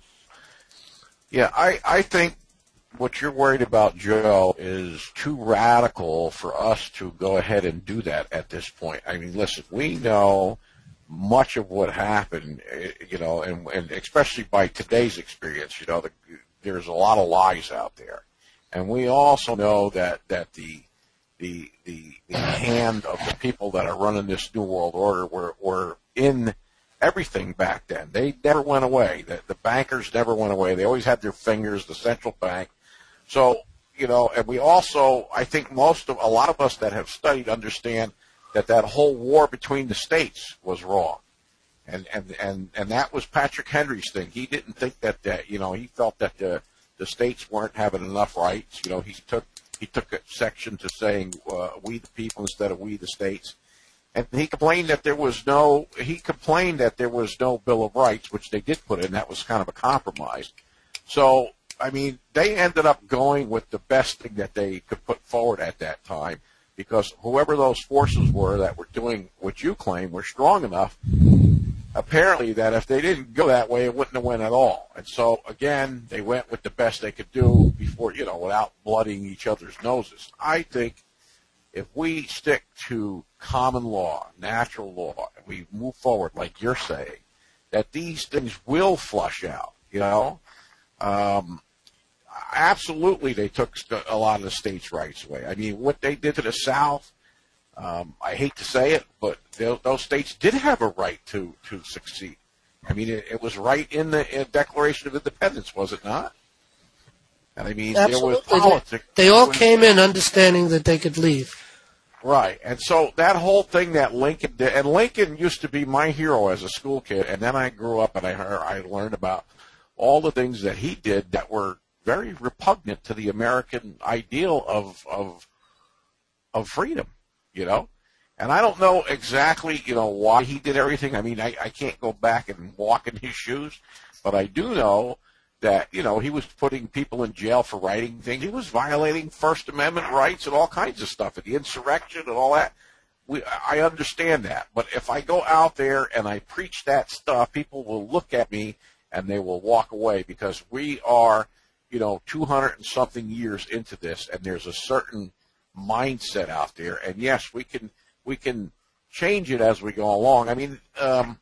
Yeah, I, I think what you're worried about, Joe, is too radical for us to go ahead and do that at this point. I mean, listen, we know much of what happened, eh, you know, and, and especially by today's experience, you know, the, there's a lot of lies out there. And we also know that, that the, the, the, the hand of the people that are running this New World Order were, were in everything back then. They never went away. The, the bankers never went away. They always had their fingers, the central bank. So, you know, and we also, I think most of, a lot of us that have studied understand that that whole war between the states was wrong. And, and, and, and that was Patrick Henry's thing. He didn't think that, that you know, he felt that the, the states weren't having enough rights. You know, he took, he took a section to saying, uh, we the people instead of we the states. And he complained that there was no, he complained that there was no Bill of Rights, which they did put in. That was kind of a compromise. So, I mean, they ended up going with the best thing that they could put forward at that time, because whoever those forces were that were doing what you claim were strong enough, apparently, that if they didn't go that way, it wouldn't have went at all. And so, again, they went with the best they could do before, you know, without blooding each other's noses. I think if we stick to common law, natural law, and we move forward, like you're saying, that these things will flush out, you know. Um, absolutely, they took a lot of the states' rights away. I mean, what they did to the South, um, I hate to say it, but they, those states did have a right to, to succeed. I mean, it, it was right in the in Declaration of Independence, was it not? And I mean,
Absolutely.
there was politics.
They all came in understanding that they could leave.
Right, and so that whole thing that Lincoln did, and Lincoln used to be my hero as a school kid, and then I grew up and I heard, I learned about all the things that he did that were very repugnant to the American ideal of of of freedom, you know. And I don't know exactly, you know, why he did everything. I mean, I, I can't go back and walk in his shoes, but I do know that, you know, he was putting people in jail for writing things. He was violating First Amendment rights and all kinds of stuff, and the insurrection and all that. We, I understand that. But if I go out there and I preach that stuff, people will look at me and they will walk away, because we are, you know, two hundred and something years into this, and there's a certain mindset out there. And yes, we can we can change it as we go along. I mean, um,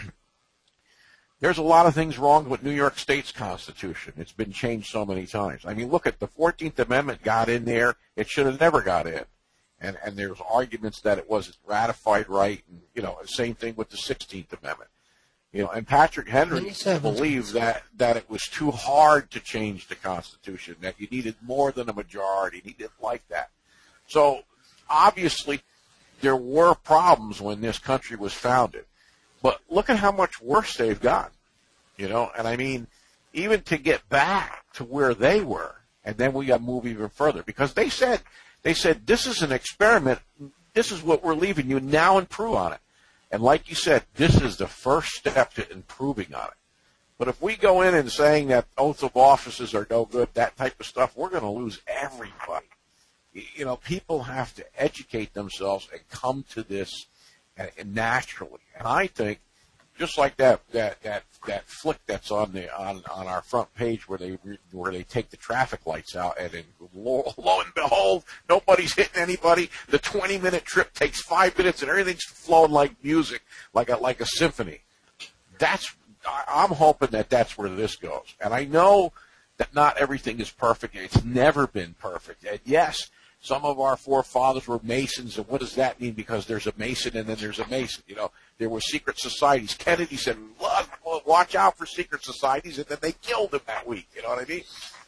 there's a lot of things wrong with New York State's Constitution. It's been changed so many times. I mean, look at the fourteenth Amendment got in there. It should have never got in. And and there's arguments that it wasn't ratified right. And, you know, same thing with the sixteenth Amendment. You know, and Patrick Henry believed that, that it was too hard to change the Constitution, that you needed more than a majority. He didn't like that. So, obviously, there were problems when this country was founded. But look at how much worse they've gotten, you know. And I mean, even to get back to where they were, and then we got to move even further, because they said, they said, this is an experiment. This is what we're leaving you. Now improve on it. And like you said, this is the first step to improving on it. But if we go in and saying that oaths of offices are no good, that type of stuff, we're going to lose everybody. You know, people have to educate themselves and come to this naturally. And I think, just like that that that that flick that's on the on, on our front page where they where they take the traffic lights out, and then lo, lo and behold, nobody's hitting anybody. The twenty minute trip takes five minutes, and everything's flowing like music, like a like a symphony. That's I'm hoping that that's where this goes. And I know that not everything is perfect. It's never been perfect. And yes, some of our forefathers were Masons, and what does that mean? Because there's a Mason and then there's a Mason. You know, there were secret societies. Kennedy said, watch out for secret societies, and then they killed him that week. You know what I mean?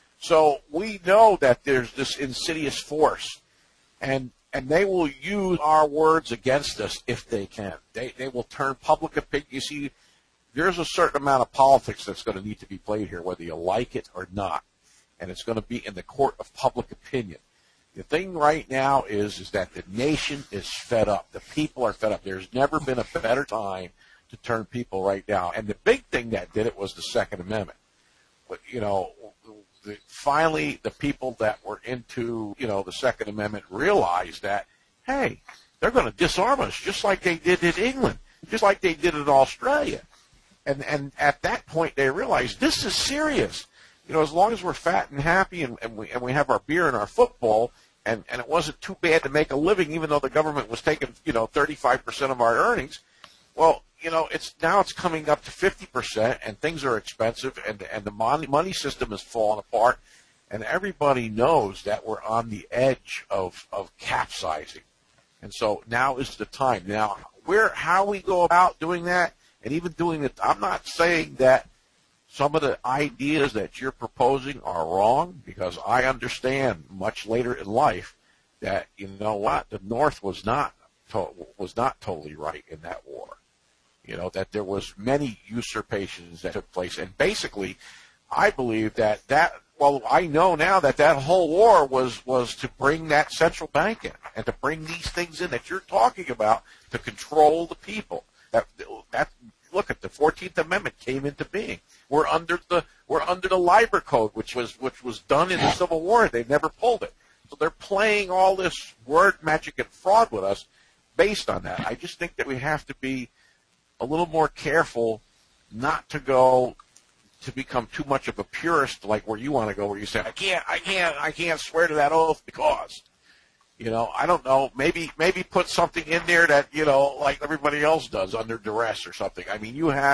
So we know that there's this insidious force, and and they will use our words against us if they can. They they will turn public opinion. You see, there's a certain amount of politics that's going to need to be played here, whether you like it or not, and it's going to be in the court of public opinion. The thing right now is, is that the nation is fed up. The people are fed up. There's never been a better time to turn people right now. And the big thing that did it was the Second Amendment. But, you know, the, finally the people that were into, you know, the Second Amendment realized that, hey, they're going to disarm us just like they did in England, just like they did in Australia. And, and at that point they realized this is serious. You know, as long as we're fat and happy and, and, we, and we have our beer and our football, And, and it wasn't too bad to make a living, even though the government was taking, you know, thirty-five percent of our earnings. Well, you know, it's now it's coming up to fifty percent, and things are expensive, and and the money money system is falling apart, and everybody knows that we're on the edge of of capsizing, and so now is the time. Now, where how we go about doing that, and even doing it, I'm not saying that some of the ideas that you're proposing are wrong, because I understand much later in life that, you know what, the North was not to- was not totally right in that war. You know, that there was many usurpations that took place. And basically, I believe that that, well, I know now that that whole war was, was to bring that central bank in and to bring these things in that you're talking about to control the people. That, that, look at the fourteenth Amendment came into being. We're under the we're under the Leiber Code, which was which was done in the Civil War. They never pulled it. So they're playing all this word magic and fraud with us based on that. I just think that we have to be a little more careful not to go to become too much of a purist, like where you want to go, where you say, I can't, I can't, I can't swear to that oath because, you know, I don't know, maybe maybe put something in there that, you know, like everybody else does under duress or something. I mean, you have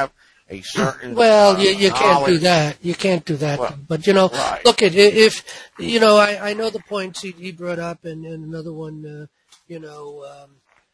a certain
well,
uh,
you, you can't do
knowledge.
that. You can't do that.
Well,
but you know,
right.
look at if you know. I, I know the points he, he brought up, and, and another one. Uh, you know, um,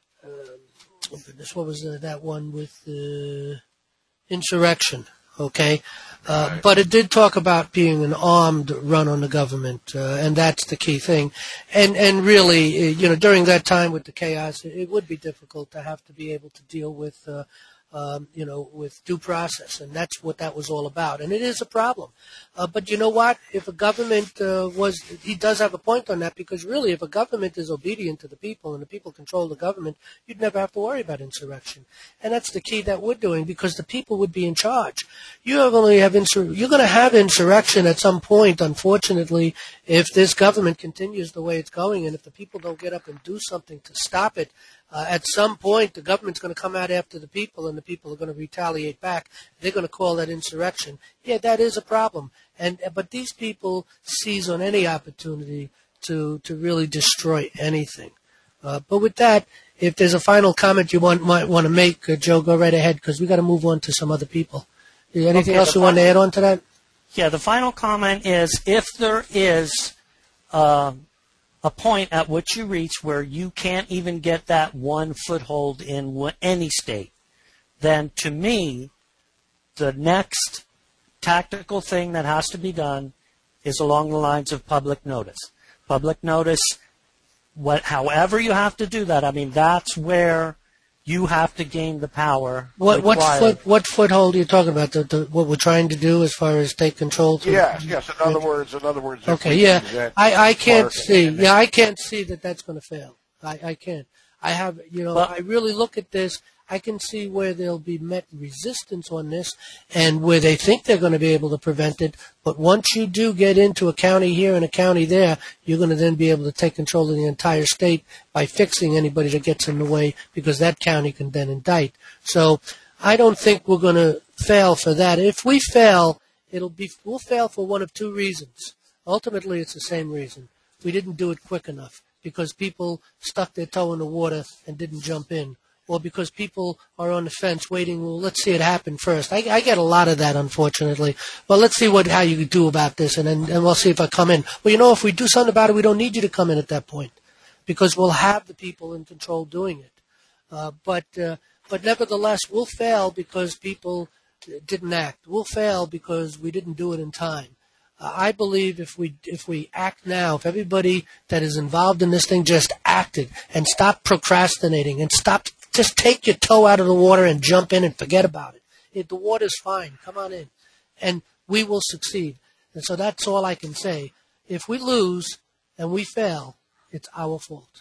um, oh goodness, what was uh, that one with uh, insurrection? Okay, uh,
Right.
but it did talk about being an armed run on the government, uh, and that's the key thing. And and really, uh, you know, during that time with the chaos, it, it would be difficult to have to be able to deal with. Uh, Um, you know, with due process, and that's what that was all about. And it is a problem. Uh, but you know what? If a government uh, was, he does have a point on that, because really, if a government is obedient to the people and the people control the government, you'd never have to worry about insurrection. And that's the key that we're doing, because the people would be in charge. You are going to have insur- you're going to have insurrection at some point, unfortunately, if this government continues the way it's going, and if the people don't get up and do something to stop it. Uh, at some point, the government's going to come out after the people, and the people are going to retaliate back. They're going to call that insurrection. Yeah, that is a problem. And but these people seize on any opportunity to to really destroy anything. Uh, but with that, if there's a final comment you want might want to make, uh, Joe, go right ahead, because we got to move on to some other people. Anything
Okay,
else you want to add on to that?
Yeah, the final comment is if there is uh, a point at which you reach where you can't even get that one foothold in any state, then to me, the next tactical thing that has to be done is along the lines of public notice. Public notice, what, however you have to do that, I mean, that's where you have to gain the power.
What what
required.
foot what foothold are you talking about? The, the, what we're trying to do as far as take control? To,
Yes, yes. In other words, in other words. if
Okay,
we
yeah,
present
I, I can't
Clark
see.
and-
Yeah, I can't see that that's going to fail. I, I can't. I have, you know,
But-
I really look at this. I can see where there'll be met resistance on this, and where they think they're going to be able to prevent it. But once you do get into a county here and a county there, you're going to then be able to take control of the entire state by fixing anybody that gets in the way, because that county can then indict. So I don't think we're going to fail for that. If we fail, it'll be we'll fail for one of two reasons. Ultimately, it's the same reason. We didn't do it quick enough, because people stuck their toe in the water and didn't jump in. Or because people are on the fence waiting, well, let's see it happen first. I, I get a lot of that, unfortunately. Well, let's see what how you do about this, and then and we'll see if I come in. Well, you know, if we do something about it, we don't need you to come in at that point, because we'll have the people in control doing it. Uh, but uh, but nevertheless, we'll fail because people didn't act. We'll fail because we didn't do it in time. Uh, I believe if we if we act now, if everybody that is involved in this thing just acted and stopped procrastinating and stopped. Just take your toe out of the water and jump in and forget about it. If the water's fine, come on in. And we will succeed. And so that's all I can say. If we lose and we fail, it's our fault.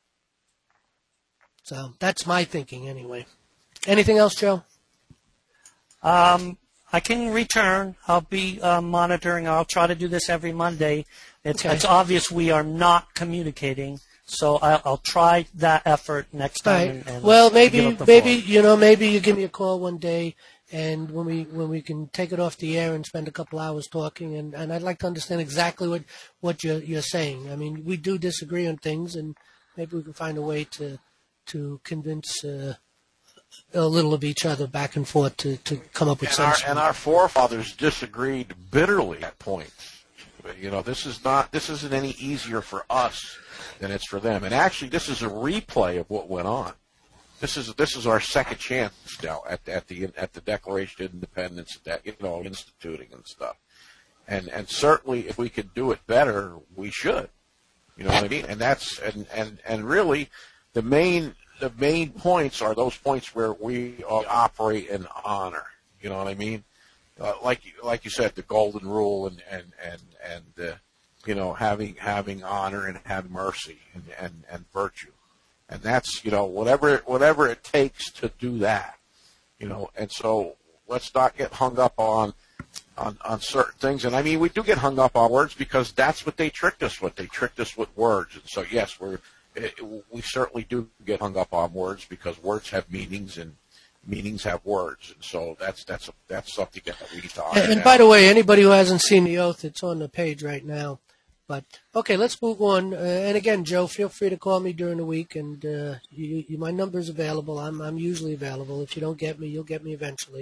So that's my thinking anyway. Anything else, Joe?
Um, I can return. I'll be uh, monitoring. I'll try to do this every Monday. It's,
Okay.
it's obvious we are not communicating. So I'll, I'll try that effort next
All
time.
right.
And, and
Well,
give
maybe,
up the
maybe
floor.
you know, maybe you give me a call one day, and when we when we can take it off the air and spend a couple hours talking, and, and I'd like to understand exactly what what you're you're saying. I mean, we do disagree on things, and maybe we can find a way to to convince uh, a little of each other back and forth to, to come up with
And our,
some.
and our forefathers disagreed bitterly at points. You know, this is not this isn't any easier for us than it's for them. And actually, this is a replay of what went on. This is this is our second chance now at at the at the Declaration of Independence, that you know, instituting and stuff. And and certainly, if we could do it better, we should. You know what I mean? And that's and and and really, the main the main points are those points where we operate in honor. You know what I mean? Uh, like like you said, the golden rule and and and and uh, you know, having having honor and having mercy and, and, and virtue, and that's, you know, whatever whatever it takes to do that, you know. And so let's not get hung up on on on certain things. And I mean, we do get hung up on words because that's what they tricked us with. They tricked us with words. And so yes, we're it, we certainly do get hung up on words because words have meanings and meanings have words, and so that's that's a, that's something that we need to honor.
And, and
now.
by the way, anybody who hasn't seen the oath, it's on the page right now. But okay, let's move on. Uh, and again, Joe, feel free to call me during the week, and uh, you, you, my number's available. I'm I'm usually available. If you don't get me, you'll get me eventually.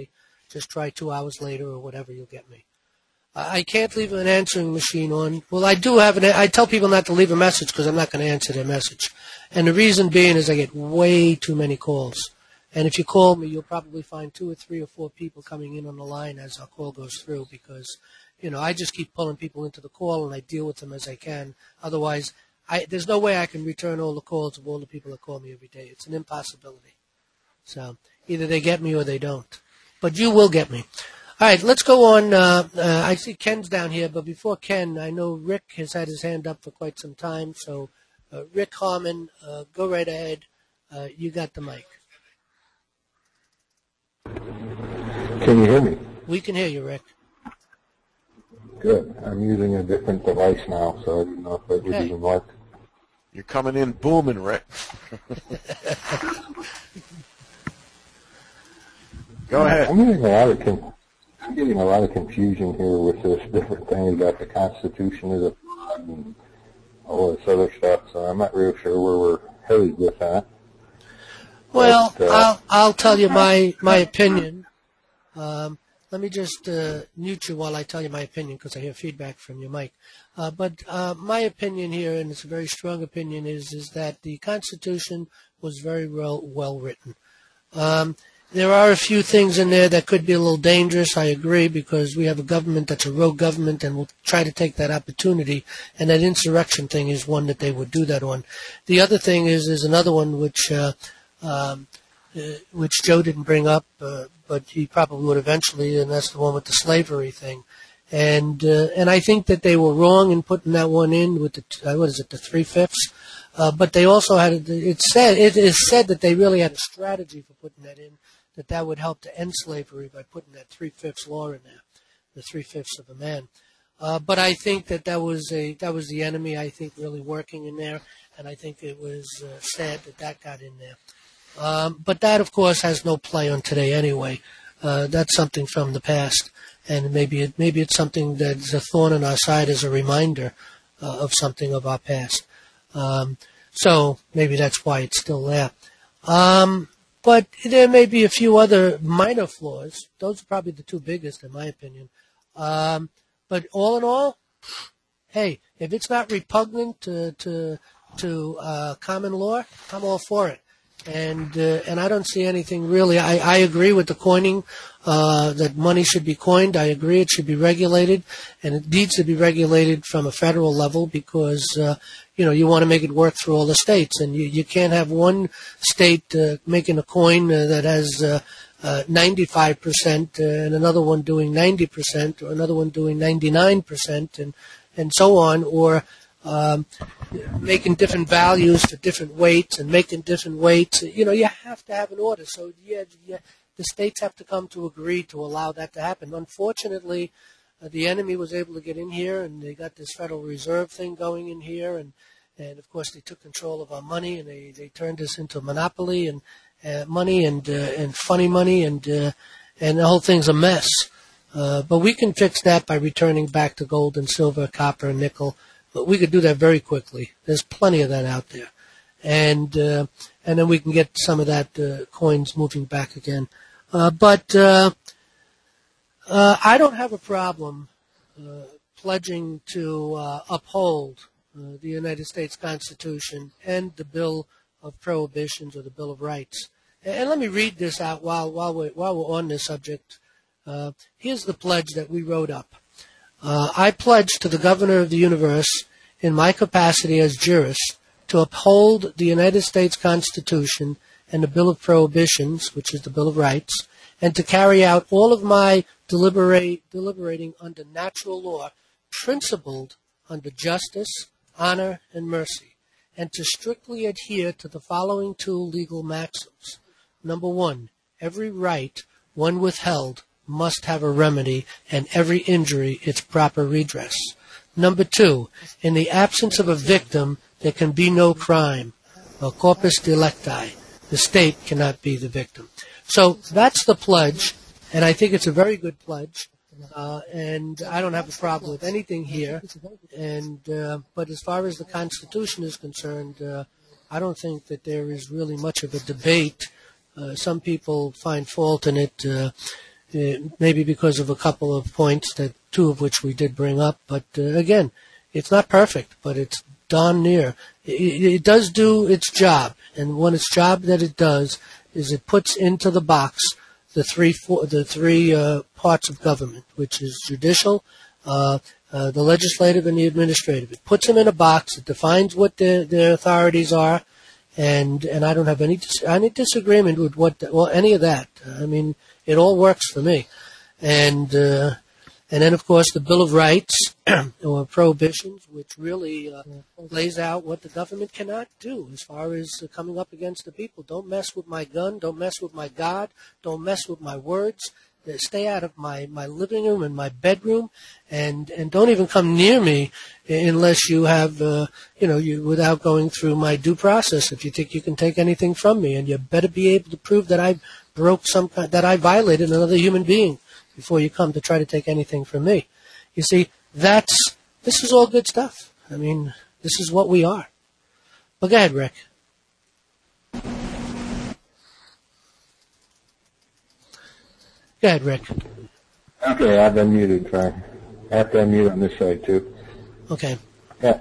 Just try two hours later or whatever, you'll get me. I can't leave an answering machine on. Well, I do have an. I tell people not to leave a message because I'm not going to answer their message. And the reason being is I get way too many calls. And if you call me, you'll probably find two or three or four people coming in on the line as our call goes through because, you know, I just keep pulling people into the call and I deal with them as I can. Otherwise, I, there's no way I can return all the calls of all the people that call me every day. It's an impossibility. So either they get me or they don't. But you will get me. All right, let's go on. Uh, uh, I see Ken's down here, but before Ken, I know Rick has had his hand up for quite some time. So, uh, Rick Harmon, uh, go right ahead. Uh, you got the mic.
Can you hear me?
We can hear you, Rick.
Good. I'm using a different device now, so I didn't know if it would
Okay.
even work.
You're coming in booming, Rick. Go ahead.
I'm getting a lot of con- I'm getting a lot of confusion here with this different thing about the Constitution as a and all this other stuff. So I'm not real sure where we're headed with that.
Well,
but, uh,
I'll I'll tell you my my opinion. Um, let me just uh, mute you while I tell you my opinion because I hear feedback from your mic. Uh, but uh, my opinion here, and it's a very strong opinion, is is that the Constitution was very well well written. Um, There are a few things in there that could be a little dangerous, I agree, because we have a government that's a rogue government and will try to take that opportunity, and that insurrection thing is one that they would do that on. The other thing is is another one which uh, um, uh, which Joe didn't bring up, uh, but he probably would eventually, and that's the one with the slavery thing. And uh, and I think that they were wrong in putting that one in with the, uh, what is it, the three-fifths? Uh, but they also had, it said, it is said that they really had a strategy for putting that in, that that would help to end slavery by putting that three-fifths law in there, the three-fifths of a man. Uh, but I think that that was a that was the enemy, I think, really working in there, and I think it was uh, sad that that got in there. Um, but that, of course, has no play on today anyway. Uh, that's something from the past, and maybe it, maybe it's something that's a thorn in our side as a reminder uh, of something of our past. Um, so maybe that's why it's still there. Um, but there may be a few other minor flaws. Those are probably the two biggest, in my opinion. Um, but all in all, hey, if it's not repugnant to to, to uh, common law, I'm all for it. And uh, and I don't see anything really. I, I agree with the coining, uh, that money should be coined. I agree it should be regulated, and it needs to be regulated from a federal level because, uh, you know, you want to make it work through all the states. And you, you can't have one state uh, making a coin uh, that has uh, uh, ninety-five percent uh, and another one doing ninety percent or another one doing ninety-nine percent and, and so on, or Um, making different values for different weights and making different weights. You know, you have to have an order. So, yeah, yeah the states have to come to agree to allow that to happen. Unfortunately, uh, the enemy was able to get in here, and they got this Federal Reserve thing going in here. And, and of course, they took control of our money, and they, they turned us into a monopoly and uh, money and uh, and funny money, and, uh, and the whole thing's a mess. Uh, but we can fix that by returning back to gold and silver, copper and nickel. But we could do that very quickly. There's plenty of that out there, and uh, and then we can get some of that uh, coins moving back again. Uh, but uh, uh, I don't have a problem uh, pledging to uh, uphold uh, the United States Constitution and the Bill of Prohibitions or the Bill of Rights. And, and let me read this out while while we're while we're on this subject. Uh, here's the pledge that we wrote up. Uh, I pledge to the Governor of the Universe, in my capacity as jurist, to uphold the United States Constitution and the Bill of Prohibitions, which is the Bill of Rights, and to carry out all of my deliberate, deliberating under natural law, principled under justice, honor, and mercy, and to strictly adhere to the following two legal maxims. Number one, every right, one withheld, must have a remedy, and every injury its proper redress. Number two, in the absence of a victim, there can be no crime. A corpus delicti. The state cannot be the victim. So that's the pledge, and I think it's a very good pledge, uh, and I don't have a problem with anything here. And uh, but as far as the Constitution is concerned, uh, I don't think that there is really much of a debate. Uh, some people find fault in it. Uh, uh, maybe because of a couple of points, that two of which we did bring up. But uh, again, it's not perfect, but it's darn near. It, it does do its job, and when its job that it does is it puts into the box the three four, the three uh, parts of government, which is judicial, uh, uh, the legislative, and the administrative. It puts them in a box. It defines what their, their authorities are, and and I don't have any dis- any disagreement with what well any of that. I mean, it all works for me, and uh, and then of course the Bill of Rights or prohibitions, which really uh, lays out what the government cannot do as far as uh, coming up against the people. Don't mess with my gun. Don't mess with my God. Don't mess with my words. Stay out of my, my living room and my bedroom, and, and don't even come near me unless you have, uh, you know, you without going through my due process. If you think you can take anything from me, and you better be able to prove that I broke some kind, that I violated another human being before you come to try to take anything from me. You see, that's this is all good stuff. I mean, this is what we are. But go ahead, Rick. Go ahead, Rick.
Okay, I've been muted, Frank. I have to unmute on this side, too.
Okay.
Yeah.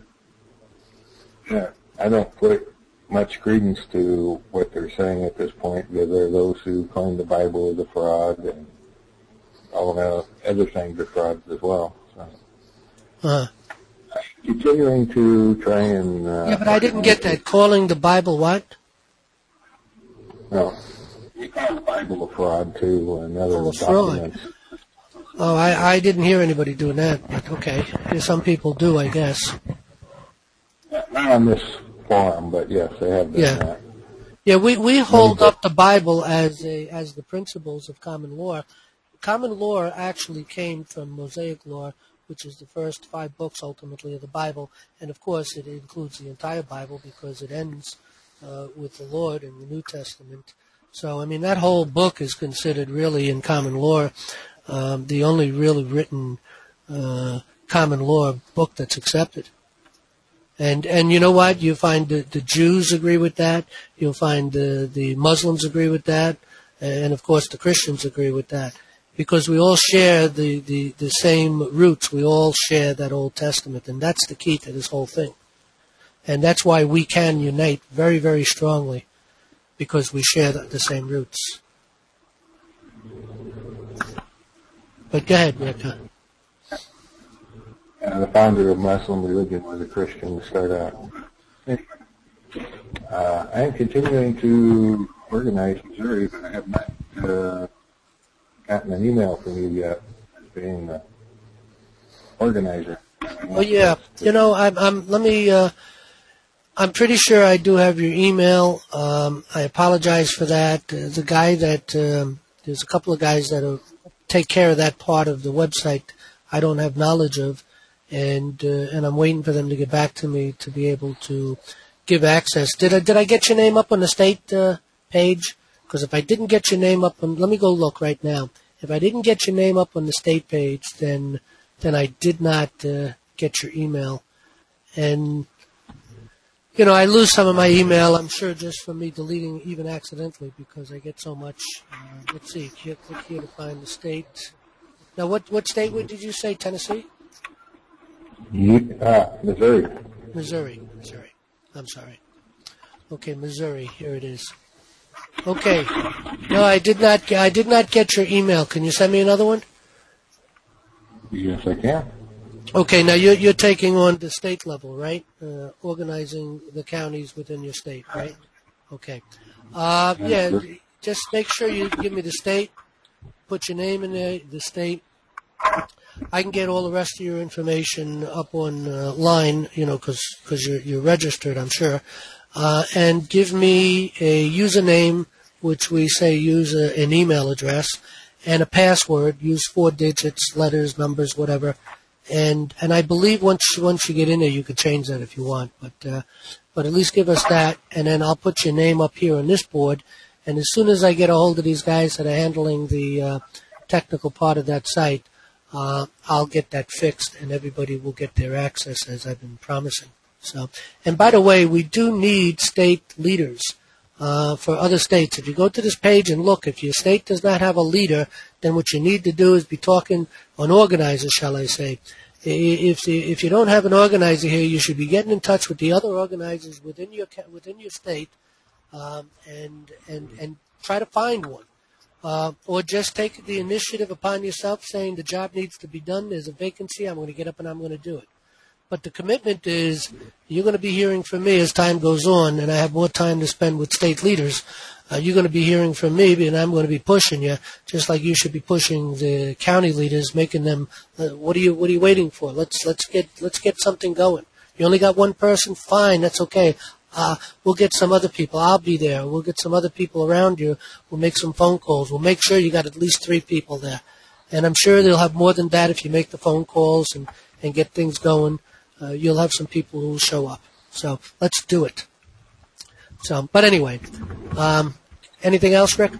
Yeah. I don't put much credence to what they're saying at this point, because there are those who claim the Bible is a fraud, and all the other things are frauds as well. So.
Uh-huh.
Continuing to try and... Uh,
yeah, but I didn't get that. Calling the Bible what?
No. You call the Bible a fraud, too, and other
Oh, a
documents.
fraud. Oh, I, I didn't hear anybody doing that, but okay. Some people do, I guess.
Not on this forum, but yes, they have done
Yeah.
that.
Yeah, we, we hold up the Bible as a as the principles of common law. Common law actually came from Mosaic law, which is the first five books, ultimately, of the Bible. And, of course, it includes the entire Bible because it ends uh, with the Lord in the New Testament. So, I mean, that whole book is considered really in common law um, the only really written uh, common law book that's accepted. And and you know what? You find the, the Jews agree with that. You'll find the, the Muslims agree with that. And, of course, the Christians agree with that. Because we all share the, the, the same roots. We all share that Old Testament. And that's the key to this whole thing. And that's why we can unite very, very strongly. Because we share the, the same roots. But go ahead, Rick.
Uh, the founder of Muslim religion was a Christian to start out. Uh, I am continuing to organize Missouri, but I have not uh, gotten an email from you yet as being the organizer.
Oh yeah, you know, I'm. I'm let me. Uh, I'm pretty sure I do have your email. Um, I apologize for that. Uh, the guy that um, there's a couple of guys that are, take care of that part of the website. I don't have knowledge of, and uh, and I'm waiting for them to get back to me to be able to give access. Did I did I get your name up on the state uh, page? Because if I didn't get your name up on, let me go look right now. If I didn't get your name up on the state page, then then I did not uh, get your email. And you know, I lose some of my email, I'm sure, just from me deleting even accidentally because I get so much. Uh, let's see, click here to find the state. Now, what what state did you say? Tennessee?
You, uh, Missouri.
Missouri. Missouri. I'm sorry. Okay, Missouri. Here it is. Okay. No, I did not. I did not get your email. Can you send me another one?
Yes, I can.
Okay. Now you're you're taking on the state level, right? Uh, organizing the counties within your state, right? Okay. Uh, yeah. Just make sure you give me the state. Put your name in there, the state. I can get all the rest of your information up on uh, line, you know, because you're, you're registered, I'm sure. Uh, and give me a username, which we say use a, an email address, and a password. Use four digits, letters, numbers, whatever. And and I believe once once you get in there, you can change that if you want. But uh, but at least give us that, and then I'll put your name up here on this board. And as soon as I get a hold of these guys that are handling the uh, technical part of that site, uh, I'll get that fixed, and everybody will get their access as I've been promising. So, and by the way, we do need state leaders. uh, for other states. If you go to this page and look, if your state does not have a leader, then what you need to do is be talking, an organizer, shall I say. If the, if you don't have an organizer here, you should be getting in touch with the other organizers within your within your state, um, and and and try to find one, uh, or just take the initiative upon yourself, saying the job needs to be done. There's a vacancy. I'm going to get up and I'm going to do it. But the commitment is you're going to be hearing from me as time goes on, and I have more time to spend with state leaders. Uh, you're going to be hearing from me, and I'm going to be pushing you, just like you should be pushing the county leaders, making them. Uh, what are you What are you waiting for? Let's let's get let's get something going. You only got one person, fine, that's okay. Uh, we'll get some other people. I'll be there. We'll get some other people around you. We'll make some phone calls. We'll make sure you got at least three people there, and I'm sure they'll have more than that if you make the phone calls and and get things going. Uh, you'll have some people who will show up. So let's do it. So, but anyway, um, anything else, Rick?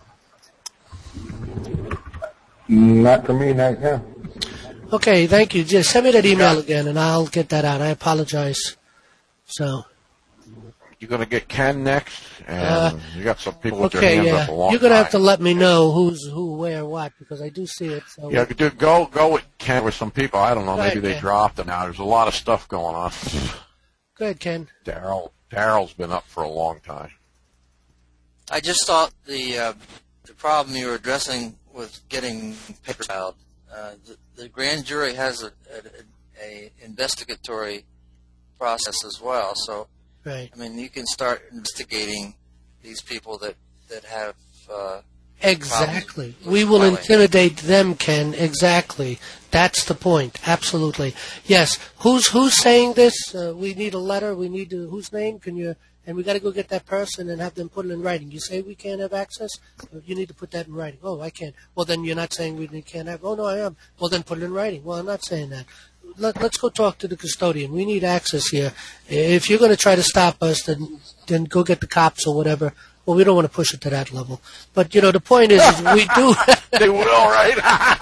Not for me, not now.
Okay, thank you. Just send me that email again, and I'll get that out. I apologize. So.
You're going to get Ken next, and uh, you got some people with
okay,
their hands
yeah.
up a long
You're going to
time.
have to let me know who's who, where, what, because I do see it. So.
Yeah, do, go go with Ken with some people. I don't know,
Go
maybe
ahead,
they
Ken.
dropped them now. There's a lot of stuff going on.
Go ahead, Ken.
Daryl Daryl's been up for a long time.
I just thought the uh, the problem you were addressing with getting papers filed. Uh, the, the grand jury has a, a, a investigatory process as well. So,
right.
I mean, you can start investigating these people that that have. Uh,
Exactly. We will intimidate them, Ken. Exactly. That's the point. Absolutely. Yes. Who's who's saying this? Uh, we need a letter. We need to. Whose name can you? And we got to go get that person and have them put it in writing. You say we can't have access. You need to put that in writing. Oh, I can't. Well, then you're not saying we can't have. Oh, no, I am. Well, then put it in writing. Well, I'm not saying that. Let, let's go talk to the custodian. We need access here. If you're going to try to stop us, then then go get the cops or whatever. Well, we don't want to push it to that level. But, you know, the point is, is we do.
They will, right?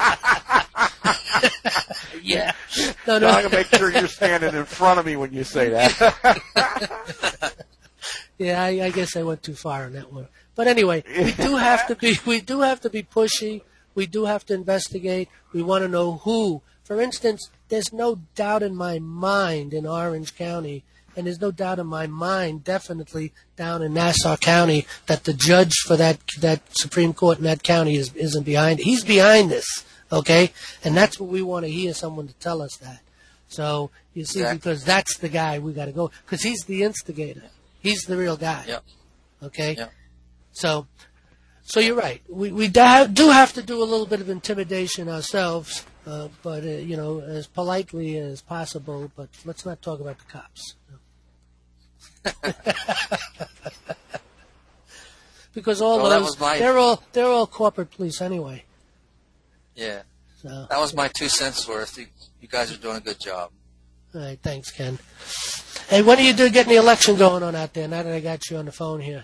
Yeah. No, no.
So I'm going to make sure you're standing in front of me when you say that.
Yeah, I, I guess I went too far on that one. But anyway, we do have to be, we do have to be pushy. We do have to investigate. We want to know who. For instance, there's no doubt in my mind in Orange County, and there's no doubt in my mind, definitely down in Nassau County, that the judge for that that Supreme Court in that county is, isn't behind. He's behind this, okay? And that's what we want to hear, someone to tell us that. So, you see,
Exactly.
because that's the guy we got to go, because he's the instigator. He's the real guy.
Yep.
Okay?
Yep.
So, so you're right. We we do have, do have to do a little bit of intimidation ourselves, uh, but, uh, you know, as politely as possible, but let's not talk about the cops. Because all
Well, that
those,
was my-
they're all they're all corporate police anyway.
Yeah.
So,
That was my two cents worth. You, you guys are doing a good job.
all right, thanks, Ken. Hey, when are you do getting the election going on out there? Now that I got you on the phone here.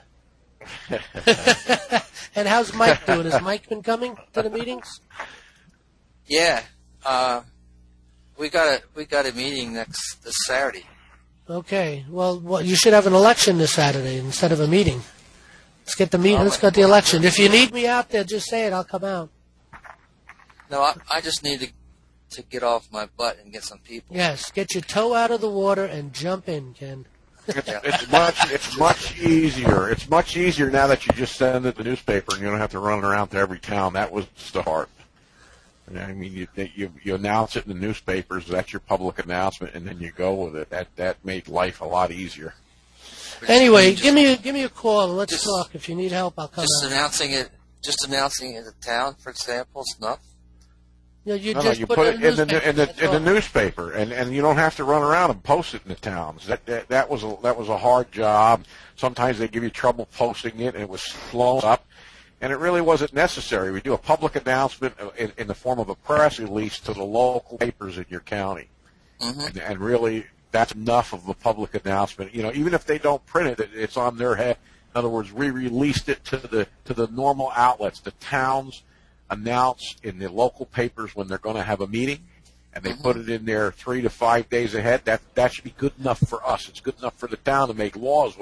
And how's Mike doing? Has Mike been coming to the meetings?
Yeah. Uh, we got a we got a meeting next this Saturday.
Okay. Well, well, you should have an election this Saturday instead of a meeting. Let's get the meeting. Let's get the election. If you need me out there, just say it. I'll come out.
No, I, I just need to to get off my butt and get some people.
Yes. Get your toe out of the water and jump in, Ken.
It's, it's much it's much easier. It's much easier now that you just send it to the newspaper and you don't have to run around to every town. That was the hard. I mean, you, you you announce it in the newspapers. That's your public announcement, and then you go with it. That that made life a lot easier.
Anyway,
Just-
give me a, give me a call and let's
just-
talk. If you need help, I'll come
Just
out.
announcing it. Just announcing it in town, for example, is enough.
You, know, you
No,
just
no, you
put,
put
it
it in the
newspaper,
in the
that's
in the
all.
newspaper, and and you don't have to run around and post it in the towns. That that, that was a that was a hard job. Sometimes they give you trouble posting it, and it was blown up. And it really wasn't necessary. We do a public announcement in, in the form of a press release to the local papers in your county,
Mm-hmm.
and, and really that's enough of a public announcement. You know, even if they don't print it, it's on their head. In other words, we released it to the to the normal outlets. The towns announce in the local papers when they're going to have a meeting, and they
Mm-hmm.
put it in there three to five days ahead. That that should be good enough for us. It's good enough for the town to make laws with.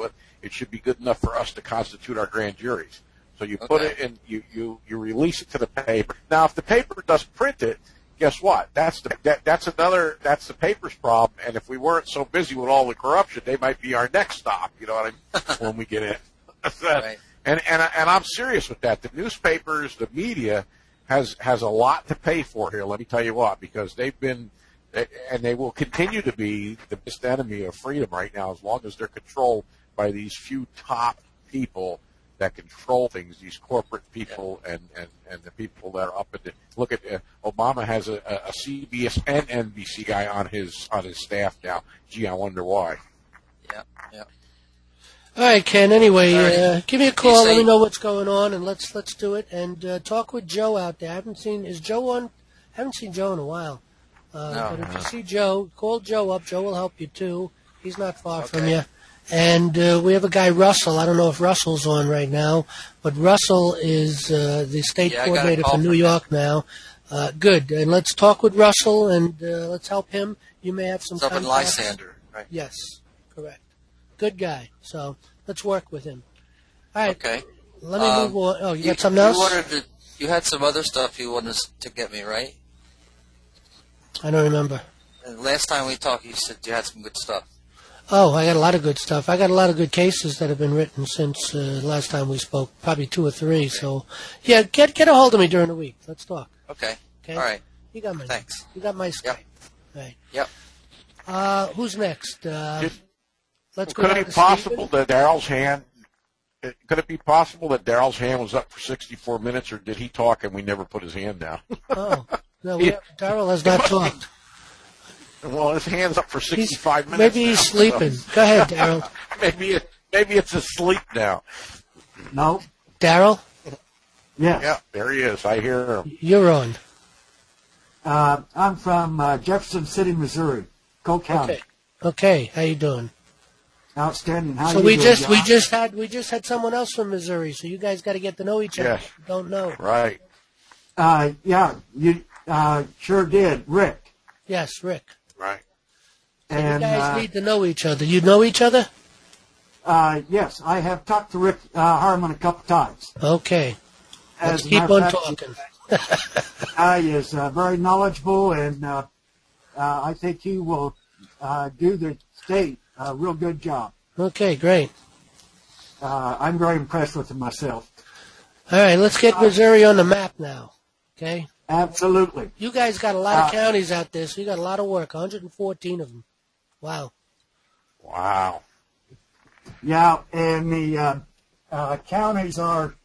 it should be good enough for us to constitute our grand juries. So you put
Okay.
it in, you, you, you release it to the paper. Now, if the paper doesn't print it, guess what? That's the that, that's another that's the paper's problem. And if we weren't so busy with all the corruption, they might be our next stop. You know what I mean? When we get in.
Right.
And and I- and I'm serious with that. The newspapers, the media has has a lot to pay for here. Let me tell you what, because they've been and they will continue to be the biggest enemy of freedom right now, as long as they're controlled by these few top people that control things, these corporate people and, and, and the people that are up at the look at uh, Obama has a, a C B S and N B C guy on his on his staff now. Gee, I wonder why.
Yeah, yeah.
All right, Ken. Anyway,
All right.
uh, give me a call.
You
Let
say-
me know what's going on, and let's let's do it. And uh, talk with Joe out there. I haven't seen is Joe on? Haven't seen Joe in a while. Uh,
No.
but if you see Joe, call Joe up. Joe will help you too. He's not far from
Okay.
you. And uh, we have a guy, Russell. I don't know if Russell's on right now, but Russell is uh, the state
Yeah, I got a
coordinator
call
for New
from
York now. Uh, good. And let's talk with Russell, and uh, let's help him. You may have some
It's up in
contacts.
Lysander, right?
Yes, correct. Good guy. So let's work with him. All right.
Okay.
Let me
Um,
move on. Oh, you,
You,
got something
you
else?
wanted to, you had some other stuff you wanted us to get me, right?
I don't remember.
And last time we talked, you said you had some good stuff.
Oh, I got a lot of good stuff. I got a lot of good cases that have been written since uh, last time we spoke, probably two or three. So, yeah, get get a hold of me during the week. Let's talk.
Okay.
Okay.
All right.
You got my
Thanks.
You got my Skype.
Yep.
Right.
Yep.
Uh, who's next? Uh,
Did-
let's go
Could
down
it
to
be possible
Stephen.
that Daryl's hand? it- Could it be possible that Daryl's hand was up for sixty-four minutes, or did he talk and we never put his hand down?
Oh, no, we
Yeah.
have, Darrell has not
It must be-
talked.
Well, his hand's up for
He's,
sixty-five minutes.
maybe he's
now, so
sleeping. Go ahead, Darrell.
maybe it, maybe it's asleep now.
No.
Darrell,
Yes.
Yeah, there he is. I hear him.
you're on.
Uh, I'm from uh, Jefferson City, Missouri, Cole County.
Okay. Okay, how you doing?
Outstanding. How
So
you
we
doing,
just we
John?
just had we just had someone else from Missouri. So you guys got to get to know each other.
Yes.
If you don't know?
Right.
Uh, yeah, you uh, sure did, Rick.
Yes, Rick.
Right.
So
And
you guys
uh,
need to know each other. You know each other?
uh, yes, I have talked to Rick uh, Harmon a couple times.
Okay.
As
Let's
a
keep
matter
on
of fact,
talking.
Guy is uh, very knowledgeable, and uh, uh, I think he will uh, do the state a real good job.
Okay, great.
Uh, I'm very impressed with him myself.
All right, let's get Missouri on the map now. Okay?
Absolutely.
You guys got a lot of
Uh,
counties out there, so you got a lot of work. one hundred fourteen of them. Wow.
Wow.
Yeah, and the uh, uh, counties are,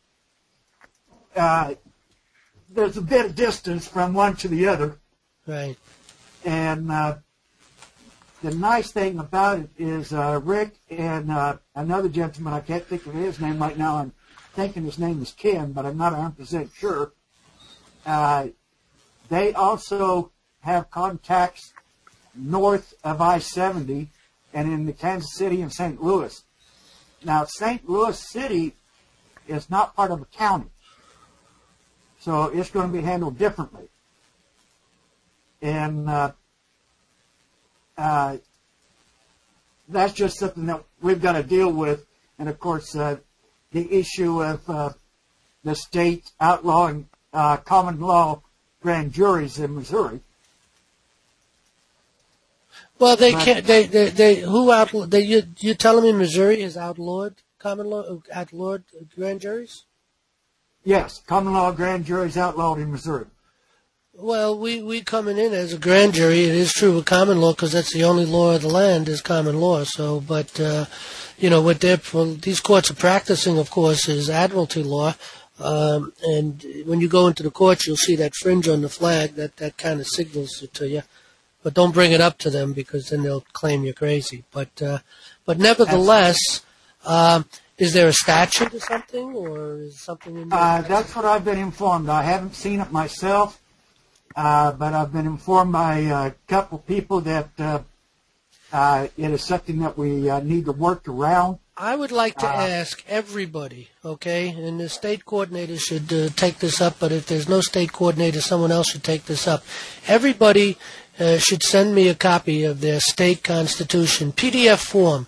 uh, there's a bit of distance from one to the other.
Right.
And uh, the nice thing about it is uh, Rick and uh, another gentleman, I can't think of his name right now. I'm thinking his name is Ken, but I'm not one hundred percent sure. Uh, they also have contacts north of I seventy and in the Kansas City and Saint Louis. Now, Saint Louis City is not part of a county, so it's going to be handled differently. And uh, uh, that's just something that we've got to deal with. And, of course, uh, the issue of uh, the state outlawing uh, common law grand juries in Missouri.
Well, they
But-
can't. They, they, they who outlawed? They, you, you telling me Missouri has outlawed common law, outlawed grand juries?
Yes, common law grand juries outlawed in Missouri.
Well, we we coming in as a grand jury. It is true with common law because that's the only law of the land is common law. So, but uh, you know what they're well, these courts are practicing, of course, is admiralty law. Um, and when you go into the courts, you'll see that fringe on the flag. That that kind of signals it to you. But don't bring it up to them because then they'll claim you're crazy. But uh, but nevertheless, um, is there a statute or something, or is something in there?
Uh, that's what I've been informed. I haven't seen it myself, uh, but I've been informed by a couple people that uh, uh, it is something that we uh, need to work around.
I would like to
Uh,
ask everybody, okay, and the state coordinator should uh, take this up, but if there's no state coordinator, someone else should take this up. Everybody uh, should send me a copy of their state constitution, P D F form.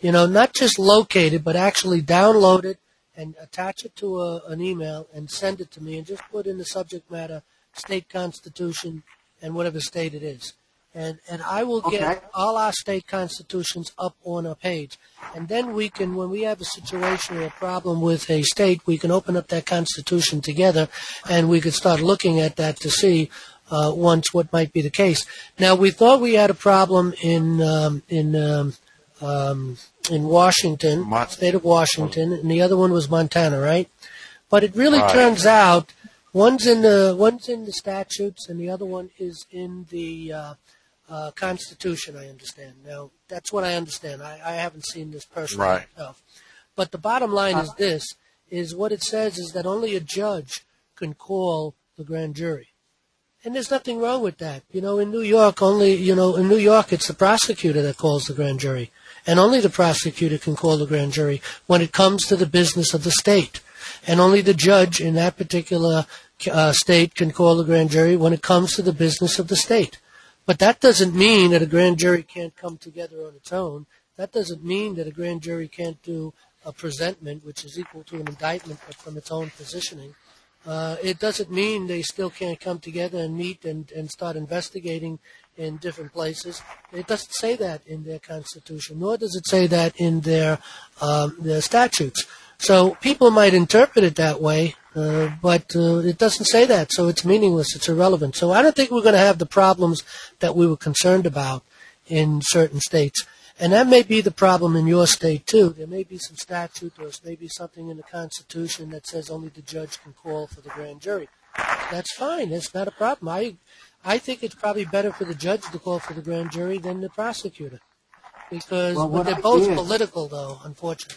You know, not just locate it, but actually download it and attach it to a, an email and send it to me, and just put in the subject matter, state constitution, and whatever state it is. And and I will get okay. all our state constitutions up on a page. And then we can, when we have a situation or a problem with a state, we can open up that constitution together, and we could start looking at that to see uh, once what might be the case. Now, we thought we had a problem in um, in um, um, in Washington, Mon- state of Washington, and the other one was Montana, right? But it really right. turns out one's in the one's in the statutes, and the other one is in the uh, Uh, Constitution, I understand. Now, that's what I understand. I, I haven't seen this personally
right.
myself. But the bottom line is this, is what it says is that only a judge can call the grand jury. And there's nothing wrong with that. You know, in New York, only, you know, in New York, it's the prosecutor that calls the grand jury. And only the prosecutor can call the grand jury when it comes to the business of the state. And only the judge in that particular uh, state can call the grand jury when it comes to the business of the state. But that doesn't mean that a grand jury can't come together on its own. That doesn't mean that a grand jury can't do a presentment, which is equal to an indictment, but from its own positioning. Uh, it doesn't mean they still can't come together and meet and, and start investigating in different places. It doesn't say that in their Constitution, nor does it say that in their, um, their statutes. So people might interpret it that way, uh, but uh, it doesn't say that, so it's meaningless, it's irrelevant. So I don't think we're going to have the problems that we were concerned about in certain states. And that may be the problem in your state, too. There may be some statute or maybe something in the Constitution that says only the judge can call for the grand jury. That's fine. That's not a problem. I, I think it's probably better for the judge to call for the grand jury than the prosecutor, because well, well, they're both did. political, though, unfortunately.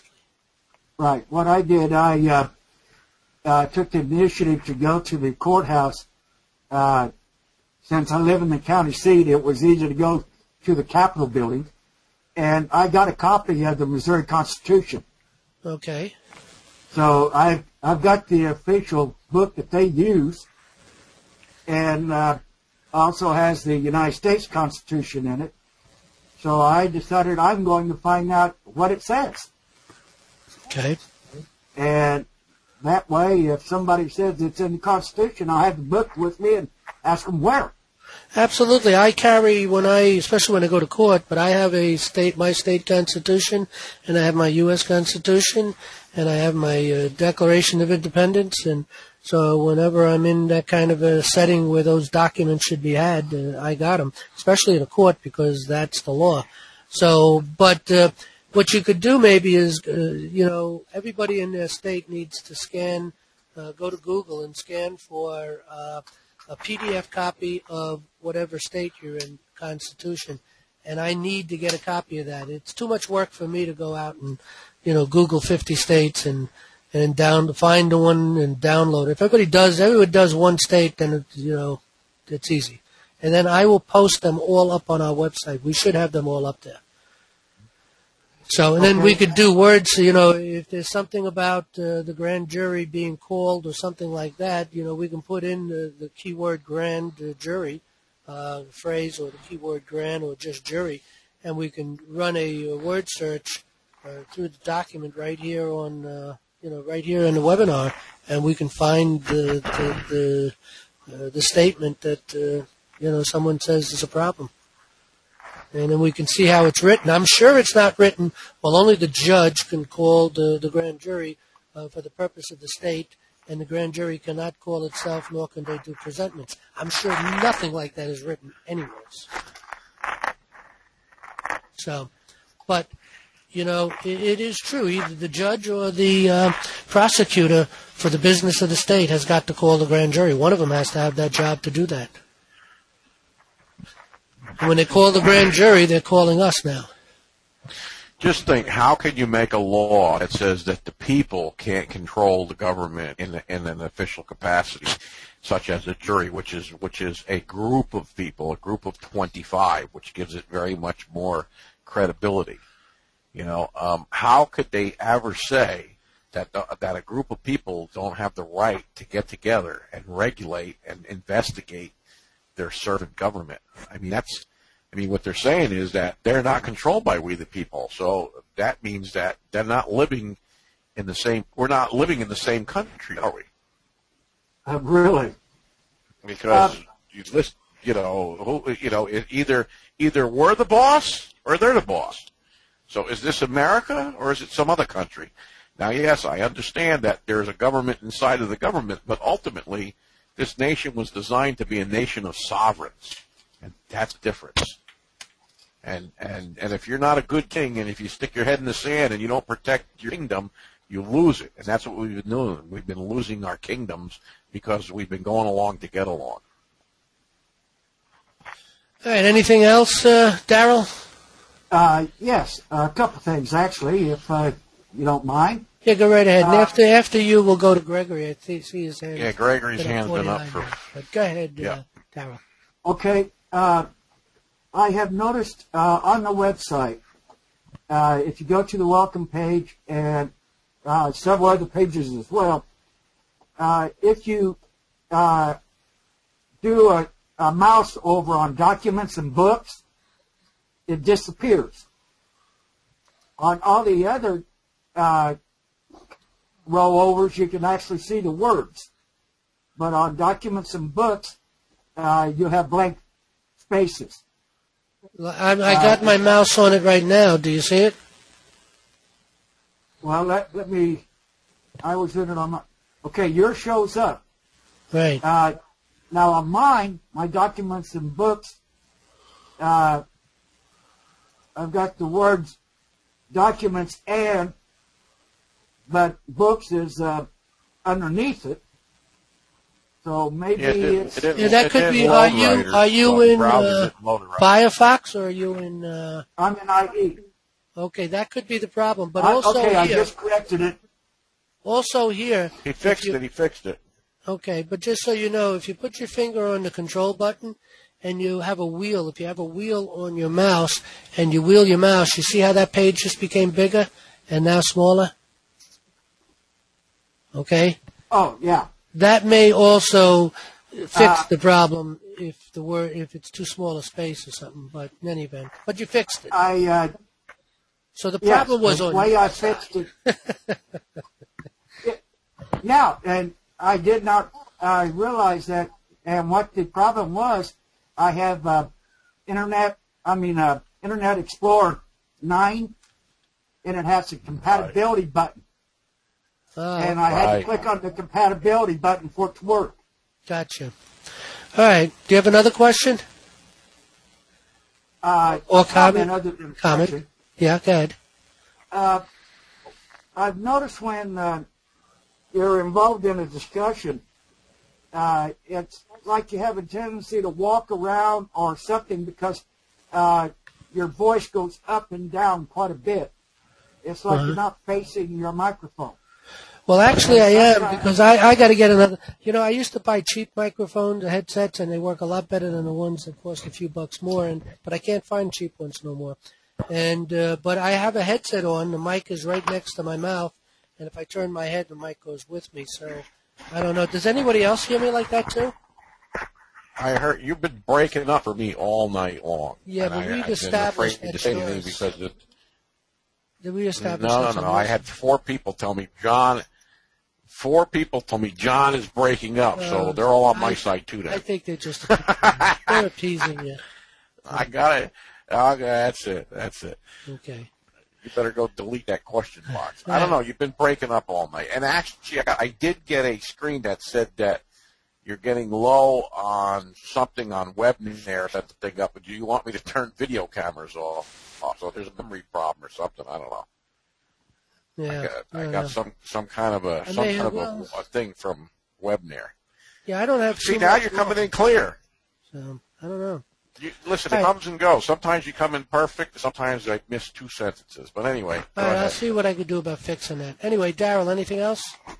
Right. What I did, I uh, uh, took the initiative to go to the courthouse. Uh, since I live in the county seat, it was easy to go to the Capitol building. And I got a copy of the Missouri Constitution.
Okay.
So I've, I've got the official book that they use, and uh, also has the United States Constitution in it. So I decided I'm going to find out what it says.
Okay.
And that way, if somebody says it's in the Constitution, I'll have the book with me and ask them where.
Absolutely. I carry, when I, especially when I go to court, but I have a state, my state constitution, and I have my U S Constitution, and I have my uh, Declaration of Independence, and so whenever I'm in that kind of a setting where those documents should be had, uh, I got them, especially in a court, because that's the law. So, but uh, what you could do maybe is, uh, you know, everybody in their state needs to scan, uh, go to Google and scan for uh, a P D F copy of whatever state you're in, Constitution, and I need to get a copy of that. It's too much work for me to go out and, you know, Google fifty states and and down find the one and download it. If everybody does, everyone does one state, then it, you know, it's easy. And then I will post them all up on our website. We should have them all up there. So, and then we could do words, you know, if there's something about uh, the grand jury being called or something like that, you know, we can put in the, the keyword grand uh, jury uh, phrase, or the keyword grand or just jury, and we can run a, a word search uh, through the document right here on, uh, you know, right here in the webinar, and we can find the the the, uh, the statement that, uh, you know, someone says is a problem. And then we can see how it's written. I'm sure it's not written, well, only the judge can call the, the grand jury uh, for the purpose of the state, and the grand jury cannot call itself, nor can they do presentments. I'm sure nothing like that is written anywhere. So, but, you know, it, it is true. Either the judge or the uh, prosecutor for the business of the state has got to call the grand jury. One of them has to have that job to do that. When they call the grand jury, they're calling us now.
Just think, how can you make a law that says that the people can't control the government in, the, in an official capacity, such as a jury, which is which is a group of people, a group of twenty-five, which gives it very much more credibility. You know, um, how could they ever say that the, that a group of people don't have the right to get together and regulate and investigate their servant government? I mean, that's I mean, what they're saying is that they're not controlled by we the people. So that means that they're not living in the same, we're not living in the same country, are we?
Uh, really?
Because
Uh,
you list, you know, who, you know, it either either we're the boss or they're the boss. So is this America or is it some other country? Now, yes, I understand that there's a government inside of the government, but ultimately, this nation was designed to be a nation of sovereigns, and that's the difference. And and and if you're not a good king, and if you stick your head in the sand and you don't protect your kingdom, you lose it. And that's what we've been doing. We've been losing our kingdoms because we've been going along to get along.
All right. Anything else, uh, Daryl?
Uh, yes, a couple things actually, if uh, you don't mind.
Yeah, go right ahead. And
Uh,
after after you, we'll go to Gregory. I see, see his hand.
Yeah, Gregory's
been
hand's been up
forty-nine
for.
now. But go ahead,
Yeah.
uh, Daryl.
Okay, uh, I have noticed uh, on the website, uh, if you go to the welcome page and uh, several other pages as well, uh, if you uh, do a, a mouse over on documents and books, it disappears. On all the other uh, rollovers, you can actually see the words. But on documents and books, uh, you have blank spaces.
I, I got my mouse on it right now. Do you see it?
Well, let, let me, I was in it on my, okay, yours shows up.
Right.
Uh, now on mine, my documents and books, uh, I've got the words documents and, but books is uh, underneath it. So maybe
Yeah, it didn't-
it's...
it didn't-
Yeah, that
it
could
didn't
be.
load
Are you
right, or
are you
so
in
browsers
uh,
didn't load it right.
Firefox or are you in? Uh,
I'm in I E.
okay, that could be the problem. But
I-
also
okay, I
here,
just corrected it.
also here.
He
if
fixed
you-
it. He fixed it.
Okay, but just so you know, if you put your finger on the control button and you have a wheel, if you have a wheel on your mouse and you wheel your mouse, you see how that page just became bigger and now smaller? Okay?
Oh, yeah.
That may also fix
Uh,
the problem if the word if it's too small a space or something, but in any event. But you fixed it.
I, uh,
So the
yes,
problem was
the
on
way
your
I
side.
fixed it. it. Yeah, and I did not uh, realize that. And what the problem was, I have uh, Internet, I mean, uh, Internet Explorer nine, and it has a compatibility button.
Oh,
And I had to
Right.
click on the compatibility button for it to work.
gotcha. All right. Do you have another question?
Uh,
Or comment?
other than
Comment.
question.
Yeah, go ahead.
Uh, I've noticed when uh, you're involved in a discussion, uh, it's like you have a tendency to walk around or something because uh, your voice goes up and down quite a bit. It's like
Uh-huh.
you're not facing your microphone.
Well, actually, I am
Sometimes-
because I, I got to get another. You know, I used to buy cheap microphones, headsets, and they work a lot better than the ones that cost a few bucks more. And but I can't find cheap ones no more. And uh, but I have a headset on. The mic is right next to my mouth, and if I turn my head, the mic goes with me. So I don't know. Does anybody else hear me like that too?
I heard you've been breaking up for me all night long.
Yeah,
and
but
I,
we've
I've been
established
afraid
that
to say anything
yours-
because it,
Did we establish
no, no,
that's
no.
on
I
yours?
had four people tell me John. Four people told me John is breaking up, so
Uh,
they're all on my
I-
side too. Then
I think they're just they're appeasing you.
I got it. Okay, that's it. That's it.
Okay.
You better go delete that question box. I don't know. You've been breaking up all night. And actually, I, got, I did get a screen that said that you're getting low on something on WebNair. Set the thing up. But do you want me to turn video cameras off? Oh, so there's a memory problem or something. I don't know.
Yeah.
I got, I
don't
got
know.
some some kind of a
I
some
may
kind
have-
of a,
well-
a thing from WebNair.
Yeah, I don't have.
See,
too
now
much
you're coming
more,
in clear.
So I don't know.
You, listen,
All
it
right.
comes and goes. Sometimes you come in perfect. Sometimes I miss two sentences. But anyway, go
All right, I'll
ahead.
see what I can do about fixing that. Anyway, Daryl, anything else?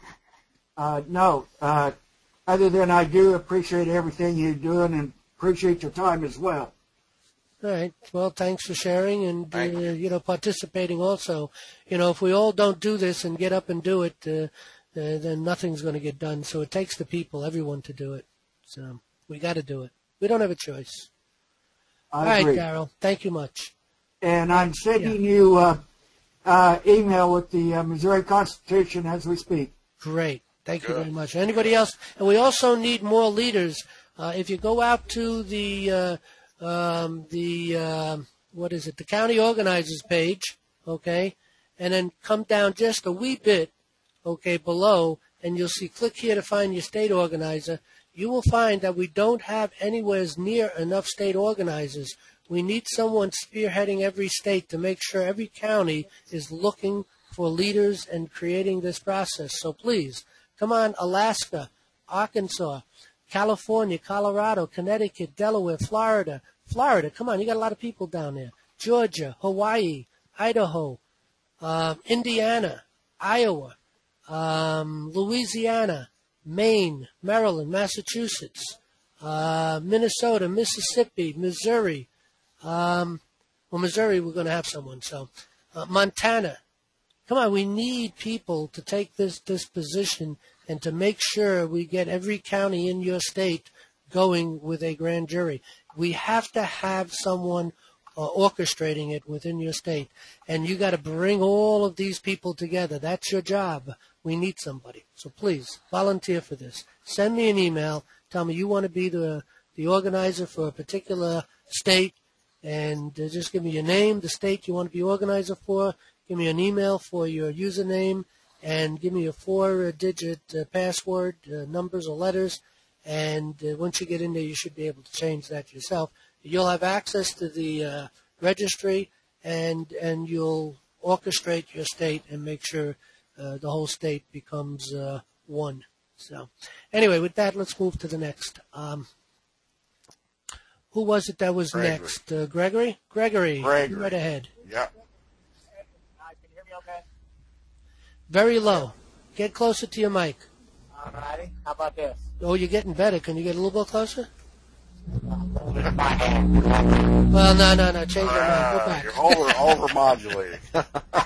Uh, no, uh, other than I do appreciate everything you're doing and appreciate your time as well.
All right. Well, thanks for sharing and uh,
Thank you.
you know participating. Also, you know, if we all don't do this and get up and do it, uh, uh, then nothing's going to get done. So it takes the people, everyone, to do it. So we got to do it. We don't have a choice.
I
All right,
agree.
Darrell. Thank you much.
And I'm sending you uh, uh, email with the uh, Missouri Constitution as we speak.
Great. Thank you very much. Anybody else? And we also need more leaders. Uh, if you go out to the uh, um, the uh, what is it? The county organizers page, okay, and then come down just a wee bit, okay, below, and you'll see click here to find your state organizer. You will find that we don't have anywhere near enough state organizers. We need someone spearheading every state to make sure every county is looking for leaders and creating this process. So please, come on, Alaska, Arkansas, California, Colorado, Connecticut, Delaware, Florida. Florida, come on, you got a lot of people down there. Georgia, Hawaii, Idaho, uh, Indiana, Iowa, um, Louisiana, Maine, Maryland, Massachusetts, uh, Minnesota, Mississippi, Missouri. Um, well, Missouri, we're going to have someone. So, uh, Montana. Come on, we need people to take this, this position and to make sure we get every county in your state going with a grand jury. We have to have someone uh, orchestrating it within your state. And you got to bring all of these people together. That's your job. We need somebody. So please, volunteer for this. Send me an email. Tell me you want to be the, the organizer for a particular state. And uh, just give me your name, the state you want to be organizer for. Give me an email for your username. And give me a four-digit uh, password, uh, numbers or letters. And uh, once you get in there, you should be able to change that yourself. You'll have access to the uh, registry, and and you'll orchestrate your state and make sure uh, the whole state becomes uh, one. So anyway, with that, let's move to the next. Um, who was it that was
Gregory.
next? Uh, Gregory? Gregory,
Gregory.
right ahead.
Yep.
Can you hear me okay?
Very low. Get closer to your mic.
All righty. How about this?
Oh, you're getting better. Can you get a little bit closer?
With my hand.
Well, no, no, no. Change your mind. Go
Uh,
back.
you're over over modulating.
All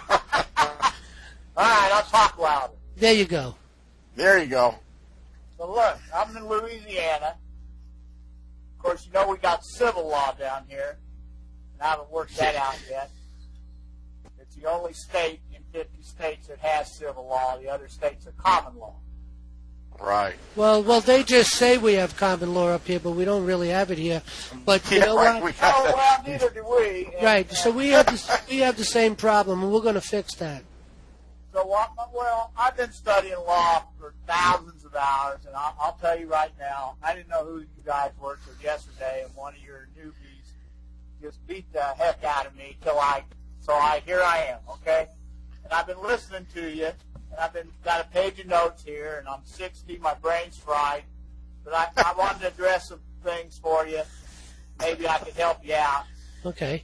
right, I'll talk louder.
There you go.
There you go.
So look, I'm in Louisiana. Of course, you know we got civil law down here, and I haven't worked that out yet. It's the only state in fifty states that has civil law. The other states are common law.
Right.
Well, well, they just say we have common law up here, but we don't really have it here. But you
Yeah,
know
right,
what?
we got
Oh,
that.
well, neither do we. And,
Right. So we have the, we have the same problem, and we're going to fix that.
So, what, well, I've been studying law for thousands of hours, and I'll, I'll tell you right now, I didn't know who you guys were till yesterday, and one of your newbies just beat the heck out of me till I, so I, here I am, okay? And I've been listening to you, and I've been got a page of notes here, and I'm sixty, my brain's fried, but I, I wanted to address some things for you. Maybe I could help you out.
Okay.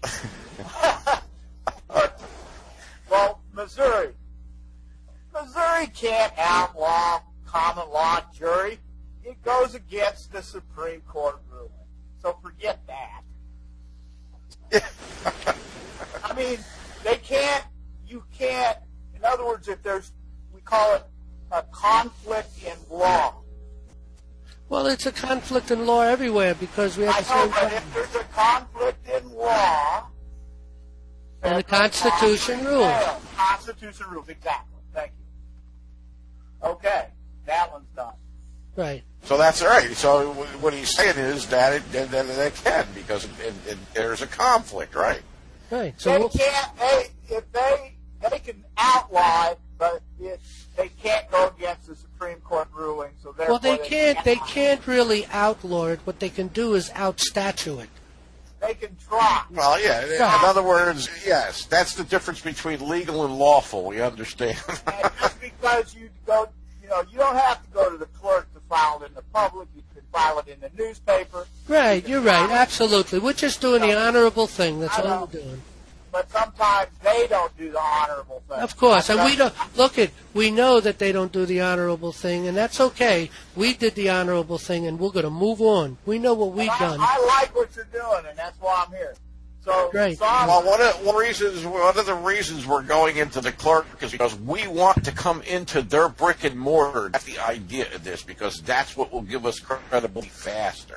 Well, Missouri. Missouri can't outlaw common law jury. It goes against the Supreme Court ruling. So forget that. I mean, they can't, you can't, in other words, if there's, we call it a conflict in law.
Well, it's a conflict in law everywhere because we have
I
the
know,
same
but
problem.
if there's a conflict in law,
And the Constitution rules.
Yeah, Constitution rules, exactly. Thank you. Okay, that one's done.
Right.
So that's all right. So what he's saying is that it, that, that it can because it, it, it, there's a conflict, right?
Right. So
They
we'll,
can't. They if they they can outlaw it, but it, they can't go against the Supreme Court ruling. So therefore,
well, they can't. They can't really outlaw it. What they can do is outstatute it.
They can try.
Well, yeah. In
Right.
other words, yes, that's the difference between legal and lawful. We understand.
And just because you go, you know, you don't have to go to the clerk to file it in the public. You can file it in the newspaper.
Right.
You
You're
can
right.
file it-
Absolutely. We're just doing the honorable thing. That's
I
all
know.
we're doing.
But sometimes they don't do the honorable thing.
Of course, and
That's
we don't look at. We know that they don't do the honorable thing, and that's okay. We did the honorable thing, and we're going to move on. We know what we've
I,
done.
I like what you're doing, and that's why I'm here. So,
Great.
sorry.
Well, one of, one, reasons, one of the reasons we're going into the clerk is because we want to come into their brick and mortar. That's the idea of this, because that's what will give us credibility faster.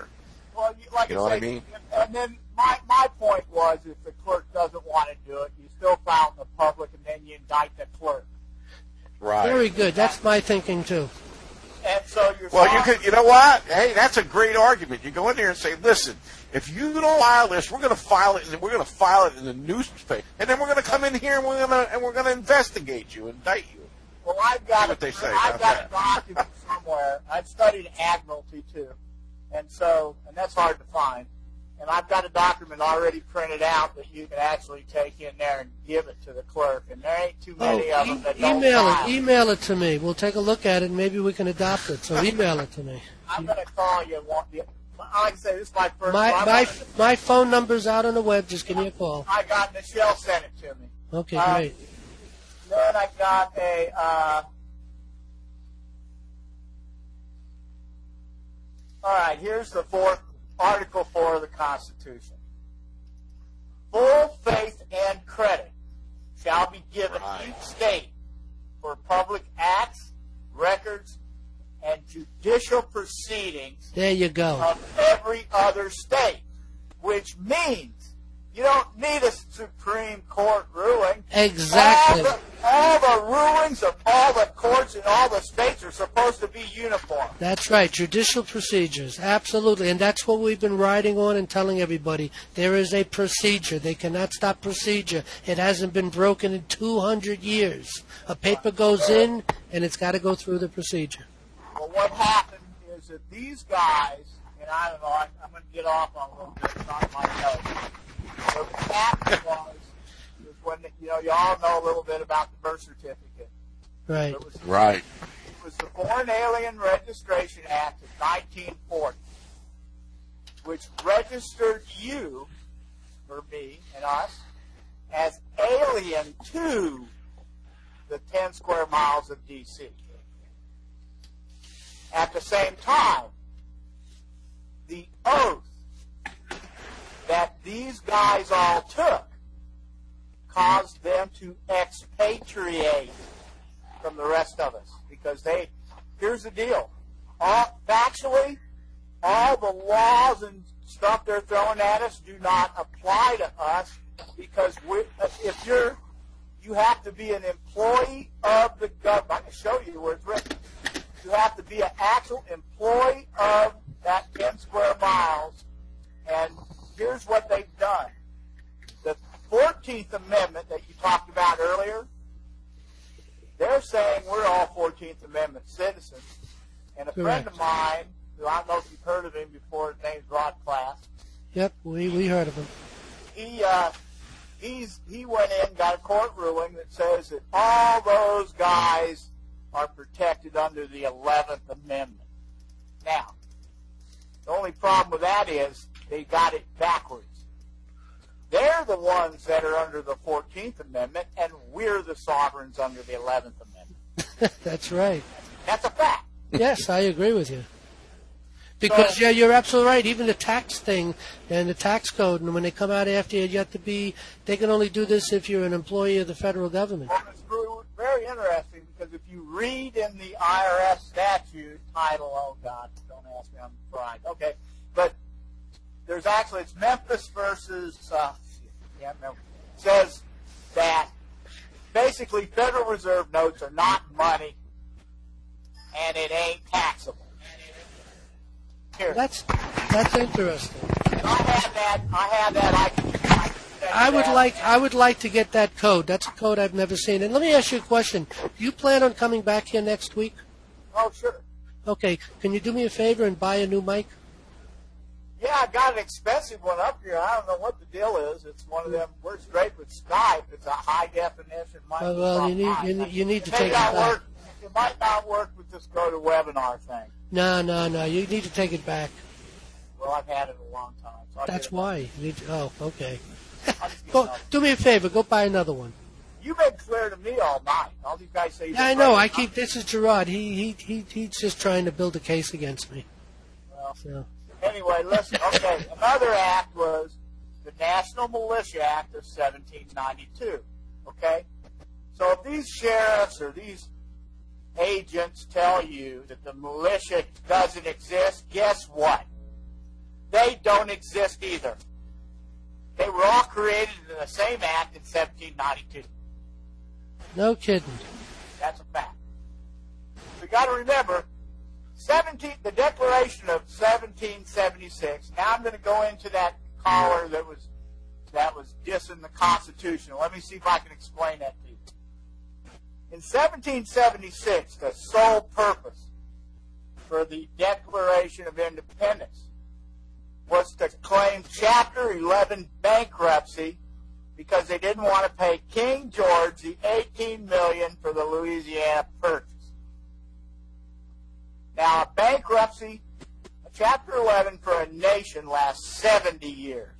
Well, you, like
You know
I
what
say,
I mean?
And then my my point was, if the clerk doesn't want to do it, you still file in the public, and then you indict the clerk.
Right.
Very good. That's my thinking too.
And so you're.
Well, you could. You know what? Hey, that's a great argument. You go in there and say, "Listen, if you don't file this, we're going to file it, and we're going to file it in the newspaper, and then we're going to come in here and we're going to and we're going to investigate you, indict you."
Well, I've got
See what they say
I've
about
got
that.
a document somewhere. I've studied admiralty too, and so and that's hard to find. And I've got a document already printed out that you can actually take in there and give it to the clerk. And there ain't too many
Oh,
of them
e-
that don't
email
file.
it. Email it to me. We'll take a look at it, and maybe we can adopt it. So email it to me.
I'm going to call you. One, like I say, this is my first.
My
one.
my my phone number's out on the web. Just give me a call.
I got Michelle sent it to me.
Okay,
Um,
great.
Then I got a. Uh, all right, here's the fourth Article Four of the Constitution. Full faith and credit shall be given each state for public acts, records, and judicial proceedings
There you go.
of every other state, which means you don't need a Supreme Court ruling.
Exactly.
All the, all the rulings of all the courts in all the states are supposed to be uniform.
That's right. Judicial procedures. Absolutely. And that's what we've been riding on and telling everybody. There is a procedure. They cannot stop procedure. It hasn't been broken in two hundred years. A paper goes in, and it's got to go through the procedure.
Well, what happened is that these guys, and I don't know, I, I'm going to get off on a little bit, it's not my notes. So what happened was, was when, you know, you all know a little bit about the birth certificate.
Right.
It was,
Right.
It was the Foreign Alien Registration Act of nineteen forty, which registered you, or me and us, as alien to the ten square miles of D C At the same time, the oath that these guys all took caused them to expatriate from the rest of us. Because they, here's the deal, all, factually, all the laws and stuff they're throwing at us do not apply to us because we, if you're, you have to be an employee of the government. I can show you where it's written. You have to be an actual employee of that ten square miles. And here's what they've done. The fourteenth Amendment that you talked about earlier, they're saying we're all fourteenth Amendment citizens. And a friend
Correct.
of mine, who I don't know if you've heard of him before, his name's Rod Class,
Yep, we, we heard of him.
he uh, he's he went in, got a court ruling that says that all those guys are protected under the eleventh Amendment. Now, the only problem with that is they got it backwards. They're the ones that are under the fourteenth Amendment, and we're the sovereigns under the eleventh Amendment.
That's right.
That's a fact.
Yes, I agree with you. Because,
So-
yeah, you're absolutely right. Even the tax thing and the tax code, and when they come out after you, you have to be, they can only do this if you're an employee of the federal government.
Well, it's very interesting because if you read in the I R S statute title, oh God, don't ask me, I'm fried. Okay, but there's actually, it's Memphis versus, uh, yeah, remember, says that basically Federal Reserve notes are not money and it ain't taxable. Here.
That's that's interesting.
I have that, I have that, I can, I can send
I
you
would
that.
like I would like to get that code. That's a code I've never seen. And let me ask you a question. Do you plan on coming back here next week?
Oh, sure.
Okay. Can you do me a favor and buy a new mic?
Yeah, I got an expensive one up here. I don't know what the deal is. It's one of them. We're straight with Skype. It's a high definition mic.
Uh, well, you need you need, you need to
It may
take it
not
back.
work. It might not work with this go to webinar thing.
No, no, no. You need to take it back.
Well, I've had it a long time. So I'll
That's
get it
why. You need to, oh, okay.
I'll just get
Go,
another.
do me a favor. Go buy another one.
You've been clear to me all night. All these guys say. you've
Yeah, I
been
know.
right.
I keep. This is Gerard. He he he he's just trying to build a case against me.
Well,
So.
anyway, listen. Okay, another act was the National Militia Act of seventeen ninety-two. Okay, so if these sheriffs or these agents tell you that the militia doesn't exist, guess what? they don't exist either. They were all created in the same act in seventeen ninety-two.
No kidding.
That's a fact. We got to remember, seventeen, the Declaration of seventeen seventy-six. Now I'm going to go into that caller that was that was dissing the Constitution. Let me see if I can explain that to you. In seventeen seventy-six, the sole purpose for the Declaration of Independence was to claim Chapter eleven bankruptcy because they didn't want to pay King George the eighteen million dollars for the Louisiana Purchase. Now, a bankruptcy, a Chapter eleven for a nation lasts seventy years.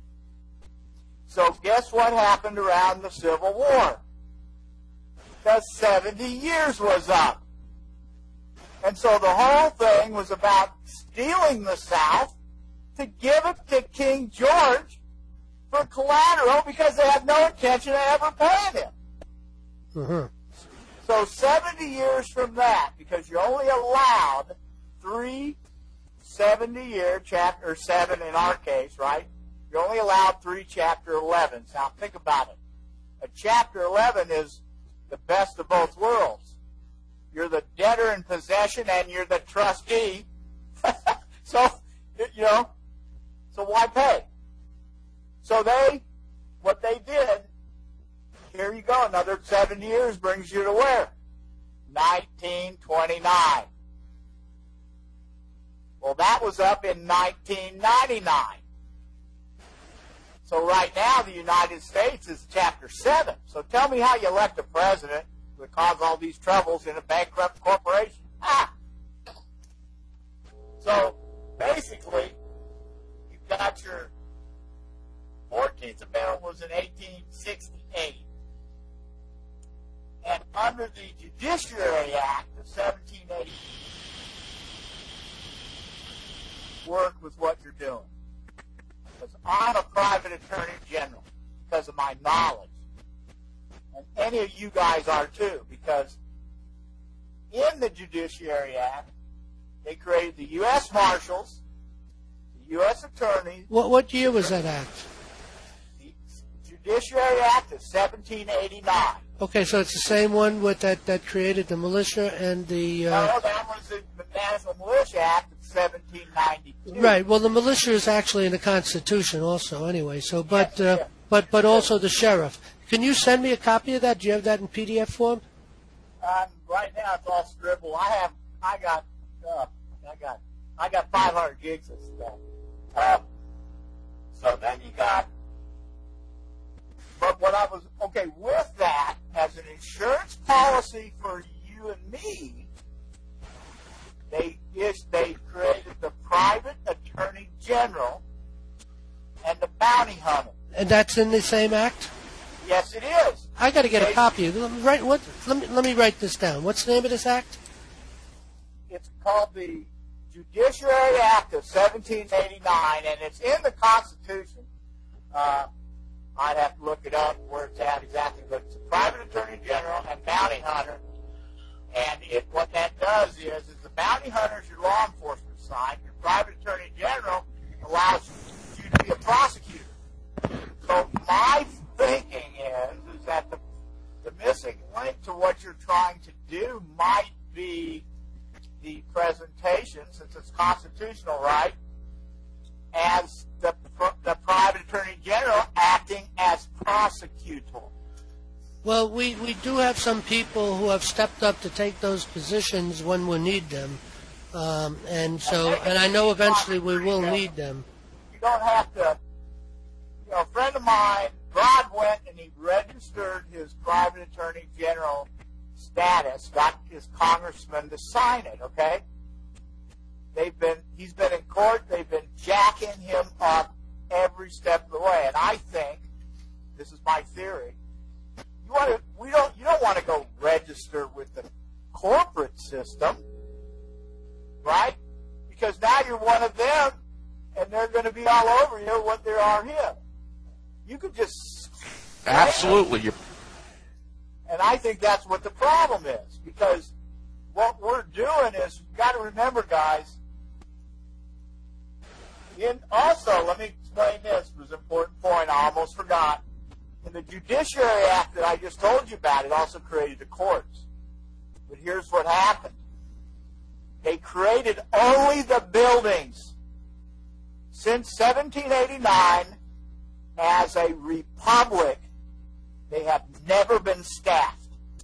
So guess what happened around the Civil War? The seventy years was up. And so the whole thing was about stealing the South to give it to King George for collateral because they had no intention of ever paying him.
Uh-huh.
So seventy years from that, because you're only allowed three seventy-year chapter, or seven in our case, right? You're only allowed three Chapter elevens. Now think about it. A Chapter eleven is the best of both worlds. You're the debtor in possession and you're the trustee. So, you know, so why pay? So they, what they did, here you go, another seven years brings you to where? nineteen twenty-nine. Well, that was up in nineteen ninety-nine. So right now, the United States is Chapter seven. So tell me how you elect a president who would cause all these troubles in a bankrupt corporation. Ah! So basically, you've got your fourteenth Amendment was in eighteen sixty-eight. And under the Judiciary Act of seventeen eighty, work with what you're doing. Because I'm a private attorney general because of my knowledge. And any of you guys are too, because in the Judiciary Act, they created the U S Marshals, the U S Attorneys.
What what year was that act?
The Judiciary Act of seventeen eighty-nine.
Okay, so it's the same one with that, that created the militia and the... Uh,
no, that was the National Militia Act of seventeen ninety-two.
Right. Well, the militia is actually in the Constitution also anyway. So, but
Yes,
uh,
yes.
but but also the sheriff. Can you send me a copy of that? Do you have that in P D F form?
Um, right now it's all scribbled. I have, I got, uh, I got, I got five hundred gigs of stuff. Um, so then you got, but what I was, okay, with that, as an insurance policy for you and me, they is they created the Private Attorney General and the Bounty Hunter.
And that's in the same act?
Yes, it is.
I got to get a copy. Let me write what? Let me let me write this down. What's the name of this act?
It's called the Judiciary Act of seventeen eighty-nine, and it's in the Constitution. Uh, I'd have to look it up where it's at exactly, but it's a Private Attorney General and Bounty Hunter. And it, what that does is, is the Bounty Hunter is your law enforcement side. Your Private Attorney General allows you to be a prosecutor. So my thinking is, is that the, the missing link to what you're trying to do might be the presentation, since it's constitutional, right, as the, the Private Attorney General acting as prosecutor.
Well, we, we do have some people who have stepped up to take those positions when we need them, um, and so and I know eventually we will need them.
You don't have to. You know, a friend of mine, Rod, went and he registered his Private Attorney General status, got his congressman to sign it. Okay. They've been. He's been in court. They've been jacking him up every step of the way, and I think this is my theory. You want to, we don't, you don't want to go register with the corporate system, right? Because now you're one of them, and they're going to be all over you what they are here. You could just...
Absolutely.
And I think that's what the problem is, because what we're doing is, you've got to remember, guys, In, also, let me explain this. It was an important point I almost forgot. In the Judiciary Act that I just told you about, it also created the courts. But here's what happened. They created only the buildings. Since seventeen eighty-nine, as a republic, they have never been staffed.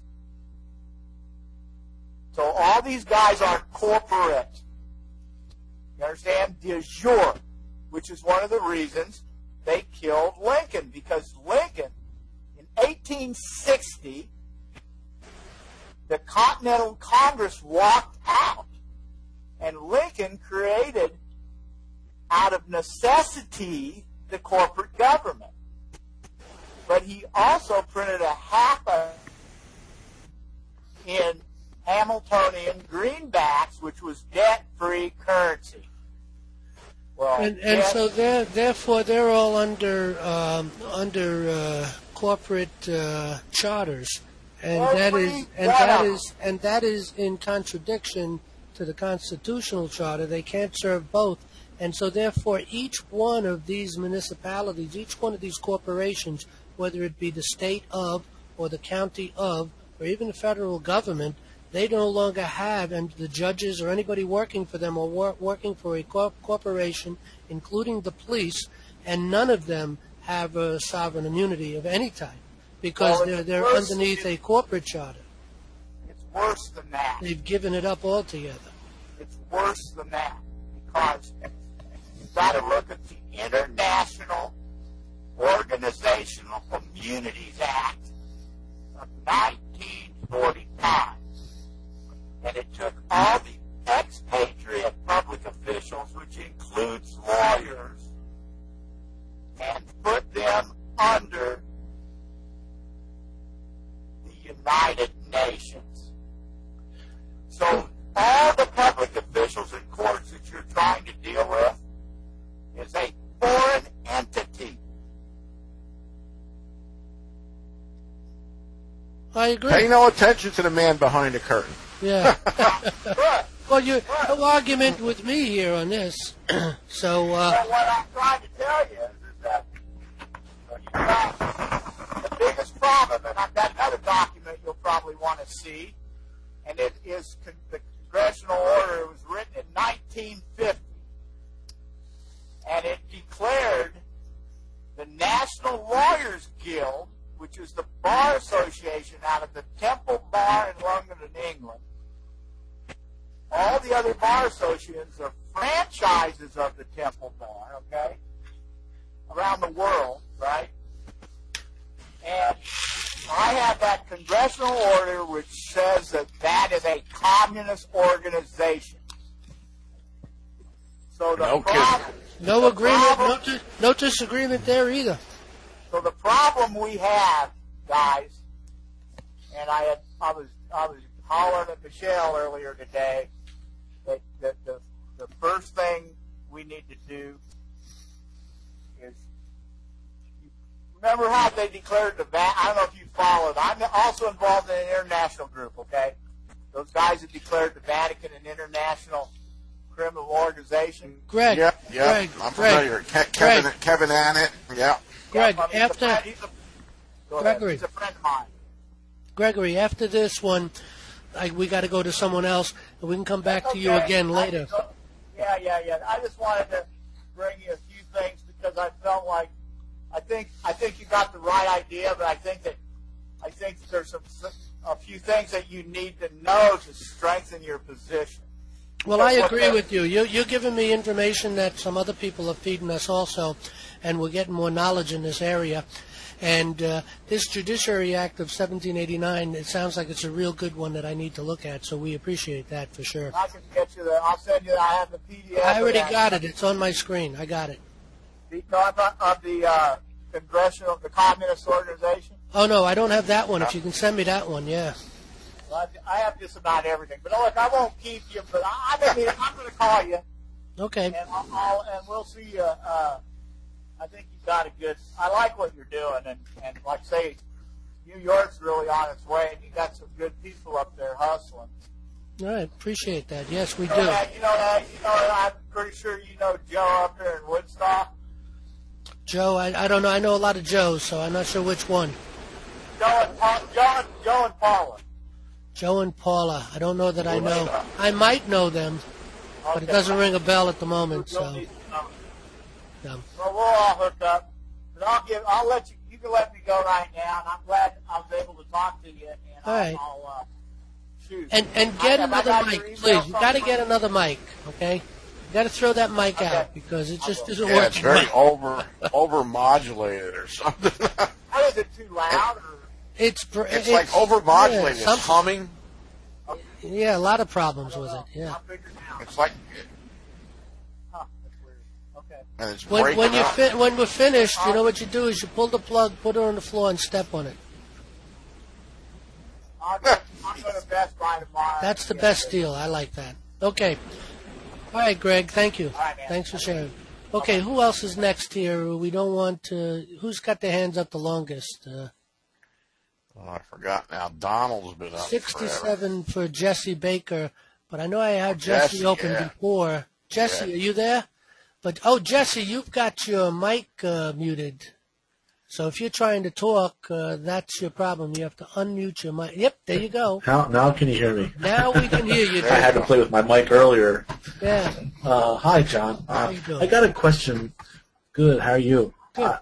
So all these guys are corporate. You understand? De jure, which is one of the reasons they killed Lincoln, because Lincoln, in eighteen sixty, the Continental Congress walked out, and Lincoln created, out of necessity, the corporate government. But he also printed a half a in Hamiltonian greenbacks, which was debt-free currency. Well,
and and
yes,
so they're, therefore they're all under um, under uh, corporate uh, charters, and that is and that is and that is in contradiction to the constitutional charter. They can't serve both, and so therefore each one of these municipalities, each one of these corporations, whether it be the state of or the county of or even the federal government, they no longer have, and the judges or anybody working for them are wor- working for a corp- corporation, including the police, and none of them have a sovereign immunity of any type because
well,
they're they're
worse,
underneath a corporate charter.
It's worse than that.
They've given it up altogether.
It's worse than that because you've got to look at the International Organizational Communities Act of nineteen forty-five. And it took all the expatriate public officials, which includes lawyers, and put them under the United Nations. So all the public officials and courts that you're trying to deal with is a foreign entity.
I agree.
Pay no attention to the man behind the curtain.
Yeah. Well, you no argument with me here on this. So. Uh,
well, what I'm trying to tell you is, is that uh, you got the biggest problem, and I've got another document you'll probably want to see, and it is con- the congressional order. It was written in nineteen fifty, and it declared the National Lawyers Guild, which is the bar association out of the Temple Bar in London and England. All the other bar associations are franchises of the Temple Bar, okay, around the world, right? And I have that congressional order which says that that is a communist organization. So the
no
problem,
no
the
agreement,
problem,
no, di- no disagreement there either.
So the problem we have, guys, and I had, I was, I was hollering at Michelle earlier today that, that the, the first thing we need to do is, remember how they declared the VAT? I don't know if you followed. I'm also involved in an international group, okay? Those guys that declared the Vatican an international criminal organization.
Greg,
Yeah, yeah,
Greg,
I'm
Greg,
familiar. Ke- Kevin,
Greg.
Kevin Annett, yeah.
Greg,
Yeah, I mean, he's a
after
friend- he's a- go ahead.
Gregory.
He's a friend of mine.
Gregory, after this one, I, we got to go to someone else, and we can come back
That's
to you
okay.
again
I
later.
just- Yeah, yeah, yeah. I just wanted to bring you a few things because I felt like I think I think you got the right idea, but I think that I think that there's some a few things that you need to know to strengthen your position.
Well, I
Because what
agree
they're-
with you. you. You're giving me information that some other people are feeding us also, and we're getting more knowledge in this area. And uh, this Judiciary Act of seventeen eighty-nine, it sounds like it's a real good one that I need to look at, so we appreciate that for sure.
I can get you the. I'll send you. I have the P D F.
I already
of that.
got it. It's on my screen. I got it.
The, no, I'm not- of the uh, congressional, the communist organization.
Oh, no, I don't have that one. If you can send me that one, yeah.
Well, I I have just about everything. But look, I won't keep you. But I, I mean, I'm going to call you.
Okay.
And I'll, I'll and we'll see you. Uh, I think you've got a good. I like what you're doing, and and like I say, New York's really on its way, and you got some good people up there hustling.
All right, appreciate that. Yes, we
You know
do.
that, you know that, you know that, I'm pretty sure you know Joe up there in Woodstock.
Joe, I, I don't know. I know a lot of Joes, so I'm not sure which one.
Joe and, pa- Joe, and, Joe and Paula.
Joe and Paula. I don't know that I know. I might know them, but it doesn't ring a bell at the moment. So, yeah.
Well, we're all hooked up. But I'll give. I'll let you. You can let me go right now, and I'm glad I was able to talk to you. And
All right.
I'll, I'll uh, shoot.
And and get
I- I
another
got your
mic,
email
please. You
from
got to
you.
get another mic, okay? You got to throw that mic out because it just isn't
Yeah, it's
working.
very over over modulated or something.
How is it too loud? Or?
It's br-
It's like over modulated.
yeah,
It's humming.
Yeah, a lot of problems with it. Yeah.
It's like
Huh, that's weird. Okay.
and it's
When
breaking
when you
up.
fi- when we're finished, you know what you do is you pull the plug, put it on the floor, and step on it.
I'm going to Best Buy tomorrow.
That's the best deal. I like that. Okay. All right, Greg. Thank you.
right, man.
Thanks for sharing. Okay, who else is next here? We don't want to. Who's got their hands up the longest? Uh,
Oh, I forgot now. Donald's been up forever.
sixty-seven for Jesse Baker, but I know I had Jesse,
Jesse,
open
yeah.
before. Jesse,
Yeah.
are you there? But oh, Jesse, you've got your mic uh, muted. So if you're trying to talk, uh, that's your problem. You have to unmute your mic. Yep, there you go.
How, now can you hear me?
Now we can hear you.
I had to play with my mic earlier.
Yeah.
Uh, hi, John.
How
Uh,
you doing?
I got a question. Good. How are you?
Good.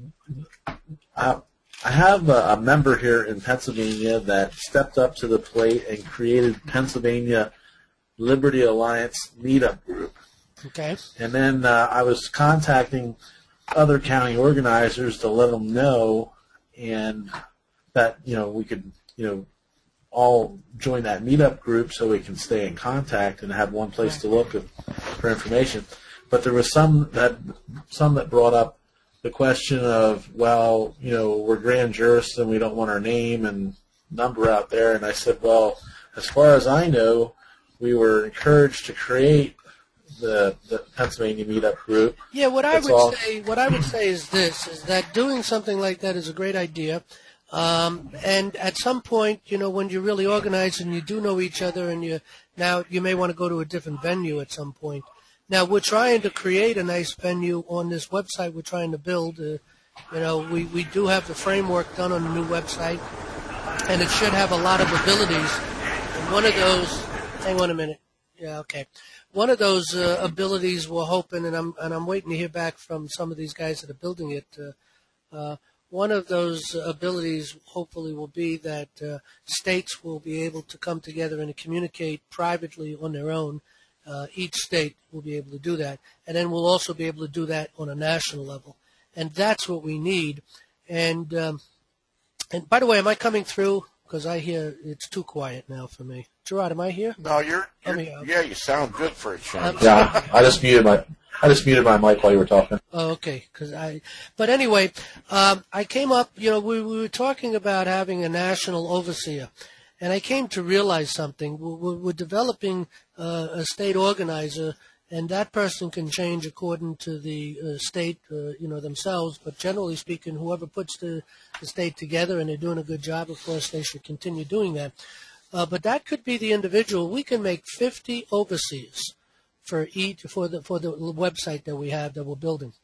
Uh, uh, I have a, a member here in Pennsylvania that stepped up to the plate and created Pennsylvania Liberty Alliance meetup group.
Okay.
And then uh, I was contacting other county organizers to let them know, and that you know we could you know all join that meetup group so we can stay in contact and have one place to look for information. But there was some that some that brought up the question of, well, you know, we're grand jurists and we don't want our name and number out there. And I said, well, as far as I know, we were encouraged to create the, the Pennsylvania meetup group.
Yeah, what I
That's
would
all.
say, what I would say is this: is that doing something like that is a great idea. Um, and at some point, you know, when you're really organized and you do know each other, and you now you may want to go to a different venue at some point. Now we're trying to create a nice venue on this website we're trying to build. Uh, you know, we, we do have the framework done on the new website, and it should have a lot of abilities. And one of those, hang on a minute. Yeah, okay. One of those uh, abilities we're hoping, and I'm and I'm waiting to hear back from some of these guys that are building it. Uh, uh, one of those abilities, hopefully, will be that uh, states will be able to come together and communicate privately on their own. Uh, each state will be able to do that, and then we'll also be able to do that on a national level, and that's what we need. And um, and by the way, am I coming through? Because I hear it's too quiet now for me. Gerard, am I here?
No, you're.
Let
you're
me, uh,
yeah, you sound good for a change.
Yeah, I just muted my I just muted my mic while you were talking.
Oh, okay. Cause I, but anyway, um, I came up. You know, we, we were talking about having a national overseer, and I came to realize something. We're, we're developing uh, a state organizer, and that person can change according to the uh, state, uh, you know, themselves. But generally speaking, whoever puts the, the state together and they're doing a good job, of course, they should continue doing that. Uh, but that could be the individual. We can make fifty overseers for each for the for the website that we have that we're building,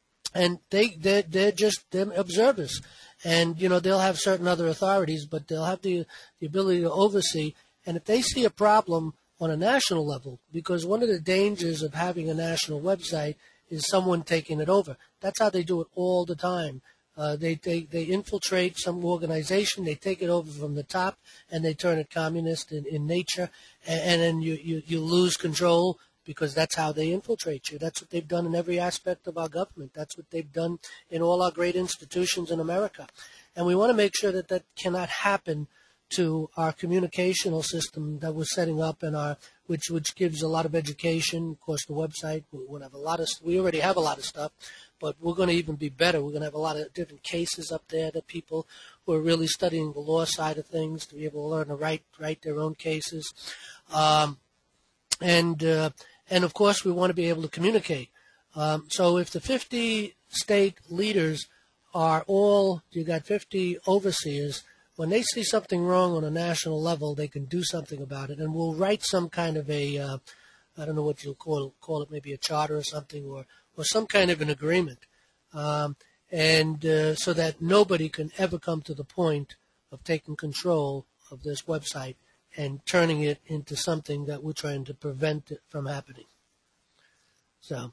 and they they they're just they're observers, and you know they'll have certain other authorities, but they'll have the the ability to oversee. And if they see a problem on a national level, because one of the dangers of having a national website is someone taking it over. That's how they do it all the time. Uh, they, they they infiltrate some organization, they take it over from the top, and they turn it communist in, in nature, and, and then you, you, you lose control because that's how they infiltrate you. That's what they've done in every aspect of our government. That's what they've done in all our great institutions in America. And we want to make sure that that cannot happen to our communicational system that we're setting up, and our which which gives a lot of education. Of course, the website we'll have a lot of we already have a lot of stuff, but we're going to even be better. We're going to have a lot of different cases up there that people who are really studying the law side of things to be able to learn to write write their own cases, um, and uh, and of course we want to be able to communicate. Um, so if the fifty state leaders are all, you got fifty overseers. when they see something wrong on a national level, they can do something about it, and we'll write some kind of a, uh, I don't know what you'll call call it, maybe a charter or something, or or some kind of an agreement, um, and uh, so that nobody can ever come to the point of taking control of this website and turning it into something that we're trying to prevent it from happening. So.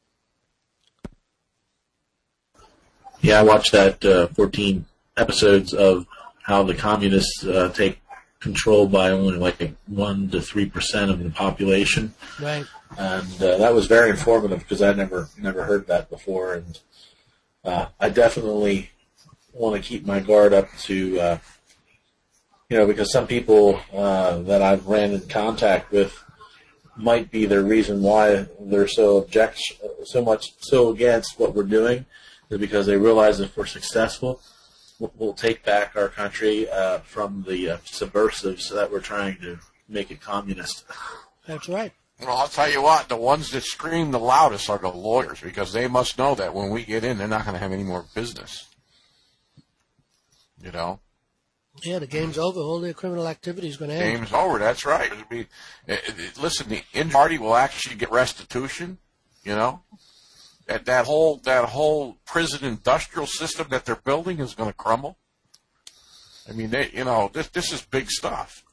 Yeah, I watched that uh, fourteen episodes of how the communists uh, take control by only like one to three percent of the population.
Right.
And uh, that was very informative because I never never heard that before, and uh, I definitely want to keep my guard up to, uh, you know, because some people uh, that I've ran in contact with might be the reason why they're so object, so much so against what we're doing, is because they realize if we're successful, we'll take back our country uh, from the uh, subversives that we're trying to make it communist.
That's right.
Well, I'll tell you what, the ones that scream the loudest are the lawyers, because they must know that when we get in, they're not going to have any more business. You know?
Yeah, the game's over. All their criminal activity is going to end.
Game's over, that's right. It'll be, it, it, listen, the in party will actually get restitution, you know? That, that whole that whole prison industrial system that they're building is going to crumble. I mean, they, you know, this this is big stuff,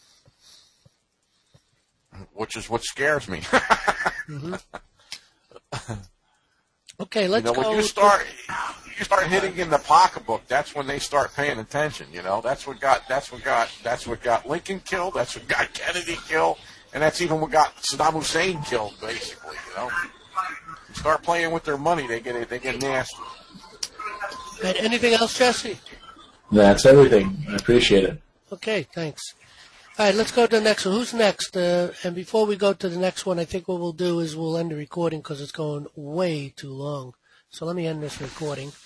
which is what scares me.
Mm-hmm. Okay, let's
you know,
go.
When you start you start hitting in the pocketbook, that's when they start paying attention. You know, that's what got that's what got that's what got Lincoln killed. That's what got Kennedy killed, and that's even what got Saddam Hussein killed, basically. You know. Start playing with their money, they get they get nasty.
And anything else, Jesse?
That's everything. I appreciate it.
Okay, thanks. All right, let's go to the next one. Who's next? Uh, and before we go to the next one, I think what we'll do is we'll end the recording because it's going way too long. So let me end this recording.